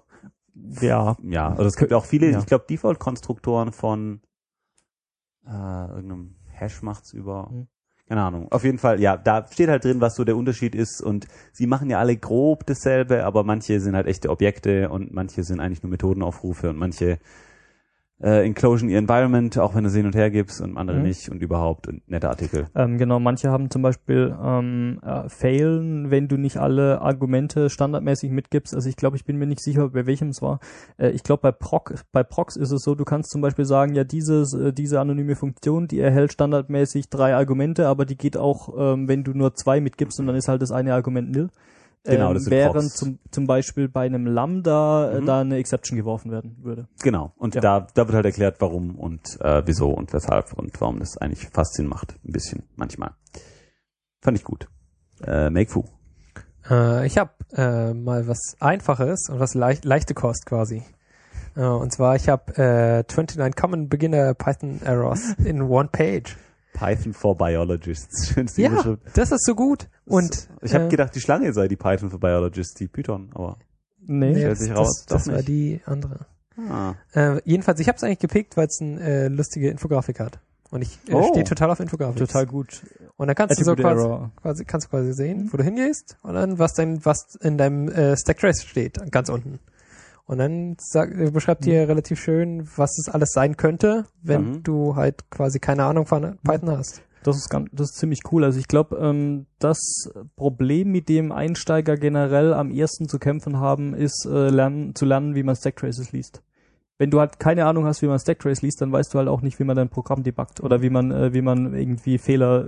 Ja. Ja, also es gibt auch viele, Ja. ich glaube, Default-Konstruktoren von irgendeinem Hash macht's über, keine Ahnung. Auf jeden Fall, ja, da steht halt drin, was so der Unterschied ist und sie machen ja alle grob dasselbe, aber manche sind halt echte Objekte und manche sind eigentlich nur Methodenaufrufe und manche Enclosure Environment, auch wenn du es hin und her gibst und andere nicht und überhaupt und nette Artikel. Genau, manche haben zum Beispiel failen, wenn du nicht alle Argumente standardmäßig mitgibst. Also ich glaube, ich bin mir nicht sicher, bei welchem es war. Ich glaube, bei Procs ist es so, du kannst zum Beispiel sagen, ja, diese anonyme Funktion, die erhält standardmäßig 3 Argumente, aber die geht auch, wenn du nur 2 mitgibst und dann ist halt das eine Argument nil. Genau, das sind während Procs. zum Beispiel bei einem Lambda da eine Exception geworfen werden würde. Genau, und Ja. da wird halt erklärt, warum und wieso und weshalb und warum das eigentlich fast Sinn macht, ein bisschen, manchmal. Fand ich gut. Makefu. Ich habe mal was Einfaches und was leichte Kost quasi. Und zwar, ich habe 29 Common Beginner Python Errors in one page. Python for Biologists. Schönste Ja, Überschrift. das ist so gut. Und Ich habe gedacht, die Schlange sei die Python for Biologists, die Python, aber Nee. nee, stellt sich raus, das doch war nicht. die andere. ah. Jedenfalls, ich habe es eigentlich gepickt, weil es eine lustige Infografik hat. Und ich Oh. stehe total auf Infografik. Total gut. Und dann kannst du so Attribute quasi, Error. kannst du quasi sehen, wo du hingehst und dann was in deinem Stack Trace steht, ganz unten. Und dann beschreibt dir relativ schön, was es alles sein könnte, wenn du halt quasi keine Ahnung von Python hast. Das ist ziemlich cool. Also ich glaube, das Problem, mit dem Einsteiger generell am ehesten zu kämpfen haben, ist zu lernen, wie man Stacktraces liest. Wenn du halt keine Ahnung hast, wie man Stacktrace liest, dann weißt du halt auch nicht, wie man dein Programm debuggt oder wie man irgendwie Fehler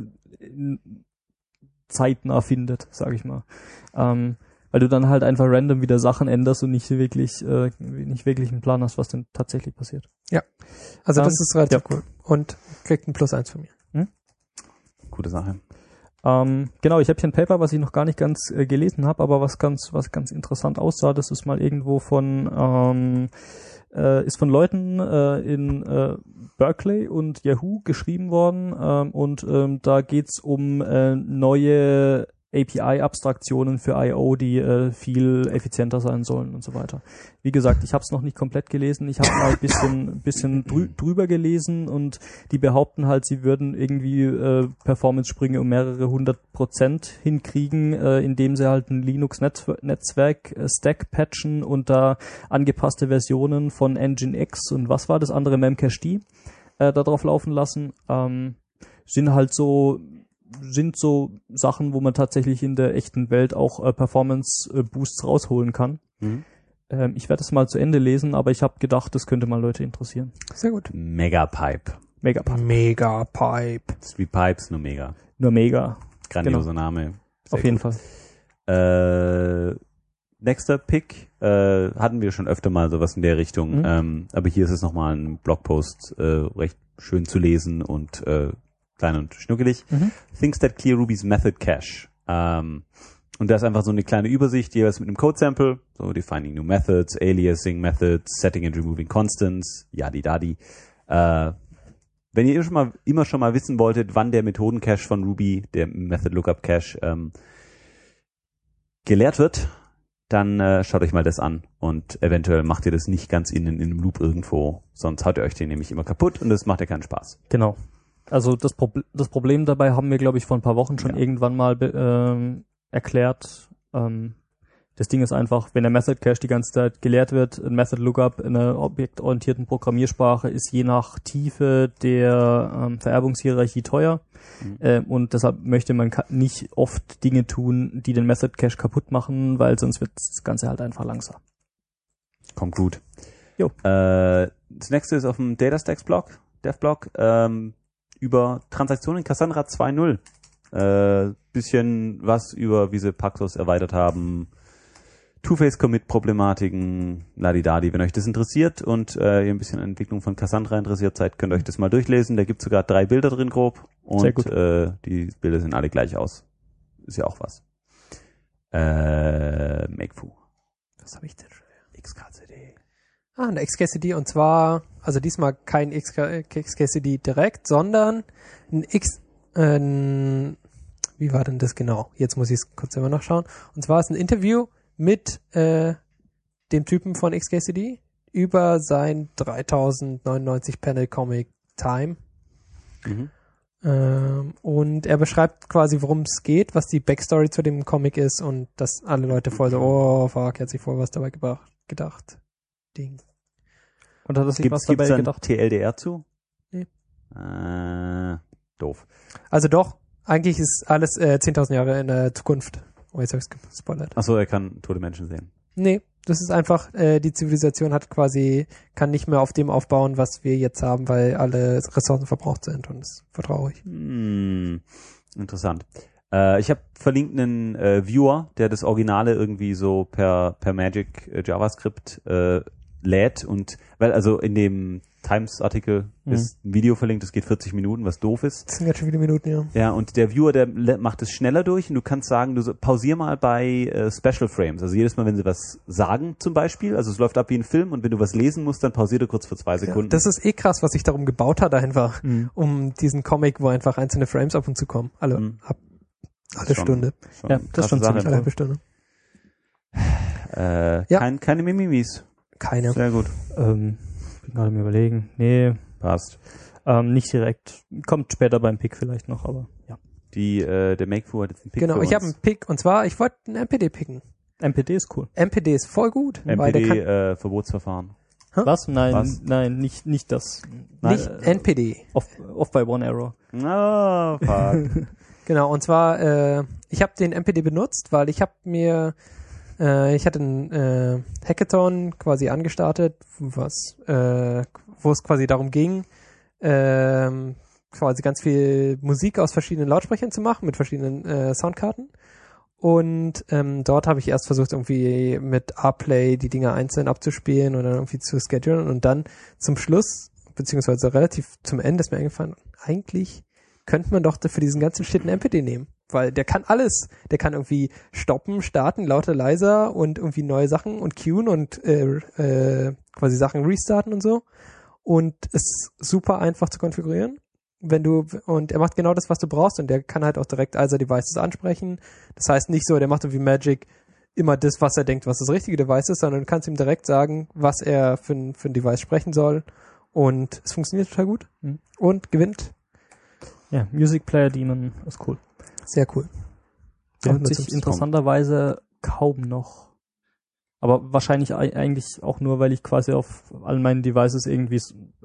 zeitnah findet, sage ich mal. Weil du dann halt einfach random wieder Sachen änderst und nicht wirklich einen Plan hast, was denn tatsächlich passiert. Ja. Also das ist relativ ja. cool. Und kriegt ein +1 von mir. Gute Sache. Genau, ich habe hier ein Paper, was ich noch gar nicht ganz gelesen habe, aber was ganz interessant aussah. Das ist mal irgendwo ist von Leuten in Berkeley und Yahoo geschrieben worden und da geht's um neue API-Abstraktionen für I.O., die viel effizienter sein sollen und so weiter. Wie gesagt, ich habe es noch nicht komplett gelesen. Ich habe mal ein bisschen drüber gelesen und die behaupten halt, sie würden irgendwie Performance-Sprünge um mehrere 100% hinkriegen, indem sie halt ein Linux-Netzwerk-Stack patchen und da angepasste Versionen von Nginx und was war das andere, Memcached, da drauf laufen lassen. Sind so Sachen, wo man tatsächlich in der echten Welt auch Performance-Boosts rausholen kann. Ich werde es mal zu Ende lesen, aber ich habe gedacht, das könnte mal Leute interessieren. Sehr gut. Megapipe. Megapipe. Das ist wie Pipes, nur mega. Nur mega. Grandioser Name. Sehr Auf jeden gut. Fall. Nächster Pick hatten wir schon öfter mal sowas in der Richtung, aber hier ist es nochmal ein Blogpost, recht schön zu lesen und klein und schnuckelig. Things that clear Ruby's Method Cache. Und da ist einfach so eine kleine Übersicht, jeweils mit einem Code-Sample, so defining new methods, aliasing methods, setting and removing constants, yadi-dadi. Wenn ihr immer schon mal wissen wolltet, wann der Methoden-Cache von Ruby, der Method Lookup Cache, gelehrt wird, dann schaut euch mal das an und eventuell macht ihr das nicht ganz in einem Loop irgendwo, sonst haut ihr euch den nämlich immer kaputt und das macht ja keinen Spaß. Genau. Also das Problem dabei haben wir, glaube ich, vor ein paar Wochen schon irgendwann mal erklärt. Das Ding ist einfach, wenn der Method Cache die ganze Zeit gelehrt wird, ein Method Lookup in einer objektorientierten Programmiersprache ist je nach Tiefe der Vererbungshierarchie teuer. Und deshalb möchte man nicht oft Dinge tun, die den Method Cache kaputt machen, weil sonst wird das Ganze halt einfach langsam. Kommt gut. Jo. Das nächste ist auf dem DataStax-Blog, Dev-Blog, über Transaktionen in Cassandra 2.0. Bisschen was über, wie sie Paxos erweitert haben, Two-Phase-Commit-Problematiken, ladidadi. Wenn euch das interessiert und ihr ein bisschen an Entwicklung von Cassandra interessiert seid, könnt ihr euch das mal durchlesen. Da gibt es sogar 3 Bilder drin grob und Sehr gut. Die Bilder sehen alle gleich aus. Ist ja auch was. Makefu. Was habe ich denn schon? XKCD. Eine XKCD und zwar, also diesmal kein XKCD direkt, sondern wie war denn das genau? Jetzt muss ich es kurz selber nachschauen. Und zwar ist ein Interview mit dem Typen von XKCD, über sein 3099 Panel Comic Time. Und er beschreibt quasi, worum es geht, was die Backstory zu dem Comic ist und dass alle Leute voll so, oh fuck, er hat sich voll was dabei gedacht. Ding. Und hat er sich was dabei Gibt's dann gedacht? TLDR zu? Nee. Doof. Also doch, eigentlich ist alles 10.000 Jahre in der Zukunft. Oh, jetzt habe ich es gespoilert. Achso, er kann tote Menschen sehen. Nee, das ist einfach, die Zivilisation kann nicht mehr auf dem aufbauen, was wir jetzt haben, weil alle Ressourcen verbraucht sind und es ist traurig. Interessant. Ich habe verlinkt einen Viewer, der das Originale irgendwie so per Magic JavaScript lädt und, weil also in dem Times-Artikel ist ein Video verlinkt, das geht 40 Minuten, was doof ist. Das sind ganz schön viele Minuten, ja. Ja, und der Viewer, der macht es schneller durch und du kannst sagen, pausier mal bei Special Frames. Also jedes Mal, wenn sie was sagen zum Beispiel, also es läuft ab wie ein Film und wenn du was lesen musst, dann pausier du kurz für 2 Sekunden. Ja, das ist krass, was ich darum gebaut habe, einfach, um diesen Comic, wo einfach einzelne Frames ab und zu kommen. Alle Stunde. Ja, das ist schon ziemlich Alle halbe Stunde. Keine Mimimis. Keine. Sehr gut. Bin gerade am Überlegen. Nee, Passt. nicht direkt. Kommt später beim Pick vielleicht noch, aber ja. Der Makefu hat jetzt einen Pick Genau, für ich habe uns. einen Pick und zwar, ich wollte einen MPD picken. MPD ist cool. MPD ist voll gut. Weil der kann, Verbotsverfahren. Was? Nein, Was? nein, nicht das. nicht NPD. Off by one error. Oh, fuck. Genau, und zwar, ich habe den MPD benutzt, weil ich hatte einen Hackathon quasi angestartet, wo es quasi darum ging, quasi ganz viel Musik aus verschiedenen Lautsprechern zu machen, mit verschiedenen Soundkarten. Und dort habe ich erst versucht, irgendwie mit R-Play die Dinger einzeln abzuspielen und dann irgendwie zu schedulen. Und dann zum Schluss, beziehungsweise relativ zum Ende ist mir eingefallen, eigentlich könnte man doch für diesen ganzen Shit einen MPD nehmen. Weil der kann alles. Der kann irgendwie stoppen, starten, lauter, leiser und irgendwie neue Sachen und queuen und quasi Sachen restarten und so. Und ist super einfach zu konfigurieren. Und er macht genau das, was du brauchst, und der kann halt auch direkt Either Devices ansprechen. Das heißt nicht so, der macht irgendwie Magic immer das, was er denkt, was das richtige Device ist, sondern du kannst ihm direkt sagen, was er für ein Device sprechen soll. Und es funktioniert total gut. Und gewinnt. Ja, Music Player Demon ist cool. Sehr cool. Der Auch hat sich interessanterweise kaum noch. Aber wahrscheinlich eigentlich auch nur, weil ich quasi auf all meinen Devices irgendwie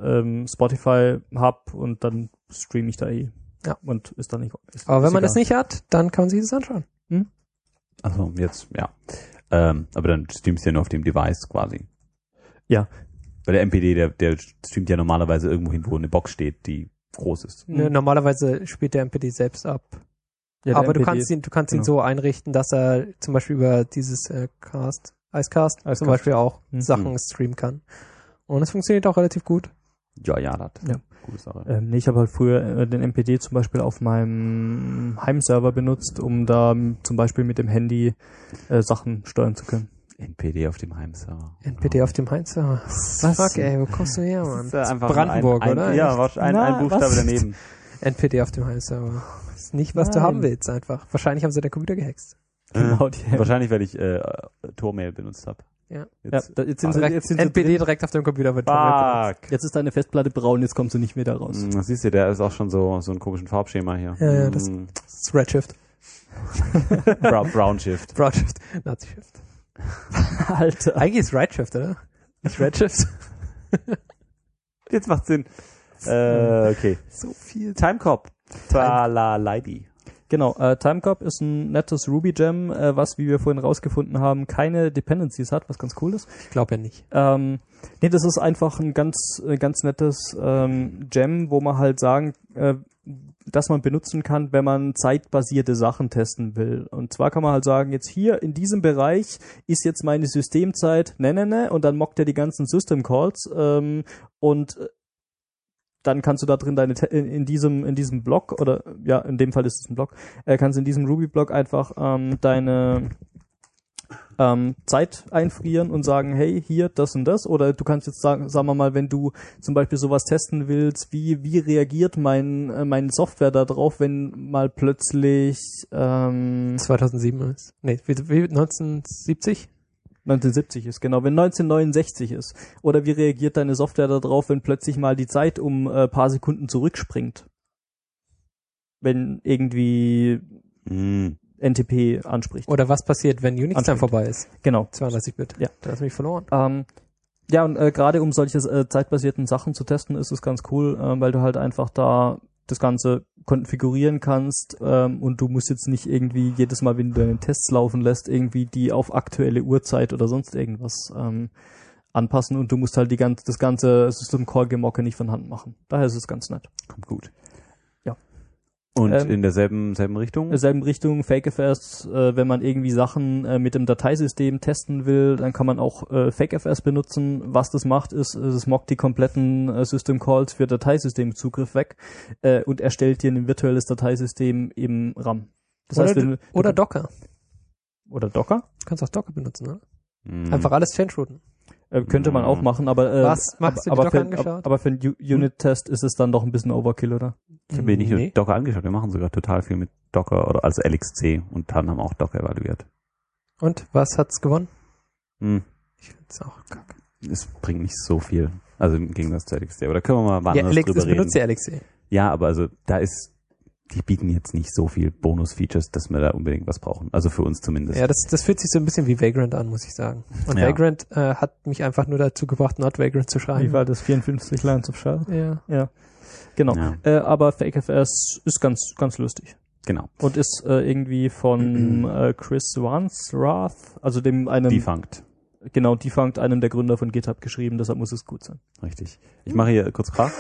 Spotify hab und dann streame ich da Ja. Und ist dann nicht. Aber wenn man das nicht hat, dann kann man sich das anschauen. Also jetzt, ja. Aber dann streamst du ja nur auf dem Device quasi. Ja. Weil der MPD, der streamt ja normalerweise irgendwo hin, wo eine Box steht, die groß ist. Normalerweise spielt der MPD selbst ab. Ja, aber MPD, du kannst ihn so einrichten, dass er zum Beispiel über dieses Icecast zum Beispiel auch Sachen streamen kann. Und es funktioniert auch relativ gut. Ja, das Ja. Gute Sache. Nee, ich habe halt früher den MPD zum Beispiel auf meinem Heimserver benutzt, um da zum Beispiel mit dem Handy Sachen steuern zu können. NPD auf dem Heimserver. NPD auf dem Heimserver. Was? Fuck, ey, wo kommst du her, Mann? Das ist einfach Brandenburg, oder? Ja, ein Buchstabe was? daneben. NPD auf dem Heimserver. Das ist nicht, was du Nein. haben willst, einfach. Wahrscheinlich haben sie deinen Computer gehaxt. Genau, Wahrscheinlich, weil ich Tormail benutzt habe. Ja. jetzt sind sie NPD drin. direkt auf dem Computer wird Fuck. Jetzt ist deine Festplatte braun, jetzt kommst du nicht mehr da raus. Das siehst du, der ist auch schon so ein komischen Farbschema hier. Ja, das ist Redshift. Brown Shift. Broadshift. Nazi-Shift. Alter. Eigentlich ist Redshift, oder? Nicht Redshift. Jetzt macht Sinn. Okay. So viel. Timecop. Tralalaibi. Genau, Timecop ist ein nettes Ruby-Gem, was, wie wir vorhin rausgefunden haben, keine Dependencies hat, was ganz cool ist. Ich glaube ja nicht. Nee, das ist einfach ein ganz nettes Gem, wo man halt sagen, dass man benutzen kann, wenn man zeitbasierte Sachen testen will. Und zwar kann man halt sagen, jetzt hier in diesem Bereich ist jetzt meine Systemzeit, und dann mockt er die ganzen System Calls und dann kannst du da drin in diesem Block, oder ja, in dem Fall ist es ein Block, kannst in diesem Ruby-Block einfach deine Zeit einfrieren und sagen, hey, hier, das und das. Oder du kannst jetzt sagen wir mal, wenn du zum Beispiel sowas testen willst, wie reagiert meine Software da drauf, wenn mal plötzlich 2007 ist. Nee, wie 1970? 1970 ist, genau. Wenn 1969 ist. Oder wie reagiert deine Software darauf, wenn plötzlich mal die Zeit um paar Sekunden zurückspringt? Wenn irgendwie NTP anspricht. Oder was passiert, wenn Unix dann vorbei ist? Genau. 32-Bit. Ja. Da hast du mich verloren. Ja, und gerade um solche zeitbasierten Sachen zu testen, ist es ganz cool, weil du halt einfach da das Ganze konfigurieren kannst und du musst jetzt nicht irgendwie jedes Mal, wenn du deine Tests laufen lässt, irgendwie die auf aktuelle Uhrzeit oder sonst irgendwas anpassen und du musst halt das ganze System-Call-Gemocke nicht von Hand machen. Daher ist es ganz nett. Kommt gut. Ja. Und in derselben Richtung? In derselben Richtung, FakeFS, wenn man irgendwie Sachen mit dem Dateisystem testen will, dann kann man auch FakeFS benutzen. Was das macht, ist, es mockt die kompletten System Calls für Dateisystemzugriff weg und erstellt dir ein virtuelles Dateisystem im RAM. Das heißt, oder Docker. Oder Docker? Du kannst auch Docker benutzen, ne? Einfach alles change-routen. Könnte man auch machen, aber Was machst du dir Docker angeschaut? Aber für einen Unit-Test ist es dann doch ein bisschen Overkill, oder? Ich habe mir nicht nur Docker angeschaut, wir machen sogar total viel mit Docker oder also LXC und dann haben auch Docker evaluiert. Und was hat's gewonnen? Ich find's auch kacke. Es bringt nicht so viel, also im Gegensatz zu LXC, aber da können wir mal anders drüber reden. benutzt ja LXC. Ja, aber also die bieten jetzt nicht so viel Bonus-Features, dass wir da unbedingt was brauchen. Also für uns zumindest. Ja, das fühlt sich so ein bisschen wie Vagrant an, muss ich sagen. Und Ja. Vagrant hat mich einfach nur dazu gebracht, Not Vagrant zu schreiben. Wie war das? 54 Lines of Shell? Ja. Genau. Ja. Aber FakeFS ist ganz, ganz lustig. Genau. Und ist irgendwie von Chris Wandsworth, also einem Defunct. Genau, Defunct, einem der Gründer von GitHub geschrieben, deshalb muss es gut sein. Richtig. Ich mache hier kurz Krach.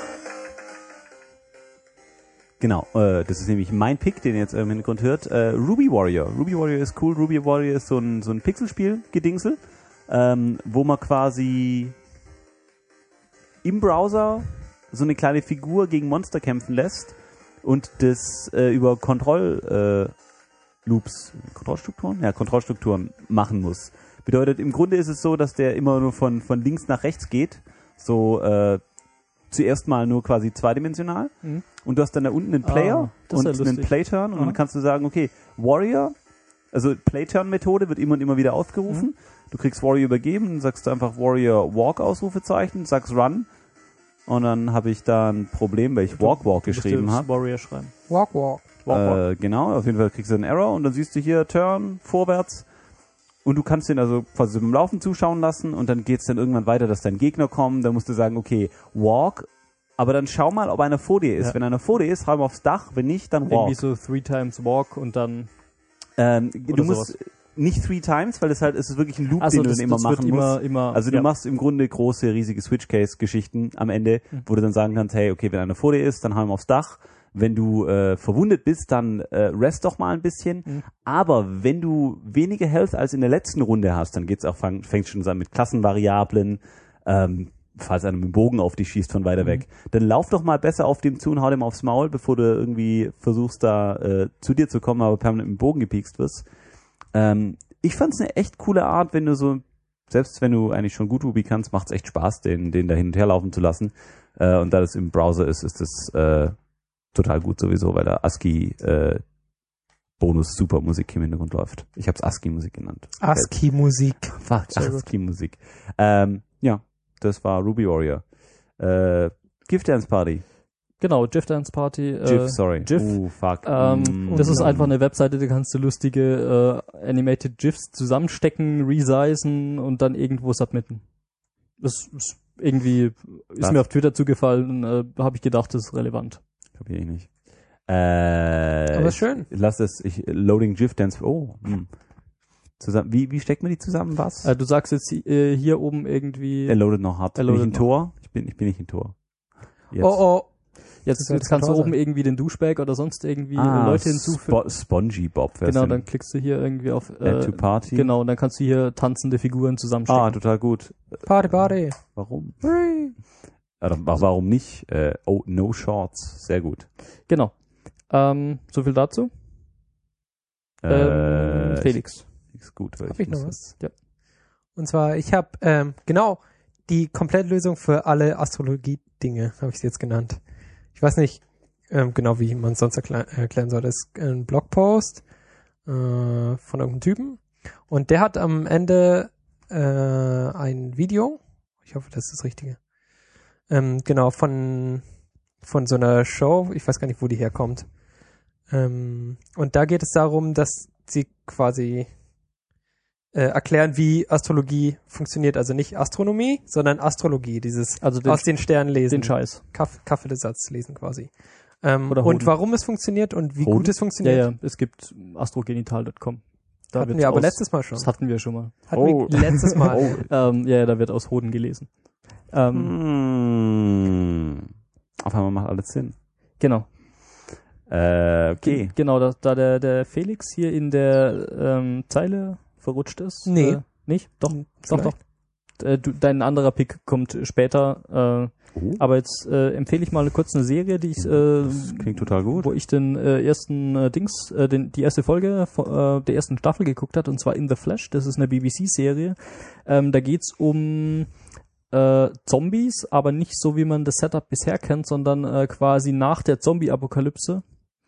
Genau, das ist nämlich mein Pick, den ihr jetzt im Hintergrund hört. Ruby Warrior. Ruby Warrior ist cool. Ruby Warrior ist so ein Pixelspiel-Gedingsel, wo man quasi im Browser so eine kleine Figur gegen Monster kämpfen lässt und das über Kontrollstrukturen machen muss. Bedeutet, im Grunde ist es so, dass der immer nur von links nach rechts geht, so zuerst mal nur quasi zweidimensional und du hast dann da unten einen Player und einen Playturn und dann kannst du sagen, okay, Warrior, also Playturn-Methode wird immer und immer wieder aufgerufen. Du kriegst Warrior übergeben, dann sagst du einfach Warrior Walk Ausrufezeichen, sagst Run und dann habe ich da ein Problem, weil ich Walk geschrieben habe. Warrior schreiben. Walk. Genau, auf jeden Fall kriegst du einen Error und dann siehst du hier Turn, vorwärts. Und du kannst den also quasi beim Laufen zuschauen lassen und dann geht's dann irgendwann weiter, dass dein Gegner kommt. Dann musst du sagen, okay, walk, aber dann schau mal, ob einer vor dir ist. Ja. Wenn einer vor dir ist, hau mal aufs Dach, wenn nicht, dann walk. Irgendwie so 3 times walk und dann... du musst nicht 3 times, weil es ist wirklich ein Loop, den du dann immer machen musst. Also du machst im Grunde große, riesige Switch-Case-Geschichten am Ende, wo du dann sagen kannst, hey, okay, wenn einer vor dir ist, dann hau mal aufs Dach. Wenn du verwundet bist, dann rest doch mal ein bisschen. Aber wenn du weniger Health als in der letzten Runde hast, dann geht's auch fängt schon an mit Klassenvariablen, falls einer mit dem Bogen auf dich schießt von weiter weg. Dann lauf doch mal besser auf dem zu und hau dem aufs Maul, bevor du irgendwie versuchst, da zu dir zu kommen, aber permanent mit dem Bogen gepiekst wirst. Ich fand's eine echt coole Art, wenn du so, selbst wenn du eigentlich schon gut Ruby kannst, macht's echt Spaß, den da hin und her laufen zu lassen. Und da das im Browser ist das total gut sowieso, weil da ASCII Bonus Super Musik im Hintergrund läuft. Ich habe es ASCII Musik genannt. ASCII Musik. ASCII Musik. Ja, das war Ruby Warrior. GIF Dance Party. Genau, GIF Dance Party. GIF, sorry. GIF. Fuck. Das ist einfach eine Webseite, da kannst du lustige Animated GIFs zusammenstecken, resizen und dann irgendwo submitten. Das ist irgendwie, ist mir auf Twitter zugefallen, habe ich gedacht, das ist relevant. Kapier ich nicht. Aber schön. Loading GIF Dance. Zusammen, wie steckt man die zusammen? Was? Du sagst jetzt hier oben irgendwie. Er loadet noch hart. Bin ich in Tor? Ich bin nicht in Tor. Jetzt. Oh. Jetzt kannst du oben irgendwie den Douchebag oder sonst irgendwie Leute hinzufügen. Spongy Bob. Genau, dann klickst du hier irgendwie auf Add to Party. Genau, und dann kannst du hier tanzende Figuren zusammenstecken. Total gut. Party. Warum? Warum nicht? No Shorts. Sehr gut. Genau. So viel dazu. Felix. Ist gut. Hab ich noch was? Ja. Und zwar, ich habe die Komplettlösung für alle Astrologie-Dinge, habe ich sie jetzt genannt. Ich weiß nicht genau, wie man es sonst erklären soll. Das ist ein Blogpost von irgendeinem Typen und der hat am Ende ein Video, ich hoffe, das ist das Richtige, genau, von so einer Show, ich weiß gar nicht, wo die herkommt. Und da geht es darum, dass sie quasi erklären, wie Astrologie funktioniert. Also nicht Astronomie, sondern Astrologie, dieses aus den Sternen lesen. Den Scheiß. Kaffeesatz lesen quasi. Oder und warum es funktioniert und wie gut es funktioniert. Ja, es gibt astrogenital.com. Hatten wir aber letztes Mal schon. Das hatten wir schon mal. Hatten wir letztes Mal. Da wird aus Hoden gelesen. Auf einmal macht alles Sinn. Genau. Okay. Genau, da der Felix hier in der Zeile verrutscht ist. Nee. Nicht? Doch. Dein anderer Pick kommt später. Aber jetzt empfehle ich mal kurz eine Serie, die ich das klingt total gut. Wo ich den ersten die erste Folge der ersten Staffel geguckt hat, und zwar In the Flesh. Das ist eine BBC-Serie. Da geht's um Zombies, aber nicht so, wie man das Setup bisher kennt, sondern quasi nach der Zombie-Apokalypse.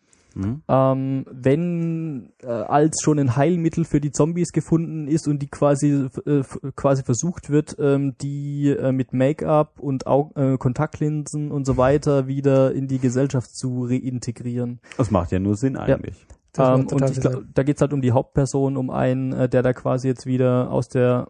Wenn als schon ein Heilmittel für die Zombies gefunden ist und die quasi versucht wird, die mit Make-up und Kontaktlinsen und so weiter wieder in die Gesellschaft zu reintegrieren. Das macht ja nur Sinn eigentlich. Ja. Und da geht's halt um die Hauptperson, um einen, der da quasi jetzt wieder aus der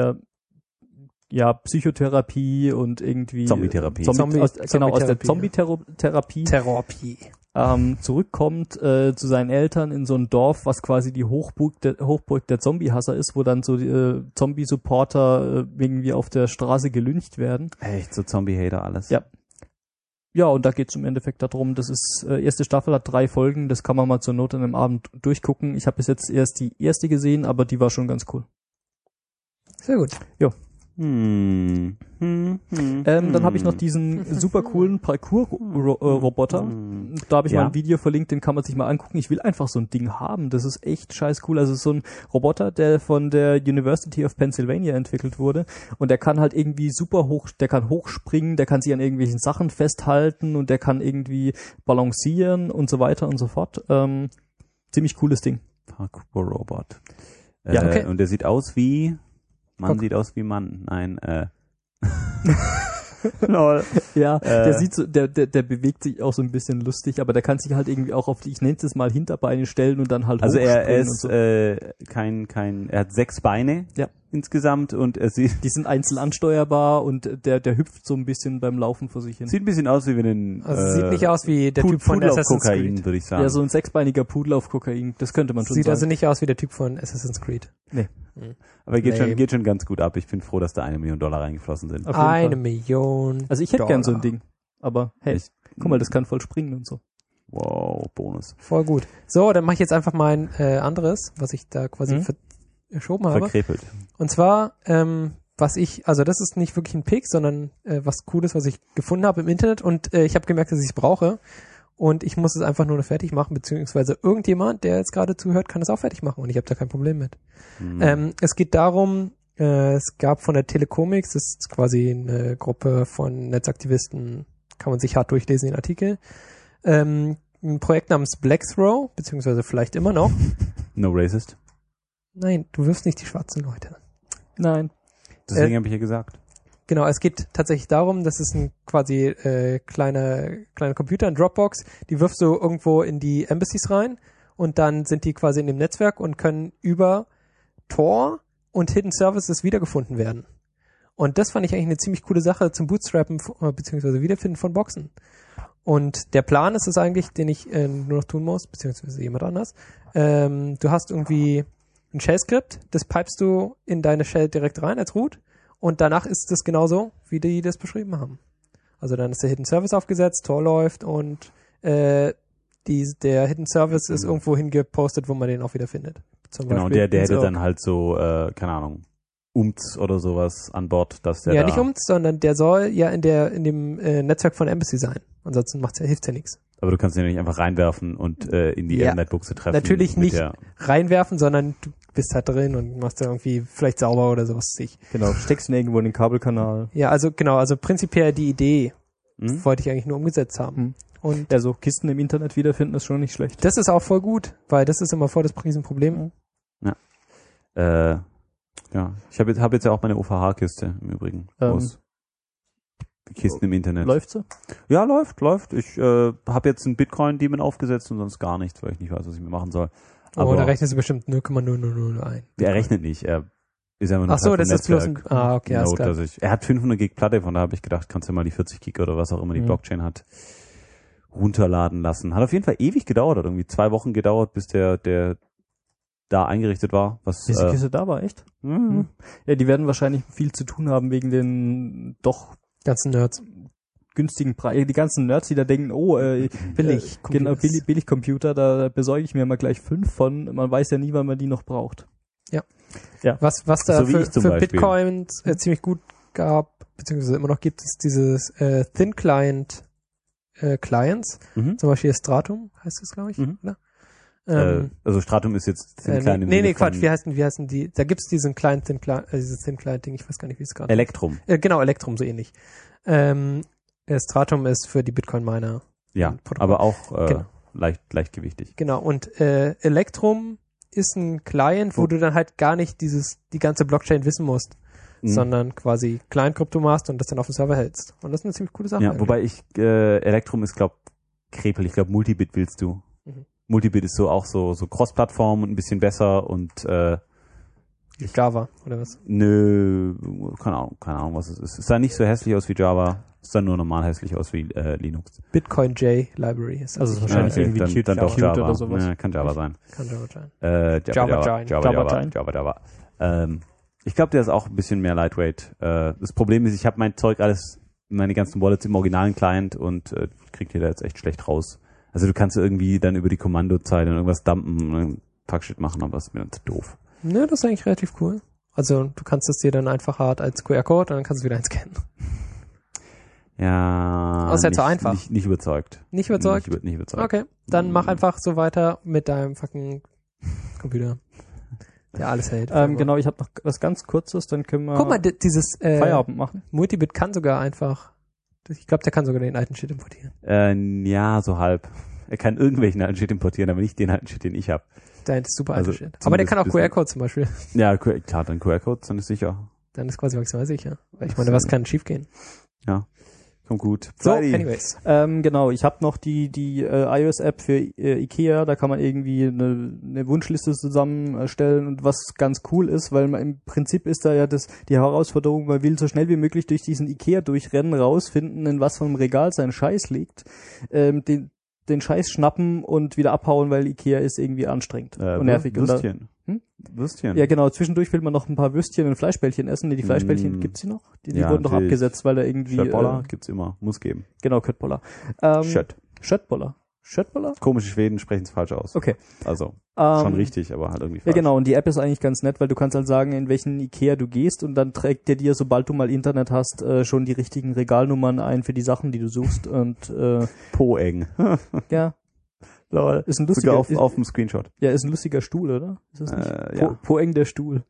Psychotherapie und irgendwie Zombie-Therapie. aus der Zombie-Therapie zurückkommt zu seinen Eltern in so ein Dorf, was quasi die Hochburg der Zombie-Hasser ist, wo dann so die Zombie-Supporter irgendwie auf der Straße gelyncht werden. Echt, so Zombie-Hater alles. Ja. Ja, und da geht's im Endeffekt darum, das ist, erste Staffel hat 3 Folgen, das kann man mal zur Not an einem Abend durchgucken. Ich habe bis jetzt erst die erste gesehen, aber die war schon ganz cool. Sehr gut. Jo. Dann habe ich noch diesen super coolen Parkour-Roboter. Da habe ich mal ein Video verlinkt, den kann man sich mal angucken. Ich will einfach so ein Ding haben. Das ist echt scheiß cool. Also so ein Roboter, der von der University of Pennsylvania entwickelt wurde. Und der kann halt irgendwie der kann hochspringen, der kann sich an irgendwelchen Sachen festhalten und der kann irgendwie balancieren und so weiter und so fort. Ziemlich cooles Ding. Parkour-Robot. Ja, okay. Und der sieht aus wie... sieht aus wie Mann. Nein, Lol. Ja, der bewegt sich auch so ein bisschen lustig, aber der kann sich halt irgendwie auch auf die, ich nenne es mal, Hinterbeine stellen und dann halt also er ist so. er hat 6 Beine insgesamt und die sind einzeln ansteuerbar und der hüpft so ein bisschen beim Laufen vor sich hin. Sieht ein bisschen aus wie wenn sieht nicht aus wie der Typ von Assassin's Creed, würde ich sagen. Ja, so ein 6-beiniger Pudel auf Kokain, das könnte man schon sagen. Sieht also nicht aus wie der Typ von Assassin's Creed. Nee. Aber geht schon ganz gut ab. Ich bin froh, dass da $1 Million reingeflossen sind. 1 Million. Also ich hätte gern so ein Ding. Aber hey, guck mal, das kann voll springen und so. Wow, Bonus. Voll gut. So, dann mache ich jetzt einfach mal ein anderes, was ich da quasi verschoben habe. Verkrepelt. Und zwar, das ist nicht wirklich ein Pick, sondern was Cooles, was ich gefunden habe im Internet und ich habe gemerkt, dass ich es brauche. Und ich muss es einfach nur noch fertig machen, beziehungsweise irgendjemand, der jetzt gerade zuhört, kann es auch fertig machen und ich habe da kein Problem mit. Es geht darum, es gab von der Telecomics, das ist quasi eine Gruppe von Netzaktivisten, kann man sich hart durchlesen, den Artikel, ein Projekt namens Black Throw, beziehungsweise vielleicht immer noch. No racist? Nein, du wirfst nicht die schwarzen Leute. Nein. Deswegen habe ich ja gesagt. Genau, es geht tatsächlich darum, das ist ein quasi kleiner Computer, ein Dropbox, die wirfst du irgendwo in die Embassies rein und dann sind die quasi in dem Netzwerk und können über Tor und Hidden Services wiedergefunden werden. Und das fand ich eigentlich eine ziemlich coole Sache zum Bootstrappen beziehungsweise Wiederfinden von Boxen. Und der Plan ist es eigentlich, den ich nur noch tun muss, beziehungsweise jemand anders. Du hast irgendwie ein Shell-Skript, das pipest du in deine Shell direkt rein als Root. Und danach ist es genauso, wie die das beschrieben haben. Also dann ist der Hidden Service aufgesetzt, Tor läuft und der Hidden Service ist irgendwo hingepostet, wo man den auch wieder findet. Zum Beispiel der hätte dann halt so, keine Ahnung, UMTS oder sowas an Bord, dass der nicht UMTS, sondern der soll ja in dem Netzwerk von Embassy sein. Ansonsten hilft's ja nichts. Aber du kannst ihn ja nicht einfach reinwerfen und in die Netbuchse treffen. Natürlich nicht reinwerfen, sondern du bist halt drin und machst da irgendwie vielleicht sauber oder sowas. Genau, steckst ihn irgendwo in den Kabelkanal. Ja, also prinzipiell die Idee wollte ich eigentlich nur umgesetzt haben. Und ja, so Kisten im Internet wiederfinden ist schon nicht schlecht. Das ist auch voll gut, weil das ist immer voll das Riesenproblem. Ja. Ja, ich habe jetzt ja auch meine OVH-Kiste im Übrigen. Kisten im Internet. Läuft sie? Ja, läuft. Ich habe jetzt einen Bitcoin-Daemon aufgesetzt und sonst gar nichts, weil ich nicht weiß, was ich mir machen soll. Aber da rechnest du bestimmt 0,000 ein. er rechnet nicht. Er ist einfach nur Ach so, Teil vom das ist bloß ein... Netzwerk. okay, alles Node, klar. dass er hat 500 Gig Platte, von da habe ich gedacht, kannst du mal die 40 Gig oder was auch immer die Blockchain hat, runterladen lassen. Hat auf jeden Fall ewig gedauert, hat irgendwie 2 Wochen gedauert, bis der da eingerichtet war. Was, Bis die Kiste da war, echt? Ja, die werden wahrscheinlich viel zu tun haben wegen den doch Ganzen Nerds. günstigen Preisen. Die ganzen Nerds, die da denken, Billig. genau, Billigcomputer, da besorge ich mir mal gleich 5 von. Man weiß ja nie, wann man die noch braucht. Was da So wie ich zum für Beispiel. Bitcoin ziemlich gut gab, beziehungsweise immer noch gibt, ist dieses Thin Client Clients. Mhm. Zum Beispiel Stratum heißt es, glaube ich, oder? Also Stratum ist jetzt Thin Client im Nee, Sinne Quatsch, von wie heißen die? Da gibt's diesen kleinen dieses Thin Client Ding, ich weiß gar nicht, wie es gerade Elektrum. Genau, Elektrum, so ähnlich. Stratum ist für die Bitcoin-Miner. Ja, Protokoll. aber auch Genau. leichtgewichtig. Genau, und Elektrum ist ein Client, wo du dann halt gar nicht die ganze Blockchain wissen musst, sondern quasi Client-Krypto machst und das dann auf dem Server hältst. Und das ist eine ziemlich coole Sache. Ja, wobei Elektrum ist, Krepel. Ich glaube, Multibit willst du. Mhm. Multibit ist so Cross-Plattform und ein bisschen besser und Java, oder was? nö, keine Ahnung, was es ist. Es sah nicht so hässlich aus wie Java, es sah nur normal hässlich aus wie Linux. Bitcoin J Library ist das. Also es ist wahrscheinlich irgendwie dann, Qt dann doch Qt Java. oder sowas. Ja, kann Java sein. Kann Java sein. Java. Ich glaube, der ist auch ein bisschen mehr lightweight. Das Problem ist, ich habe mein Zeug alles, meine ganzen Wallets im originalen Client und krieg die da jetzt echt schlecht raus. Also du kannst irgendwie dann über die Kommandozeile irgendwas dumpen und Fuckshit machen, aber das ist mir dann zu doof. Ne, das ist eigentlich relativ cool. Also du kannst es dir dann einfach hart als QR-Code und dann kannst du es wieder einscannen. Ja. Das ist halt so einfach. Nicht überzeugt. Nicht überzeugt? Nicht überzeugt. Okay, dann mach einfach so weiter mit deinem fucking Computer. Der alles hält. Genau, ich habe noch was ganz Kurzes, dann können wir Guck mal, dieses Feierabend machen. Multibit kann sogar einfach, ich glaube, der kann sogar den alten Shit importieren. Ja, so halb. Er kann irgendwelchen alten Shit importieren, aber nicht den alten Shit, den ich habe. Der ist super Also alter Shit. Aber der kann auch zumindest QR-Code zum Beispiel. Ja, klar, dann QR-Codes, dann ist sicher. Dann ist quasi maximal sicher. Weil ich meine, was kann schief gehen? Ja, kommt gut. So, Friday. anyways. Genau, ich habe noch die iOS-App für Ikea, da kann man irgendwie eine Wunschliste zusammenstellen und was ganz cool ist, weil man im Prinzip ist da ja die Herausforderung, man will so schnell wie möglich durch diesen Ikea durchrennen, rausfinden, in was vom Regal sein Scheiß liegt, den Scheiß schnappen und wieder abhauen, weil Ikea ist irgendwie anstrengend und nervig. Würstchen. Hm? Würstchen. Ja, genau. Zwischendurch will man noch ein paar Würstchen und Fleischbällchen essen. Die Fleischbällchen gibt's noch? Die Ja, wurden doch natürlich. abgesetzt, weil da irgendwie... Schöttboller gibt's immer. Muss geben. Genau, Köttboller. Schöttboller. Schöttboller? Komische Schweden sprechen es falsch aus. Okay. Also, schon richtig, aber halt irgendwie falsch. Ja, genau. Und die App ist eigentlich ganz nett, weil du kannst halt sagen, in welchen Ikea du gehst und dann trägt der dir, sobald du mal Internet hast, schon die richtigen Regalnummern ein für die Sachen, die du suchst. Und Po-eng. ja. Lol. Ist ein lustiger, Sogar auf dem Screenshot. ja, ist ein lustiger Stuhl, oder? Ist das nicht? Ja. Poeng der Stuhl.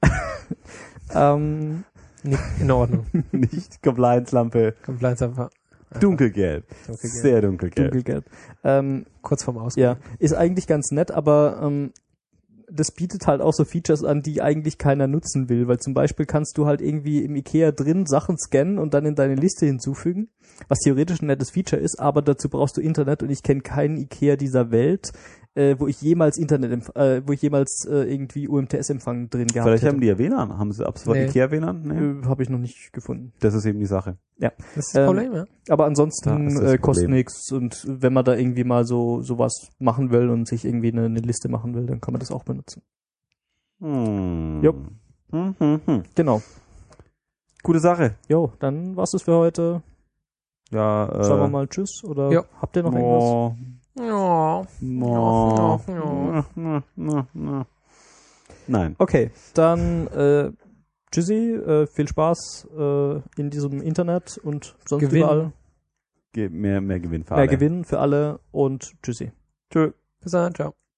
Nicht in Ordnung. Nicht Compliance-Lampe. Compliance einfach. Dunkelgelb. Dunkelgelb. Sehr dunkelgelb. Dunkelgelb. Kurz vorm Ausgang. Ja, ist eigentlich ganz nett, aber das bietet halt auch so Features an, die eigentlich keiner nutzen will, weil zum Beispiel kannst du halt irgendwie im Ikea drin Sachen scannen und dann in deine Liste hinzufügen, was theoretisch ein nettes Feature ist, aber dazu brauchst du Internet und ich kenne keinen Ikea dieser Welt, wo ich jemals irgendwie UMTS-Empfang drin gehabt Vielleicht hätte. haben die ja WLAN. Haben sie ab sofort Nee. Ikea-WLAN? Nee. Habe ich noch nicht gefunden. Das ist eben die Sache. Ja. Das ist das Problem, ja. Aber Da ansonsten ist das kostet Problem. nichts und wenn man da irgendwie mal sowas machen will und sich irgendwie eine Liste machen will, dann kann man das auch benutzen. Jupp. Genau. Gute Sache. Jo, dann war's das für heute. Ja, Sagen wir mal Tschüss oder Jo. habt ihr noch irgendwas? Ja. Nein. Okay, dann tschüssi, viel Spaß in diesem Internet und sonst Gewinn. überall. Mehr Gewinn für Mehr alle. Gewinn für alle und tschüssi. Tschö. Bis dann, ciao.